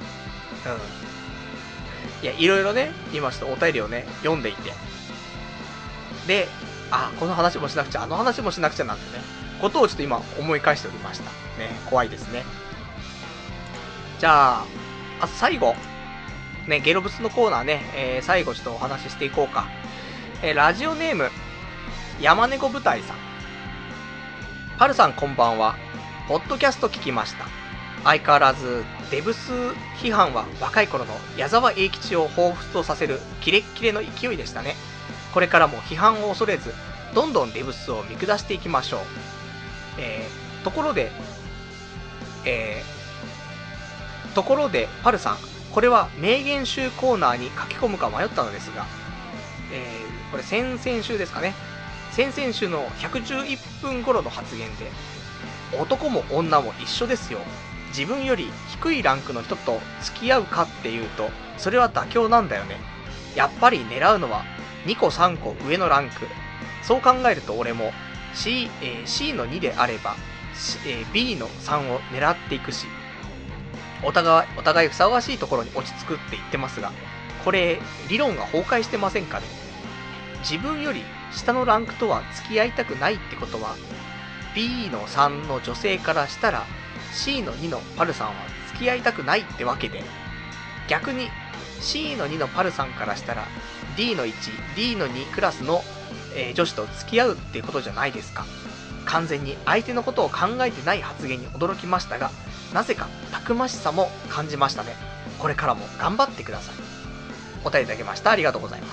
うん。いや、いろいろね、今ちょっとお便りをね、読んでいて。で、あ、この話もしなくちゃ、あの話もしなくちゃなんてね、ことをちょっと今思い返しておりました。ね、怖いですね。じゃあ、あ、最後。ね、ゲロブスのコーナーね、えー、最後ちょっとお話ししていこうか。えー、ラジオネーム、山猫舞台さん。パルさんこんばんは。ポッドキャスト聞きました。相変わらずデブス批判は若い頃の矢沢永吉を彷彿とさせるキレッキレの勢いでしたね。これからも批判を恐れず、どんどんデブスを見下していきましょう。えー、ところで、えー、ところでパルさん、これは名言集コーナーに書き込むか迷ったのですが、えー、これ先々週ですかね。先々週のひゃくじゅういっぷん頃の発言で、男も女も一緒ですよ。自分より低いランクの人と付き合うかっていうと、それは妥協なんだよね。やっぱり狙うのはにこさんこ上のランク。そう考えると俺も C、えー、C のにであれば、C えー、ビー のさんを狙っていくし、お互い、お互いふさわしいところに落ち着くって言ってますが、これ理論が崩壊してませんかね。自分より下のランクとは付き合いたくないってことは、 ビー のさんの女性からしたら シー のにのパルさんは付き合いたくないってわけで、逆に シー のにのパルさんからしたら ディー のいち、ディー のにクラスの、えー、女子と付き合うってことじゃないですか。完全に相手のことを考えてない発言に驚きましたが、なぜかたくましさも感じましたね。これからも頑張ってください。お便りいただきました。ありがとうございます。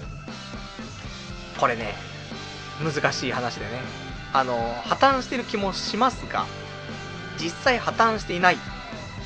これね、難しい話でね、あの破綻してる気もしますが、実際破綻していない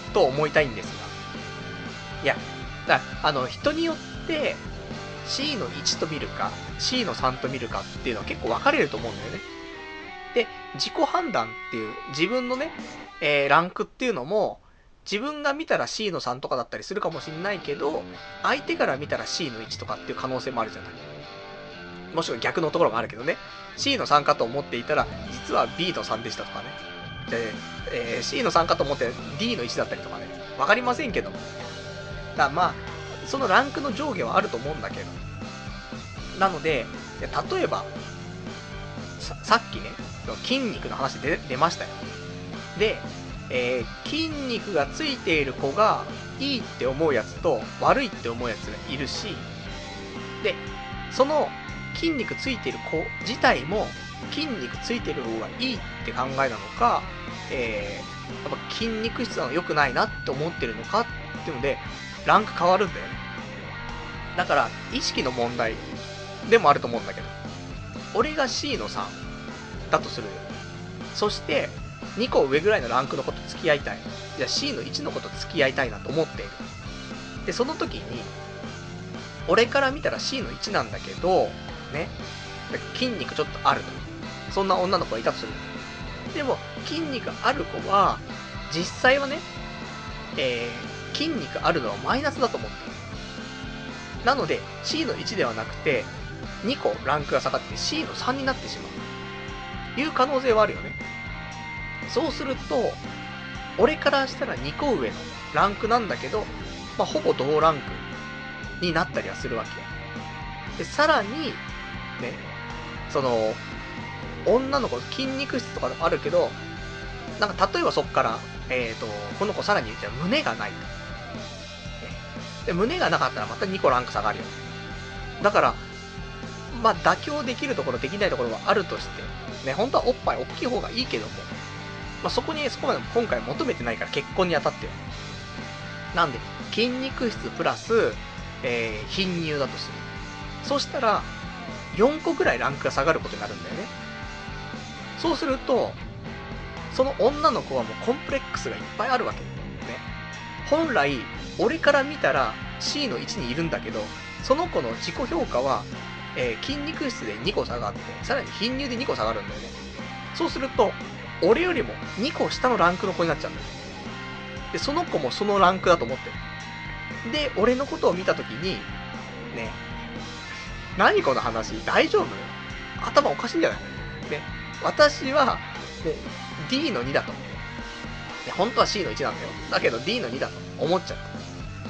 と思いたいんですが。いや、だあの、人によって シー のいちと見るか、シー のさんと見るかっていうのは結構分かれると思うんだよね。で、自己判断っていう、自分のね、えー、ランクっていうのも、自分が見たら シー のさんとかだったりするかもしんないけど、相手から見たら シー のいちとかっていう可能性もあるじゃない。もしくは逆のところもあるけどね。シー のさんかと思っていたら、実は ビー のさんでしたとかね。で、えー、シー のさんかと思って ディー のいちだったりとかね。わかりませんけど。だからまあ、そのランクの上下はあると思うんだけど。なので、例えば、ささっきね、筋肉の話で出ましたよ。で、えー、筋肉がついている子がいいって思うやつと悪いって思うやつがいるし、で、その筋肉ついている子自体も筋肉ついてる方がいいって考えなのか、えー、やっぱ筋肉質なの良くないなって思ってるのかっていうので、ランク変わるんだよね。だから、意識の問題でもあると思うんだけど、俺が シー のさんだとするよ。そして、にこ上ぐらいのランクの子と付き合いたい。じゃあ シー のいちの子と付き合いたいなと思っている。で、その時に、俺から見たら シー のいちなんだけど、ね、筋肉ちょっとあると。そんな女の子がいたとする。でも、筋肉ある子は、実際はね、えー、筋肉あるのはマイナスだと思っている。なので、シー のいちではなくて、にこランクが下がって シー のさんになってしまう。いう可能性はあるよね。そうすると、俺からしたらにこ上のランクなんだけど、まあ、ほぼ同ランクになったりはするわけ。で、さらに、ね、その、女の子、筋肉質とかあるけど、なんか例えばそっから、えっと、この子さらに言っちゃう胸がないと。で、胸がなかったらまたにこランク下がるよ。だから、まあ妥協できるところできないところはあるとして、ね、本当はおっぱい大きい方がいいけども、まあ、そこにそこまで今回求めてないから結婚にあたっては。なんで、筋肉質プラス、えー、貧乳だとする。そしたら、よんこぐらいランクが下がることになるんだよね。そうすると、その女の子はもうコンプレックスがいっぱいあるわけ。ね。本来、俺から見たら シー のいちにいるんだけど、その子の自己評価は、えー、筋肉質でにこ下がって、さらに貧乳でにこ下がるんだよね。そうすると、俺よりもにこ下のランクの子になっちゃうんだよ。で、その子もそのランクだと思ってる。で、俺のことを見たときに、ね、何この話大丈夫？頭おかしいんじゃない？ね、私は、ね、ディー のにだと。ね、本当は シー のいちなんだよ。だけど ディー のにだと思っちゃった。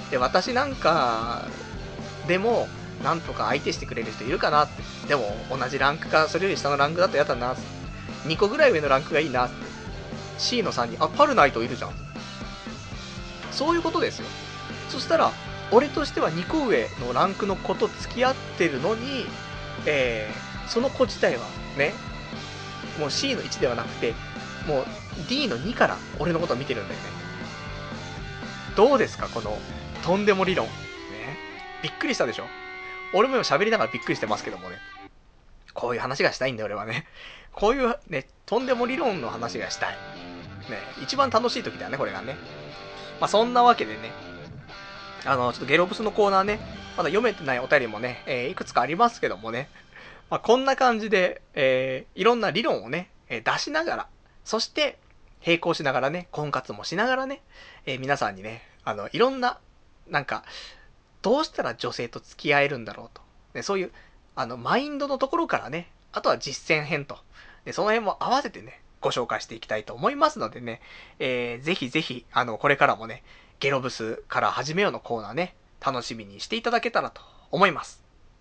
で、私なんか、でも、なんとか相手してくれる人いるかなって。でも、同じランクか、それより下のランクだとやだなって。にこぐらい上のランクがいいなって。シー のさんに、あ、パルナイトいるじゃん。そういうことですよ。そしたら、俺としてはにこ上のランクの子と付き合ってるのに、えー、その子自体はね、もう シー のいちではなくて、もう ディー のにから俺のことを見てるんだよね。どうですかこの、とんでも理論。ね。びっくりしたでしょ？俺も今喋りながらびっくりしてますけどもね。こういう話がしたいんだよ俺はね。こういうね、とんでも理論の話がしたい。ね、一番楽しい時だよね、これがね。まあそんなわけでね、あの、ちょっとゲロブスのコーナーね、まだ読めてないお便りもね、えー、いくつかありますけどもね、まあこんな感じで、えー、いろんな理論をね、えー、出しながら、そして、並行しながらね、婚活もしながらね、えー、皆さんにね、あの、いろんな、なんか、どうしたら女性と付き合えるんだろうと。ね、そういう、あの、マインドのところからね、あとは実践編と。で、その辺も合わせてね、ご紹介していきたいと思いますのでね、えー、ぜひぜひ、あの、これからもね、ゲロブスから始めようのコーナーね、楽しみにしていただけたらと思います。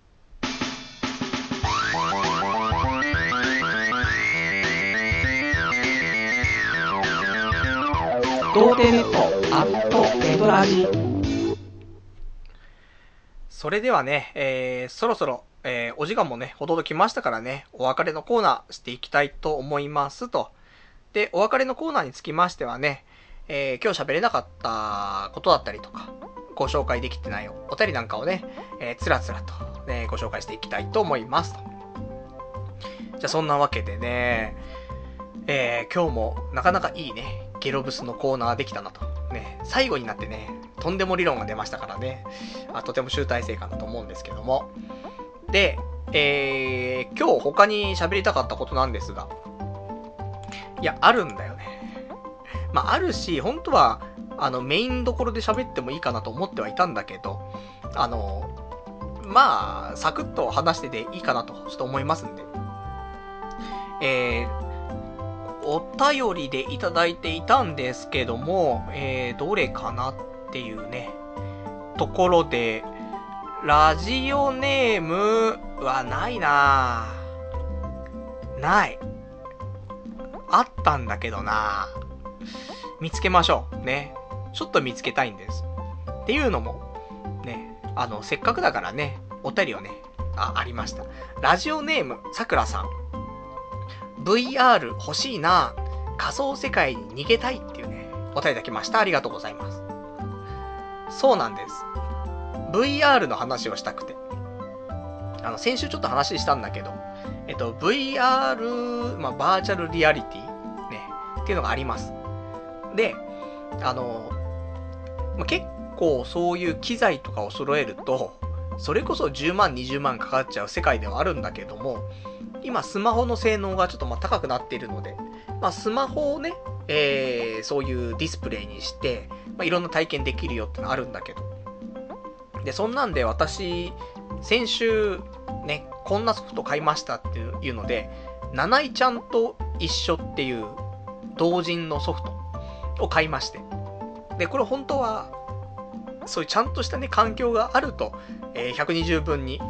童貞ネットアットエドラジ。それではね、えー、そろそろ、えー、お時間もね、ほどどきましたからね、お別れのコーナーしていきたいと思いますと。で、お別れのコーナーにつきましてはね、えー、今日喋れなかったことだったりとか、ご紹介できてないお便りなんかをね、えー、つらつらと、ね、ご紹介していきたいと思いますと。じゃあそんなわけでね、えー、今日もなかなかいいね、ゲロブスのコーナーできたなと。 ね、最後になってね、とんでも理論が出ましたからね、あとても集大成感だと思うんですけども。で、えー、今日他に喋りたかったことなんですが、いや、あるんだよね。まあ、あるし、本当は、あの、メインどころで喋ってもいいかなと思ってはいたんだけど、あの、まあ、サクッと話してていいかなと、ちょっと思いますんで。えー、お便りでいただいていたんですけども、えー、どれかなっていうね、ところで、ラジオネームはないなぁ。ない。あったんだけどなぁ。見つけましょう。ね。ちょっと見つけたいんです。っていうのも、ね、あの、せっかくだからね、お便りをね、あ、ありました。ラジオネーム、さくらさん。ブイアール 欲しいなぁ。仮想世界に逃げたいっていうね、お便りいただきました。ありがとうございます。そうなんです。ブイアール の話をしたくて。あの、先週ちょっと話したんだけど、えっと、ブイアール、まあ、バーチャルリアリティ、ね、っていうのがあります。で、あの、まあ、結構そういう機材とかを揃えると、それこそじゅうまん、にじゅうまんかかっちゃう世界ではあるんだけども、今スマホの性能がちょっとまあ高くなっているので、まあ、スマホをね、えー、そういうディスプレイにして、まあ、いろんな体験できるよってのあるんだけど、で、そんなんで私、先週、ね、こんなソフト買いましたっていうので、ナナイちゃんと一緒っていう同人のソフトを買いまして。で、これ本当は、そういうちゃんとしたね、環境があると、えー、ひゃくにじゅうぶんに、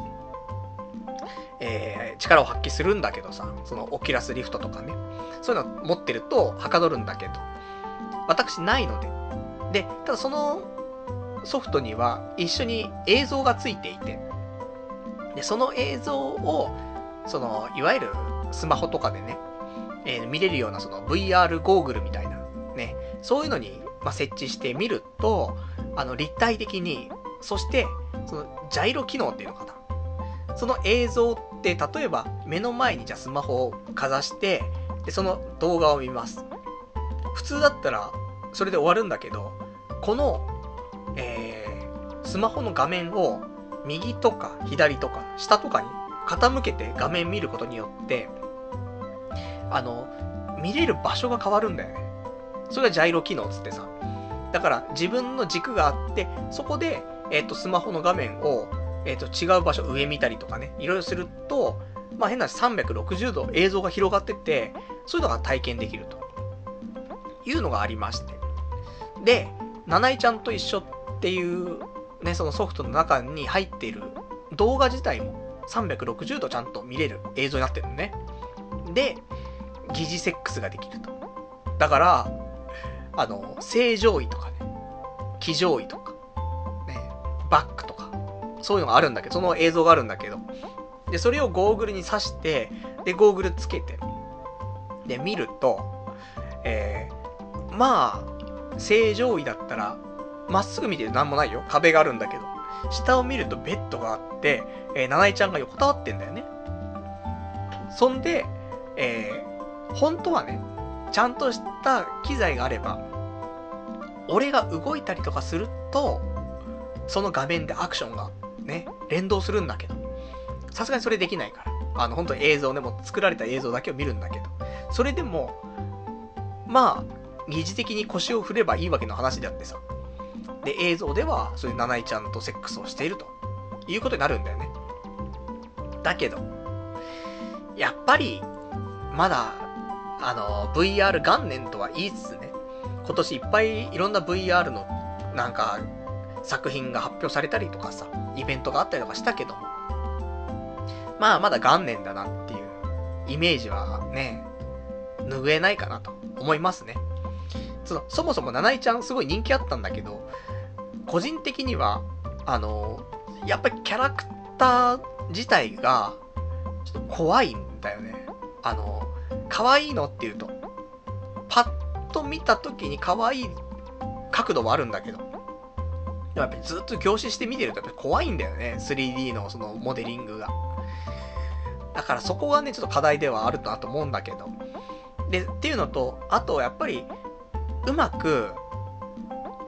えー、力を発揮するんだけどさ、そのオキュラスリフトとかね、そういうの持ってるとはかどるんだけど、私ないので。で、ただそのソフトには一緒に映像がついていて、で、その映像を、その、いわゆるスマホとかでね、えー、見れるようなその ブイアール ゴーグルみたいな、ね、そういうのに、まあ、設置してみると、あの、立体的に、そして、その、ジャイロ機能っていうのかな。その映像って、例えば、目の前にじゃあスマホをかざして、で、その動画を見ます。普通だったら、それで終わるんだけど、この、えー、スマホの画面を、右とか左とか下とかに傾けて画面見ることによって、あの、見れる場所が変わるんだよね。それがジャイロ機能つってさ。だから自分の軸があって、そこで、えっと、スマホの画面を、えっと、違う場所、上見たりとかね、いろいろすると、まあ、変なさんびゃくろくじゅうど映像が広がってて、そういうのが体験できると。いうのがありまして。で、ナナイちゃんと一緒っていう、ね、そのソフトの中に入っている動画自体もさんびゃくろくじゅうどちゃんと見れる映像になってるのね。で、疑似セックスができると。だから、あの、正常位とかね、騎乗位とか、ね、バックとか、そういうのがあるんだけど、その映像があるんだけど、で、それをゴーグルに挿して、で、ゴーグルつけて、で、見ると、えー、まあ、正常位だったら、まっすぐ見てるなんもないよ。壁があるんだけど。下を見るとベッドがあって、えー、ナナイちゃんが横たわってんだよね。そんで、えー、本当はね、ちゃんとした機材があれば、俺が動いたりとかすると、その画面でアクションがね、連動するんだけど、さすがにそれできないから。あの、本当映像ね、もう作られた映像だけを見るんだけど、それでも、まあ、疑似的に腰を振ればいいわけの話であってさ。で、映像では、そういうナナイちゃんとセックスをしているということになるんだよね。だけど、やっぱり、まだ、あの、ブイアール 元年とは言いつつね、今年いっぱいいろんな ブイアール の、なんか、作品が発表されたりとかさ、イベントがあったりとかしたけども、まあ、まだ元年だなっていうイメージはね、拭えないかなと思いますね。その、そもそもナナイちゃんすごい人気あったんだけど、個人的には、あの、やっぱりキャラクター自体が、ちょっと怖いんだよね。あの、可愛いのっていうと、パッと見た時に可愛い角度もあるんだけど、でもやっぱりずっと凝視して見てるとやっぱり怖いんだよね。スリーディー のそのモデリングが。だからそこがね、ちょっと課題ではあるなと思うんだけど。で、っていうのと、あとやっぱり、うまく、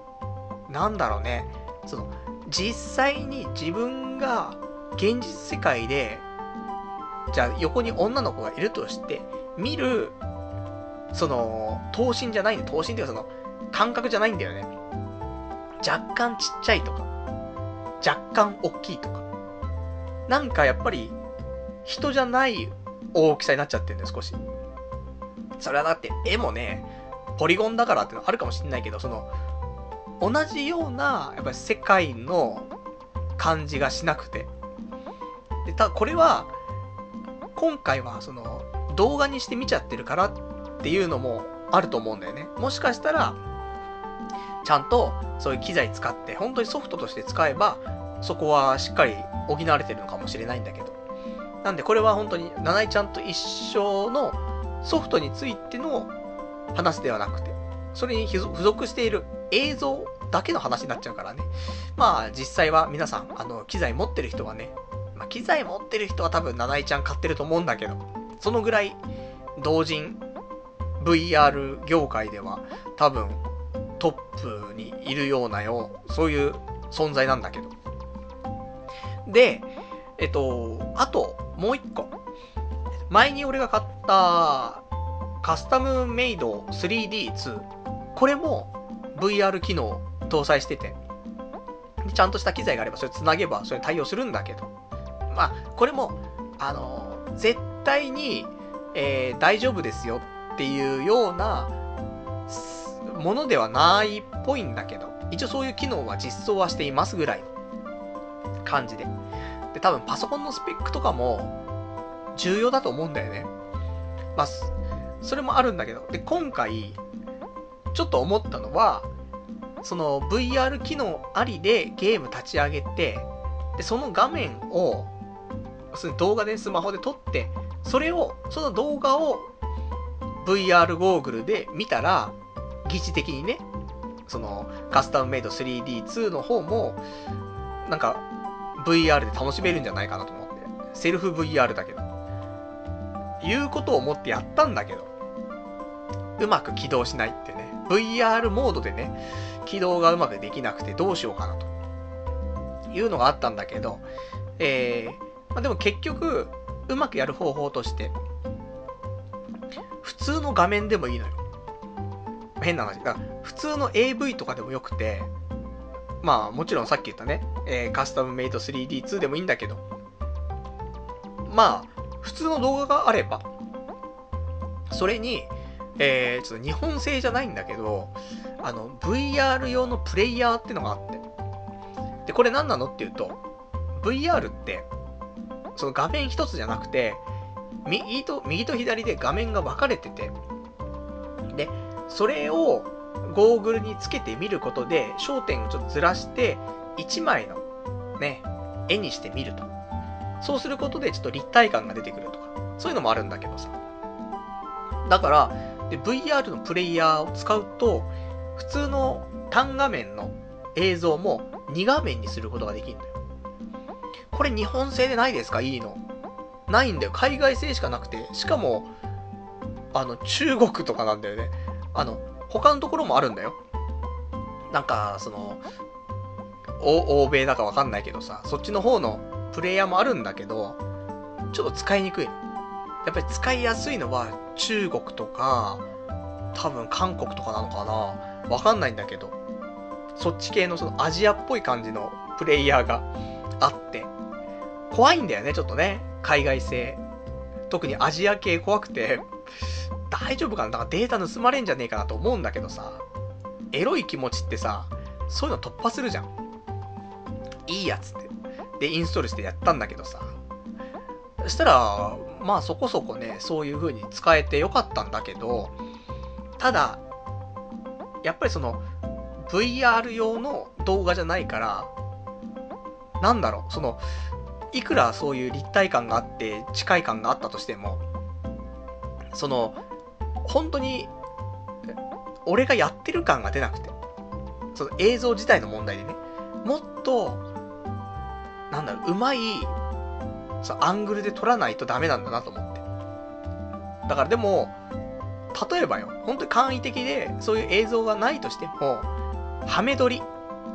なんだろうね、その、実際に自分が現実世界で、じゃあ横に女の子がいるとして、見る、その、頭身じゃないんだ。頭身っていうかその、感覚じゃないんだよね。若干ちっちゃいとか、若干大きいとか。なんかやっぱり、人じゃない大きさになっちゃってるんだよ、少し。それはだって、絵もね、ポリゴンだからってのあるかもしれないけど、その、同じような、やっぱり世界の感じがしなくて。で、ただこれは、今回はその、動画にして見ちゃってるからっていうのもあると思うんだよね。もしかしたら、ちゃんとそういう機材使って、本当にソフトとして使えば、そこはしっかり補われてるのかもしれないんだけど。なんでこれは本当に、なないちゃんと一緒のソフトについての話ではなくて、それに付属している映像だけの話になっちゃうからね。まあ実際は皆さん、あの、機材持ってる人はね、まあ機材持ってる人は多分なないちゃん買ってると思うんだけど、そのぐらい同人 ブイアール 業界では多分トップにいるようなよ、そういう存在なんだけど。で、えっと、あともう一個。前に俺が買ったカスタムメイド スリーディーツー。これも ブイアール 機能搭載してて、ちゃんとした機材があればそれ繋げばそれに対応するんだけど、まあこれもあの絶対に、えー、大丈夫ですよっていうようなものではないっぽいんだけど、一応そういう機能は実装はしていますぐらいの感じで。で、多分パソコンのスペックとかも重要だと思うんだよね。まあそれもあるんだけど、で今回ちょっと思ったのは、その ブイアール 機能ありでゲーム立ち上げて、でその画面を動画でスマホで撮って、それをその動画を ブイアール ゴーグルで見たら、疑似的にね、そのカスタムメイド スリーディーツー の方もなんか ブイアール で楽しめるんじゃないかなと思って、セルフ ブイアール だけどいうことを思ってやったんだけど、うまく起動しないってね。ブイアール モードでね、起動がうまくできなくてどうしようかなというのがあったんだけど、えー、まあ、でも結局うまくやる方法として普通の画面でもいいのよ。変な話だ。普通の エーブイ とかでもよくて、まあもちろんさっき言ったね、えー、カスタムメイド スリーディーツー でもいいんだけど、まあ普通の動画があれば、それにえー、ちょっと日本製じゃないんだけど、あの ブイアール 用のプレイヤーってのがあって、でこれ何なのっていうと、 ブイアール ってその画面一つじゃなくて、右と右と左で画面が分かれてて、でそれをゴーグルにつけてみることで焦点をちょっとずらしていちまいのね絵にしてみると、そうすることでちょっと立体感が出てくるとか、そういうのもあるんだけどさ。だからで ブイアール のプレイヤーを使うと、普通の単画面の映像もに画面にすることができるんだよ。これ日本製でないですか？いいのないんだよ。海外製しかなくて、しかもあの中国とかなんだよね。あの他のところもあるんだよ。なんかその欧米だかわかんないけどさ、そっちの方のプレイヤーもあるんだけど、ちょっと使いにくいの。やっぱり使いやすいのは中国とか多分韓国とかなのかな、わかんないんだけど、そっち系のそのアジアっぽい感じのプレイヤーがあって怖いんだよね、ちょっとね。海外製、特にアジア系怖くて、大丈夫かな、だからデータ盗まれんじゃねえかなと思うんだけどさ、エロい気持ちってさ、そういうの突破するじゃん。いいやつってでインストールしてやったんだけどさ、そしたらまあそこそこね、そういう風に使えてよかったんだけど、ただやっぱりその ブイアール 用の動画じゃないから、なんだろう、そのいくらそういう立体感があって近い感があったとしても、その本当に俺がやってる感が出なくて、その映像自体の問題でね、もっとなんだろう、うまいそのアングルで撮らないとダメなんだなと思って。だからでも例えばよ、本当に簡易的でそういう映像がないとしても、ハメ撮り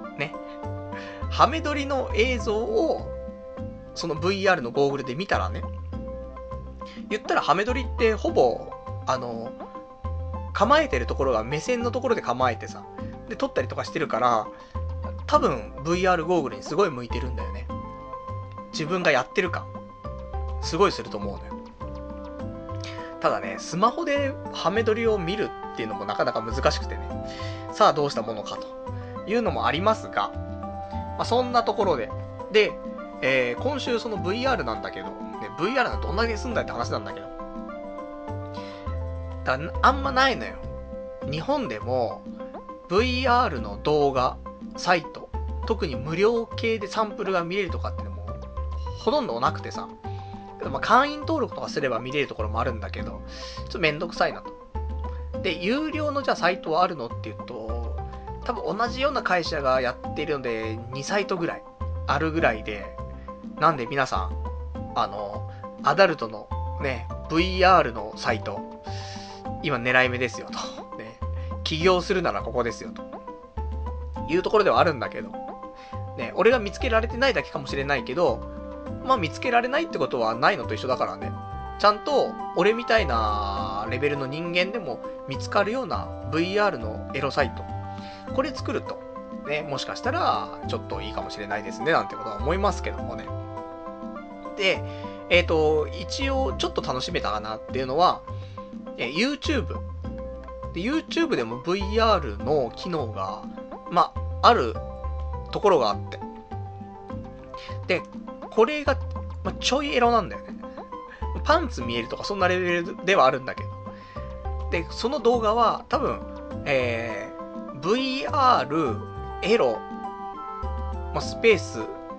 ハメ撮りの映像を、その ブイアール のゴーグルで見たらね、言ったらハメ撮りってほぼ、あの、構えてるところが目線のところで構えてさ、で、撮ったりとかしてるから、多分 ブイアール ゴーグルにすごい向いてるんだよね。自分がやってる感、すごいすると思うのよ。ただね、スマホでハメ撮りを見るっていうのもなかなか難しくてね、さあどうしたものかというのもありますが、まあ、そんなところで、で、えー、今週その ブイアール なんだけど、ね、ブイアール がどんだけ済んだって話なんだけど、だからあんまないのよ。日本でも ブイアール の動画、サイト、特に無料系でサンプルが見れるとかっていうのもほとんどなくてさ、まあ、会員登録とかすれば見れるところもあるんだけど、ちょっとめんどくさいなと。で、有料のじゃあサイトはあるのっていうと、多分同じような会社がやっているのでにサイトぐらいあるぐらいで、なんで皆さん、あの、アダルトのね、ブイアール のサイト、今狙い目ですよと。ね、起業するならここですよと。いうところではあるんだけど、ね、俺が見つけられてないだけかもしれないけど、まあ見つけられないってことはないのと一緒だからね。ちゃんと俺みたいなレベルの人間でも見つかるような ブイアール のエロサイト、これ作るとね、もしかしたらちょっといいかもしれないですねなんてことは思いますけどもね。で、えっと一応ちょっと楽しめたかなっていうのは、え YouTube で YouTube でも ブイアール の機能がまああるところがあって、でこれが、まあ、ちょいエロなんだよね。パンツ見えるとかそんなレベルではあるんだけど、でその動画は多分、えー、ブイアール エロ、まあ、スペース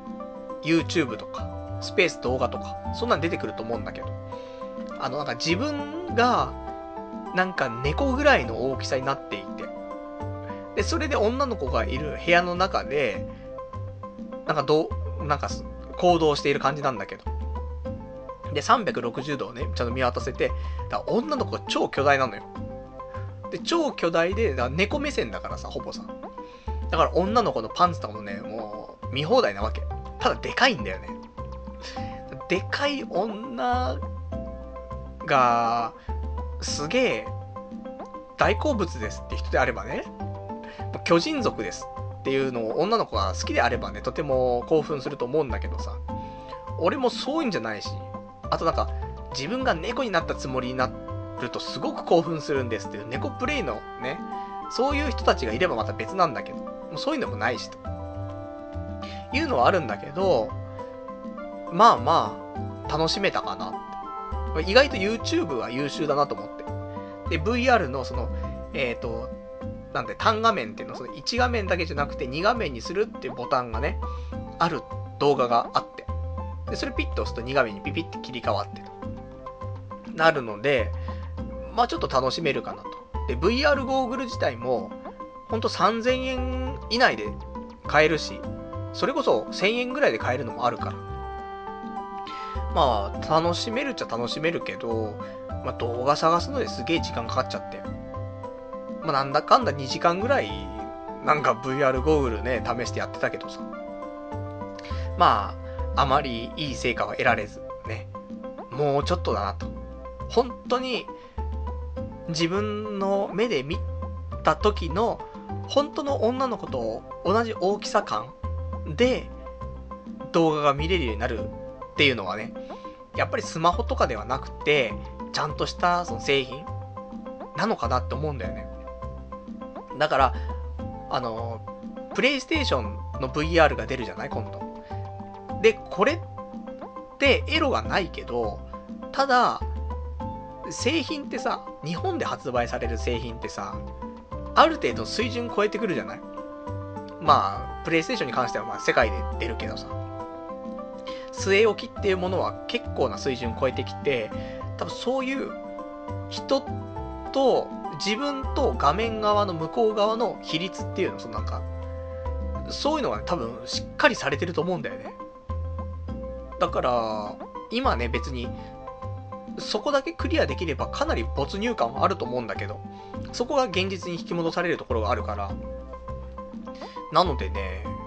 YouTube とかスペース動画とかそんなん出てくると思うんだけど、あのなんか自分がなんか猫ぐらいの大きさになっていて、でそれで女の子がいる部屋の中でなんかどうなんか行動している感じなんだけど、でさんびゃくろくじゅうどをねちゃんと見渡せて、だから女の子が超巨大なのよ。で超巨大で、だから猫目線だからさ、ほぼさ、だから女の子のパンツとかもねもう見放題なわけ。ただでかいんだよね。でかい女がすげえ大好物ですって人であればね、巨人族ですっていうのを女の子が好きであればね、とても興奮すると思うんだけどさ、俺もそういうんじゃないし、あとなんか自分が猫になったつもりになるとすごく興奮するんですっていう猫プレイのね、そういう人たちがいればまた別なんだけど、もうそういうのもないしというのはあるんだけど、まあまあ楽しめたかなって。意外と YouTube は優秀だなと思って。で ブイアール のそのえっとなんで単画面っていうの、そのいち画面だけじゃなくてに画面にするっていうボタンがねある動画があって、でそれピッと押すとに画面にピピって切り替わってなるので、まあちょっと楽しめるかなと。で ブイアール ゴーグル自体もほんとさんぜんえん以内で買えるし、それこそせんえんぐらいで買えるのもあるから、まあ楽しめるっちゃ楽しめるけど、まあ動画探すのですげえ時間かかっちゃって、まあなんだかんだにじかんぐらいなんか ブイアール ゴーグルね試してやってたけどさ、まああまりいい成果は得られずね、もうちょっとだなと。本当に自分の目で見た時の本当の女の子と同じ大きさ感で動画が見れるようになるっていうのはね、やっぱりスマホとかではなくてちゃんとしたその製品なのかなって思うんだよね。だからあのプレイステーションの ブイアール が出るじゃない今度で、これってエロがないけど、ただ製品ってさ、日本で発売される製品ってさ、ある程度水準超えてくるじゃない。まあプレイステーションに関してはまあ世界で出るけどさ、据え置きっていうものは結構な水準超えてきて、多分そういう人と自分と画面側の向こう側の比率っていうの、そのなんかそういうのが、ね、多分しっかりされてると思うんだよね。だから今ね別にそこだけクリアできればかなり没入感はあると思うんだけど、そこが現実に引き戻されるところがあるから、なのでね、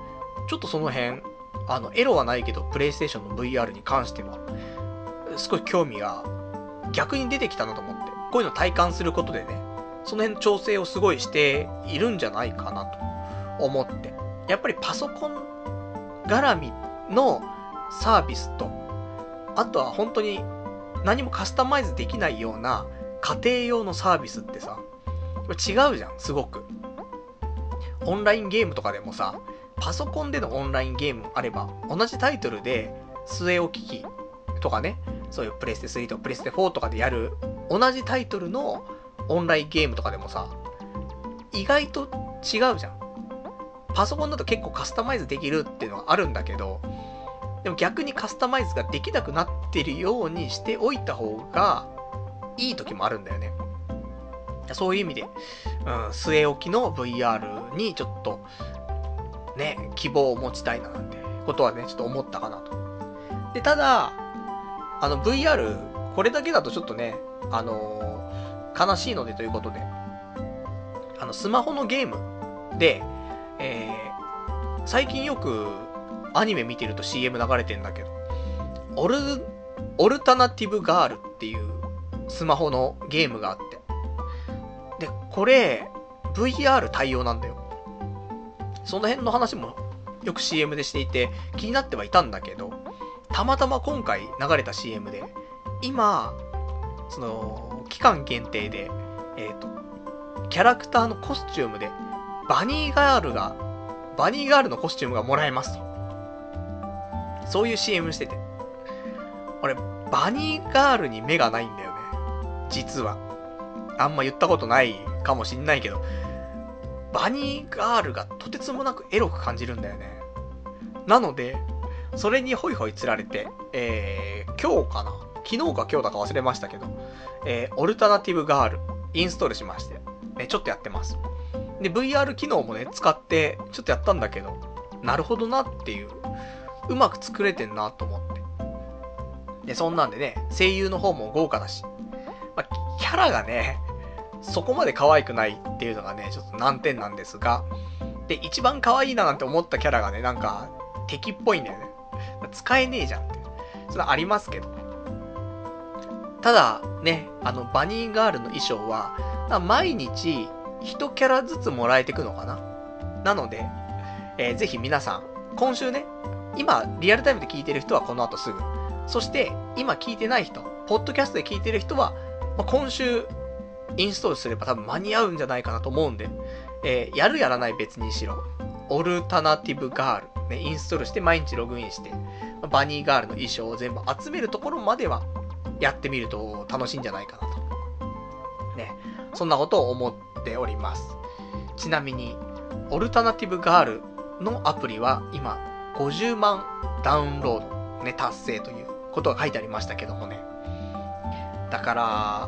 ちょっとその辺、あの、エロはないけど、プレイステーションの ブイアール に関しては、すごい興味が逆に出てきたなと思って、こういうの体感することでね、その辺の調整をすごいしているんじゃないかなと思って、やっぱりパソコン絡みのサービスと、あとは本当に何もカスタマイズできないような家庭用のサービスってさ、違うじゃん、すごく。オンラインゲームとかでもさ、パソコンでのオンラインゲームあれば、同じタイトルで据え置き機とかね、そういうプレステスリーとかプレステフォーとかでやる同じタイトルのオンラインゲームとかでもさ、意外と違うじゃん。パソコンだと結構カスタマイズできるっていうのはあるんだけど、でも逆にカスタマイズができなくなってるようにしておいた方がいい時もあるんだよね。そういう意味で、うん、据え置きの ブイアール にちょっとね、希望を持ちたいななんてことはね、ちょっと思ったかなと。で、ただ、あの ブイアール、これだけだとちょっとね、あのー、悲しいのでということで、あの、スマホのゲームで、えー、最近よくアニメ見てると シーエム 流れてんだけど、オル、オルタナティブガールっていうスマホのゲームがあって、で、これ、ブイアール 対応なんだよ。その辺の話もよく シーエム でしていて気になってはいたんだけど、たまたま今回流れた シーエム で、今、その、期間限定で、えっと、キャラクターのコスチュームで、バニーガールが、バニーガールのコスチュームがもらえますと。そういう シーエム してて。俺、バニーガールに目がないんだよね。実は。あんま言ったことないかもしんないけど、バニーガールがとてつもなくエロく感じるんだよね。なので、それにホイホイ釣られて、えー、今日かな昨日か今日だか忘れましたけど、えー、オルタナティブガール、インストールしまして、ね、ちょっとやってます。で、ブイアール 機能もね、使って、ちょっとやったんだけど、なるほどなっていう、うまく作れてんなと思って。で、そんなんでね、声優の方も豪華だし、まあ、キャラがね、そこまで可愛くないっていうのがね、ちょっと難点なんですが、で、一番可愛いななんて思ったキャラがね、なんか、敵っぽいんだよね。使えねえじゃんって。それはありますけど。ただ、ね、あの、バニーガールの衣装は、毎日、一キャラずつもらえてくのかな。なので、えー、ぜひ皆さん、今週ね、今、リアルタイムで聞いてる人はこの後すぐ。そして、今聞いてない人、ポッドキャストで聞いてる人は、まあ、今週、インストールすれば多分間に合うんじゃないかなと思うんで、えー、やるやらない別にしろ、オルタナティブガール、ね、インストールして毎日ログインして、バニーガールの衣装を全部集めるところまではやってみると楽しいんじゃないかなと。ね、そんなことを思っております。ちなみに、オルタナティブガールのアプリは今ごじゅうまんダウンロード、ね、達成ということが書いてありましたけどもね。だから、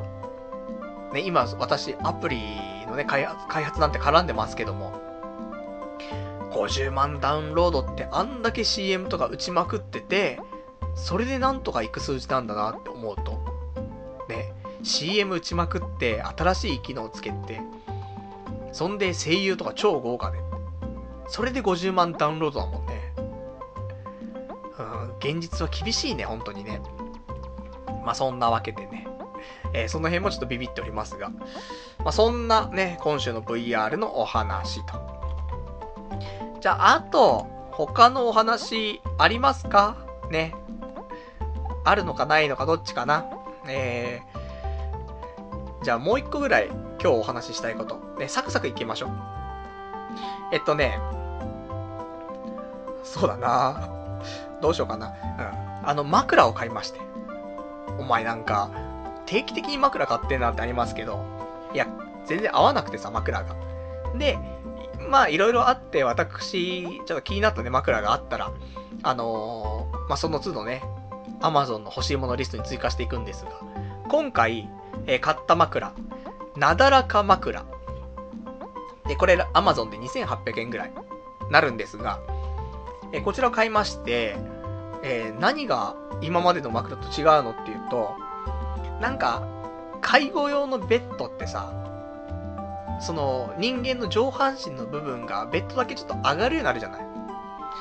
ね、今私アプリのね開発、開発なんて絡んでますけども、ごじゅうまんダウンロードってあんだけ シーエム とか打ちまくってて、それでなんとかいく数字なんだなって思うと、ね、シーエム 打ちまくって新しい機能つけて、そんで声優とか超豪華で、それでごじゅうまんダウンロードだもんね。うん、現実は厳しいね、本当にね。まあそんなわけでね。えー、その辺もちょっとビビっておりますが、まあ、そんなね、今週の ブイアール のお話と。じゃあ、あと、他のお話ありますかね。あるのかないのかどっちかな。えー、じゃあもう一個ぐらい今日お話ししたいこと。ね、サクサクいきましょう。えっとね、そうだなどうしようかな。うん。あの、枕を買いまして。お前なんか、定期的に枕買ってんなってありますけど、いや、全然合わなくてさ、枕が。で、まあ、いろいろあって、私、ちょっと気になったね、枕があったら、あのー、まあ、その都度ね、Amazon の欲しいものリストに追加していくんですが、今回、えー、買った枕、なだらか枕。で、これ、Amazon でにせんはっぴゃくえんぐらいなるんですが、えー、こちらを買いまして、えー、何が今までの枕と違うのっていうと、なんか、介護用のベッドってさ、その人間の上半身の部分がベッドだけちょっと上がるようになるじゃない。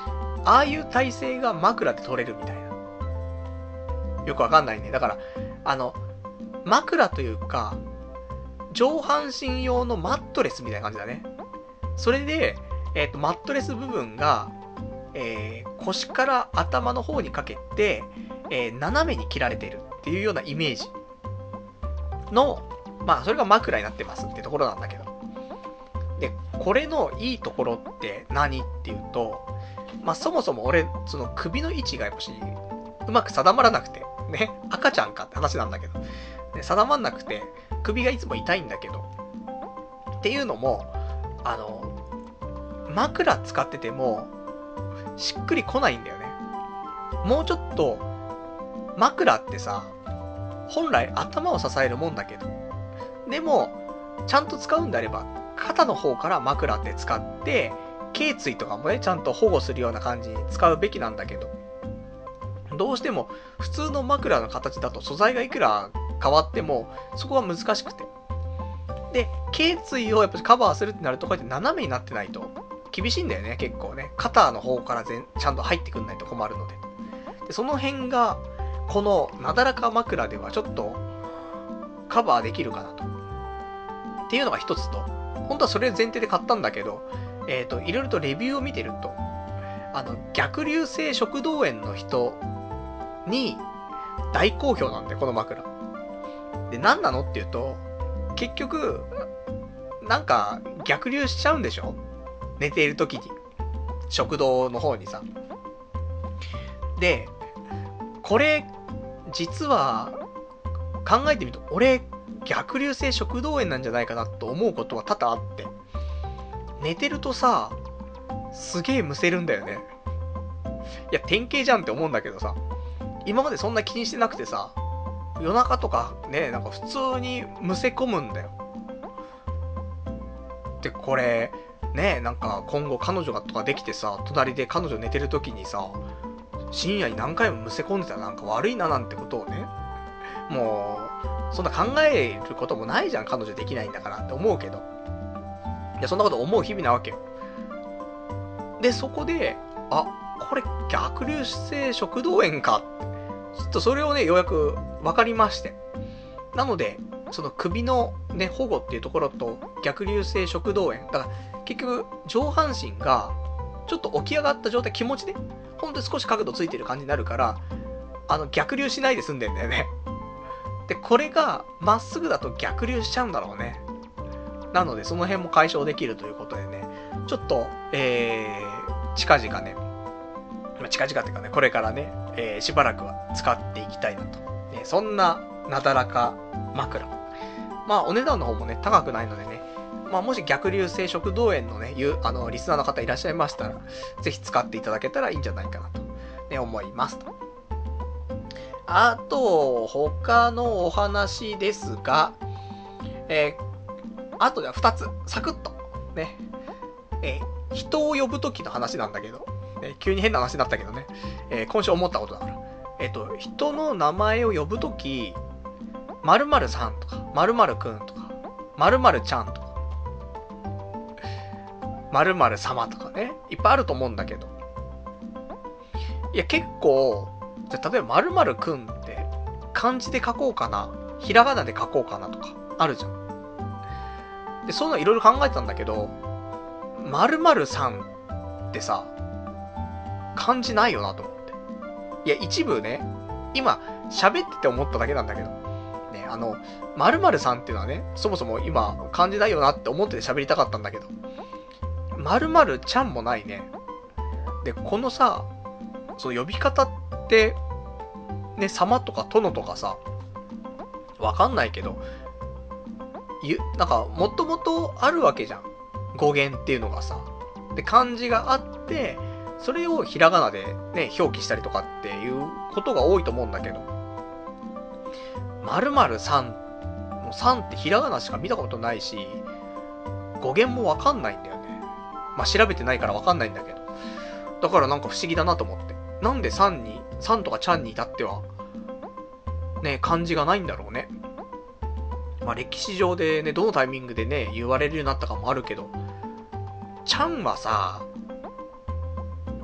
ああいう体勢が枕で取れるみたいな。よくわかんないね。だから、あの、枕というか、上半身用のマットレスみたいな感じだね。それで、えっと、マットレス部分が、えー、腰から頭の方にかけて、えー、斜めに切られているっていうようなイメージの、まあ、それが枕になってますってところなんだけど。で、これのいいところって何っていうと、まあ、そもそも俺、その首の位置がやっぱし、うまく定まらなくて、ね、赤ちゃんかって話なんだけど、ね、定まんなくて、首がいつも痛いんだけど、っていうのも、あの、枕使ってても、しっくりこないんだよね。もうちょっと、枕ってさ、本来頭を支えるもんだけど、でも、ちゃんと使うんであれば、肩の方から枕って使って、頸椎とかもね、ちゃんと保護するような感じに使うべきなんだけど、どうしても普通の枕の形だと素材がいくら変わっても、そこが難しくて。で、頸椎をやっぱりカバーするってなると、こうやって斜めになってないと厳しいんだよね、結構ね。肩の方から全ちゃんと入ってくんないと困るので。で、その辺が、このなだらか枕ではちょっとカバーできるかなと。っていうのが一つと、本当はそれ前提で買ったんだけど、えっと、いろいろとレビューを見てると、あの、逆流性食道炎の人に大好評なんだよ、この枕。で、何なのっていうと、結局、なんか逆流しちゃうんでしょ？寝ている時に。食道の方にさ。で、これ、実は、考えてみると、俺、逆流性食道炎なんじゃないかなと思うことは多々あって。寝てるとさ、すげえむせるんだよね。いや、典型じゃんって思うんだけどさ、今までそんな気にしてなくてさ、夜中とかね、なんか普通にむせ込むんだよ。で、これ、ね、なんか今後彼女がとかできてさ、隣で彼女寝てる時にさ、深夜に何回もむせ込んでたらなんか悪いななんてことをね、もう、そんな考えることもないじゃん、彼女できないんだからって思うけど。いや、そんなこと思う日々なわけよ。で、そこで、あ、これ逆流性食道炎か。ちょっとそれをね、ようやく分かりまして。なので、その首のね、保護っていうところと逆流性食道炎。だから結局、上半身がちょっと起き上がった状態、気持ちで、ほんと少し角度ついてる感じになるから、あの、逆流しないで済んでんだよね。で、これがまっすぐだと逆流しちゃうんだろうね。なので、その辺も解消できるということでね、ちょっと、えー、近々ね、近々っていうかね、これからね、えー、しばらくは使っていきたいなと。ね、そんな、なだらか枕。まあ、お値段の方もね、高くないのでね、まあ、もし逆流性食道炎のね、いう、あの、リスナーの方いらっしゃいましたら、ぜひ使っていただけたらいいんじゃないかなと、ね、思いますと。あと、他のお話ですが、えー、あとではふたつ、サクッと、ね、えー、人を呼ぶときの話なんだけど、えー、急に変な話になったけどね、えー、今週思ったことだから。えっと、人の名前を呼ぶとき、〇〇さんとか、〇〇くんとか、〇〇ちゃんとか、〇〇様とかね、いっぱいあると思うんだけど。いや、結構、じゃ例えば〇〇くんって漢字で書こうかな、ひらがなで書こうかなとかあるじゃん。で、そういうのいろいろ考えてたんだけど、〇〇さんってさ、漢字ないよなと思って。いや、一部ね、今喋ってて思っただけなんだけど、ね、あの、〇〇さんっていうのはね、そもそも今漢字ないよなって思ってて喋りたかったんだけど、〇〇ちゃんもないね。で、このさ、その呼び方って、ね、様とか殿とかさ、わかんないけど、ゆ、なんか、もともとあるわけじゃん。語源っていうのがさ。で、漢字があって、それをひらがなでね、表記したりとかっていうことが多いと思うんだけど、〇〇さんのさんってひらがなしか見たことないし、語源もわかんないんだよね。まあ、調べてないからわかんないんだけど。だからなんか不思議だなと思って。なんでさんに、さんとかちゃんに至っては、ね、漢字がないんだろうね。まあ、歴史上でね、どのタイミングでね、言われるようになったかもあるけど、ちゃんはさ、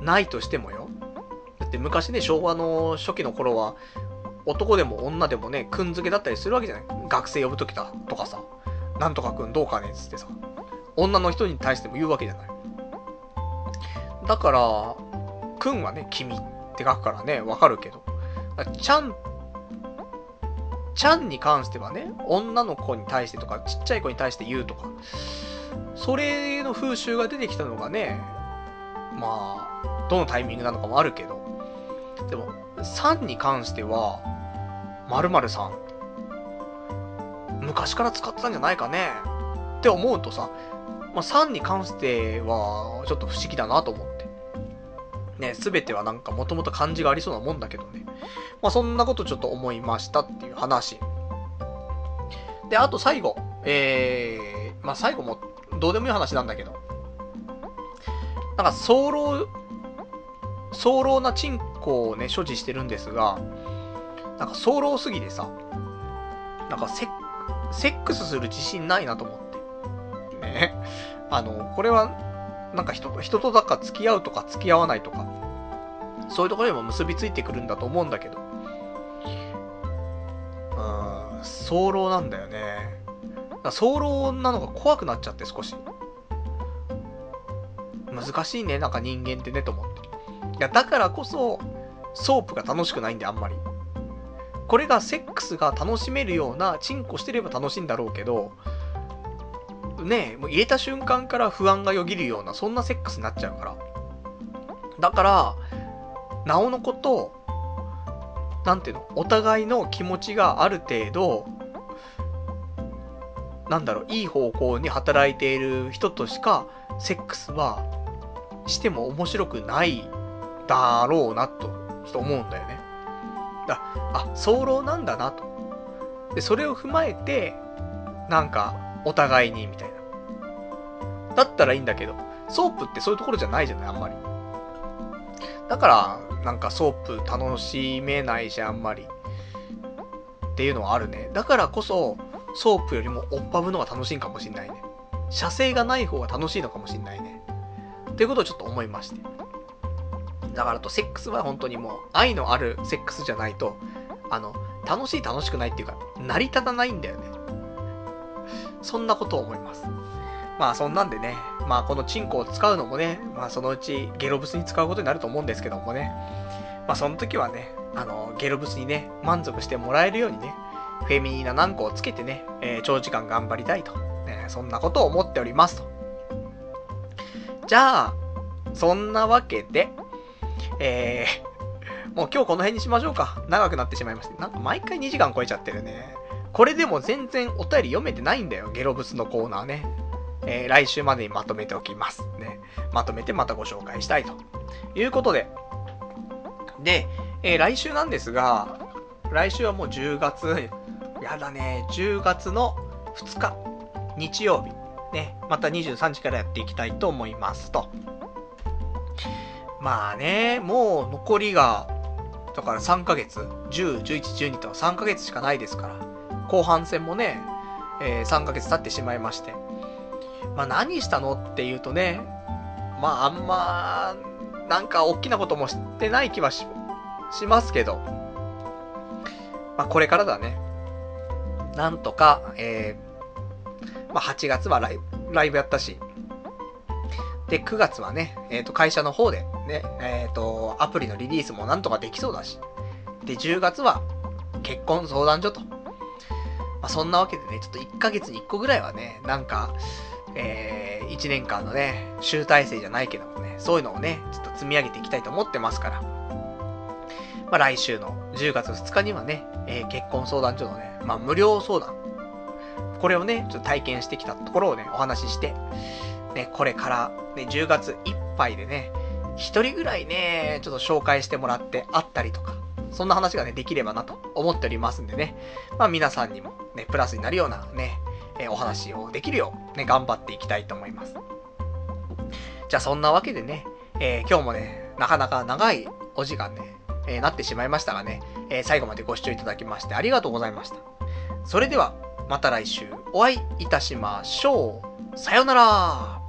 ないとしてもよ。だって昔ね、昭和の初期の頃は、男でも女でもね、くん付けだったりするわけじゃない。学生呼ぶときだとかさ、なんとかくんどうかねっつってさ、女の人に対しても言うわけじゃない。だから、くんはね、君って書くからね、わかるけど、ちゃん、ちゃんに関してはね、女の子に対してとか、ちっちゃい子に対して言うとか、それの風習が出てきたのがね、まあ、どのタイミングなのかもあるけど、でも、さんに関しては、〇〇さん、昔から使ってたんじゃないかねって思うとさ、まあ、さんに関しては、ちょっと不思議だなと思って。ね、すべてはなんかもともと漢字がありそうなもんだけどね。まあ、そんなことちょっと思いましたっていう話。で、あと最後。えー、まあ、最後もどうでもいい話なんだけど。なんか、早漏、早漏なチンコをね、所持してるんですが、なんか早漏すぎてさ、なんかセッ、セックスする自信ないなと思って。ね。あの、これは、なんか人と、人とだか付き合うとか付き合わないとか、そういうところにも結びついてくるんだと思うんだけど、うーん、早漏なんだよね。早漏なのが怖くなっちゃって少し。難しいね、なんか人間ってね、と思って。いや、だからこそ、ソープが楽しくないんで、あんまり。これがセックスが楽しめるような、チンコしてれば楽しいんだろうけど、ねえ、もう入れた瞬間から不安がよぎるような、そんなセックスになっちゃうから。だから、なおのこと、なんていうの、お互いの気持ちがある程度、なんだろう、いい方向に働いている人としか、セックスはしても面白くないだろうなと、ちょっと思うんだよね。だあ、早漏なんだなと。で、それを踏まえて、なんか、お互いに、みたいな。だったらいいんだけど、ソープってそういうところじゃないじゃない、あんまり。だから、なんかソープ楽しめないし、あんまり。っていうのはあるね。だからこそ、ソープよりもオッパブのが楽しいかもしんないね。射精がない方が楽しいのかもしんないね。っていうことをちょっと思いまして。だからと、セックスは本当にもう、愛のあるセックスじゃないと、あの、楽しい楽しくないっていうか、成り立たないんだよね。そんなことを思います。まあそんなんでね、まあこのチンコを使うのもね、まあそのうちゲロブスに使うことになると思うんですけどもね、まあその時はね、あの、ゲロブスにね、満足してもらえるようにね、フェミニーな軟膏をつけてね、えー、長時間頑張りたいと、ね、そんなことを思っておりますと。じゃあ、そんなわけで、えー、もう今日この辺にしましょうか。長くなってしまいました。なんか毎回にじかん超えちゃってるね。これでも全然お便り読めてないんだよ、ゲロブスのコーナーね。えー、来週までにまとめておきますね。まとめてまたご紹介したいということで。で、えー、来週なんですが、来週はもうじゅうがつ、やだね、じゅうがつのふつか、日曜日、ね、またにじゅうさんじからやっていきたいと思いますと。まあね、もう残りが、だからさんかげつ、じゅう、じゅういち、じゅうにとさんかげつしかないですから、後半戦もね、えー、さんかげつ経ってしまいまして、まあ何したのっていうとね、まああんま、なんか大きなこともしてない気は し, しますけど、まあこれからだね。なんとか、えー、まあはちがつはライブ、ライブやったし、で、くがつはね、えっと、会社の方でね、えっと、アプリのリリースもなんとかできそうだし、で、じゅうがつは結婚相談所と。まあそんなわけでね、ちょっといっかげつにいっこぐらいはね、なんか、えー、いちねんかんのね、集大成じゃないけどもね、そういうのをね、ちょっと積み上げていきたいと思ってますから。まあ来週のじゅうがつふつかにはね、えー、結婚相談所のね、まあ無料相談。これをね、ちょっと体験してきたところをね、お話しして、ね、これから、ね、じゅうがついっぱいでね、一人ぐらいね、ちょっと紹介してもらってあったりとか、そんな話がね、できればなと思っておりますんでね、まあ皆さんにもね、プラスになるようなね、えー、お話をできるよう、ね、頑張っていきたいと思います。じゃあそんなわけでね、えー、今日もね、なかなか長いお時間ね、えー、なってしまいましたがね、えー、最後までご視聴いただきましてありがとうございました。それでは、また来週お会いいたしましょう。さようなら。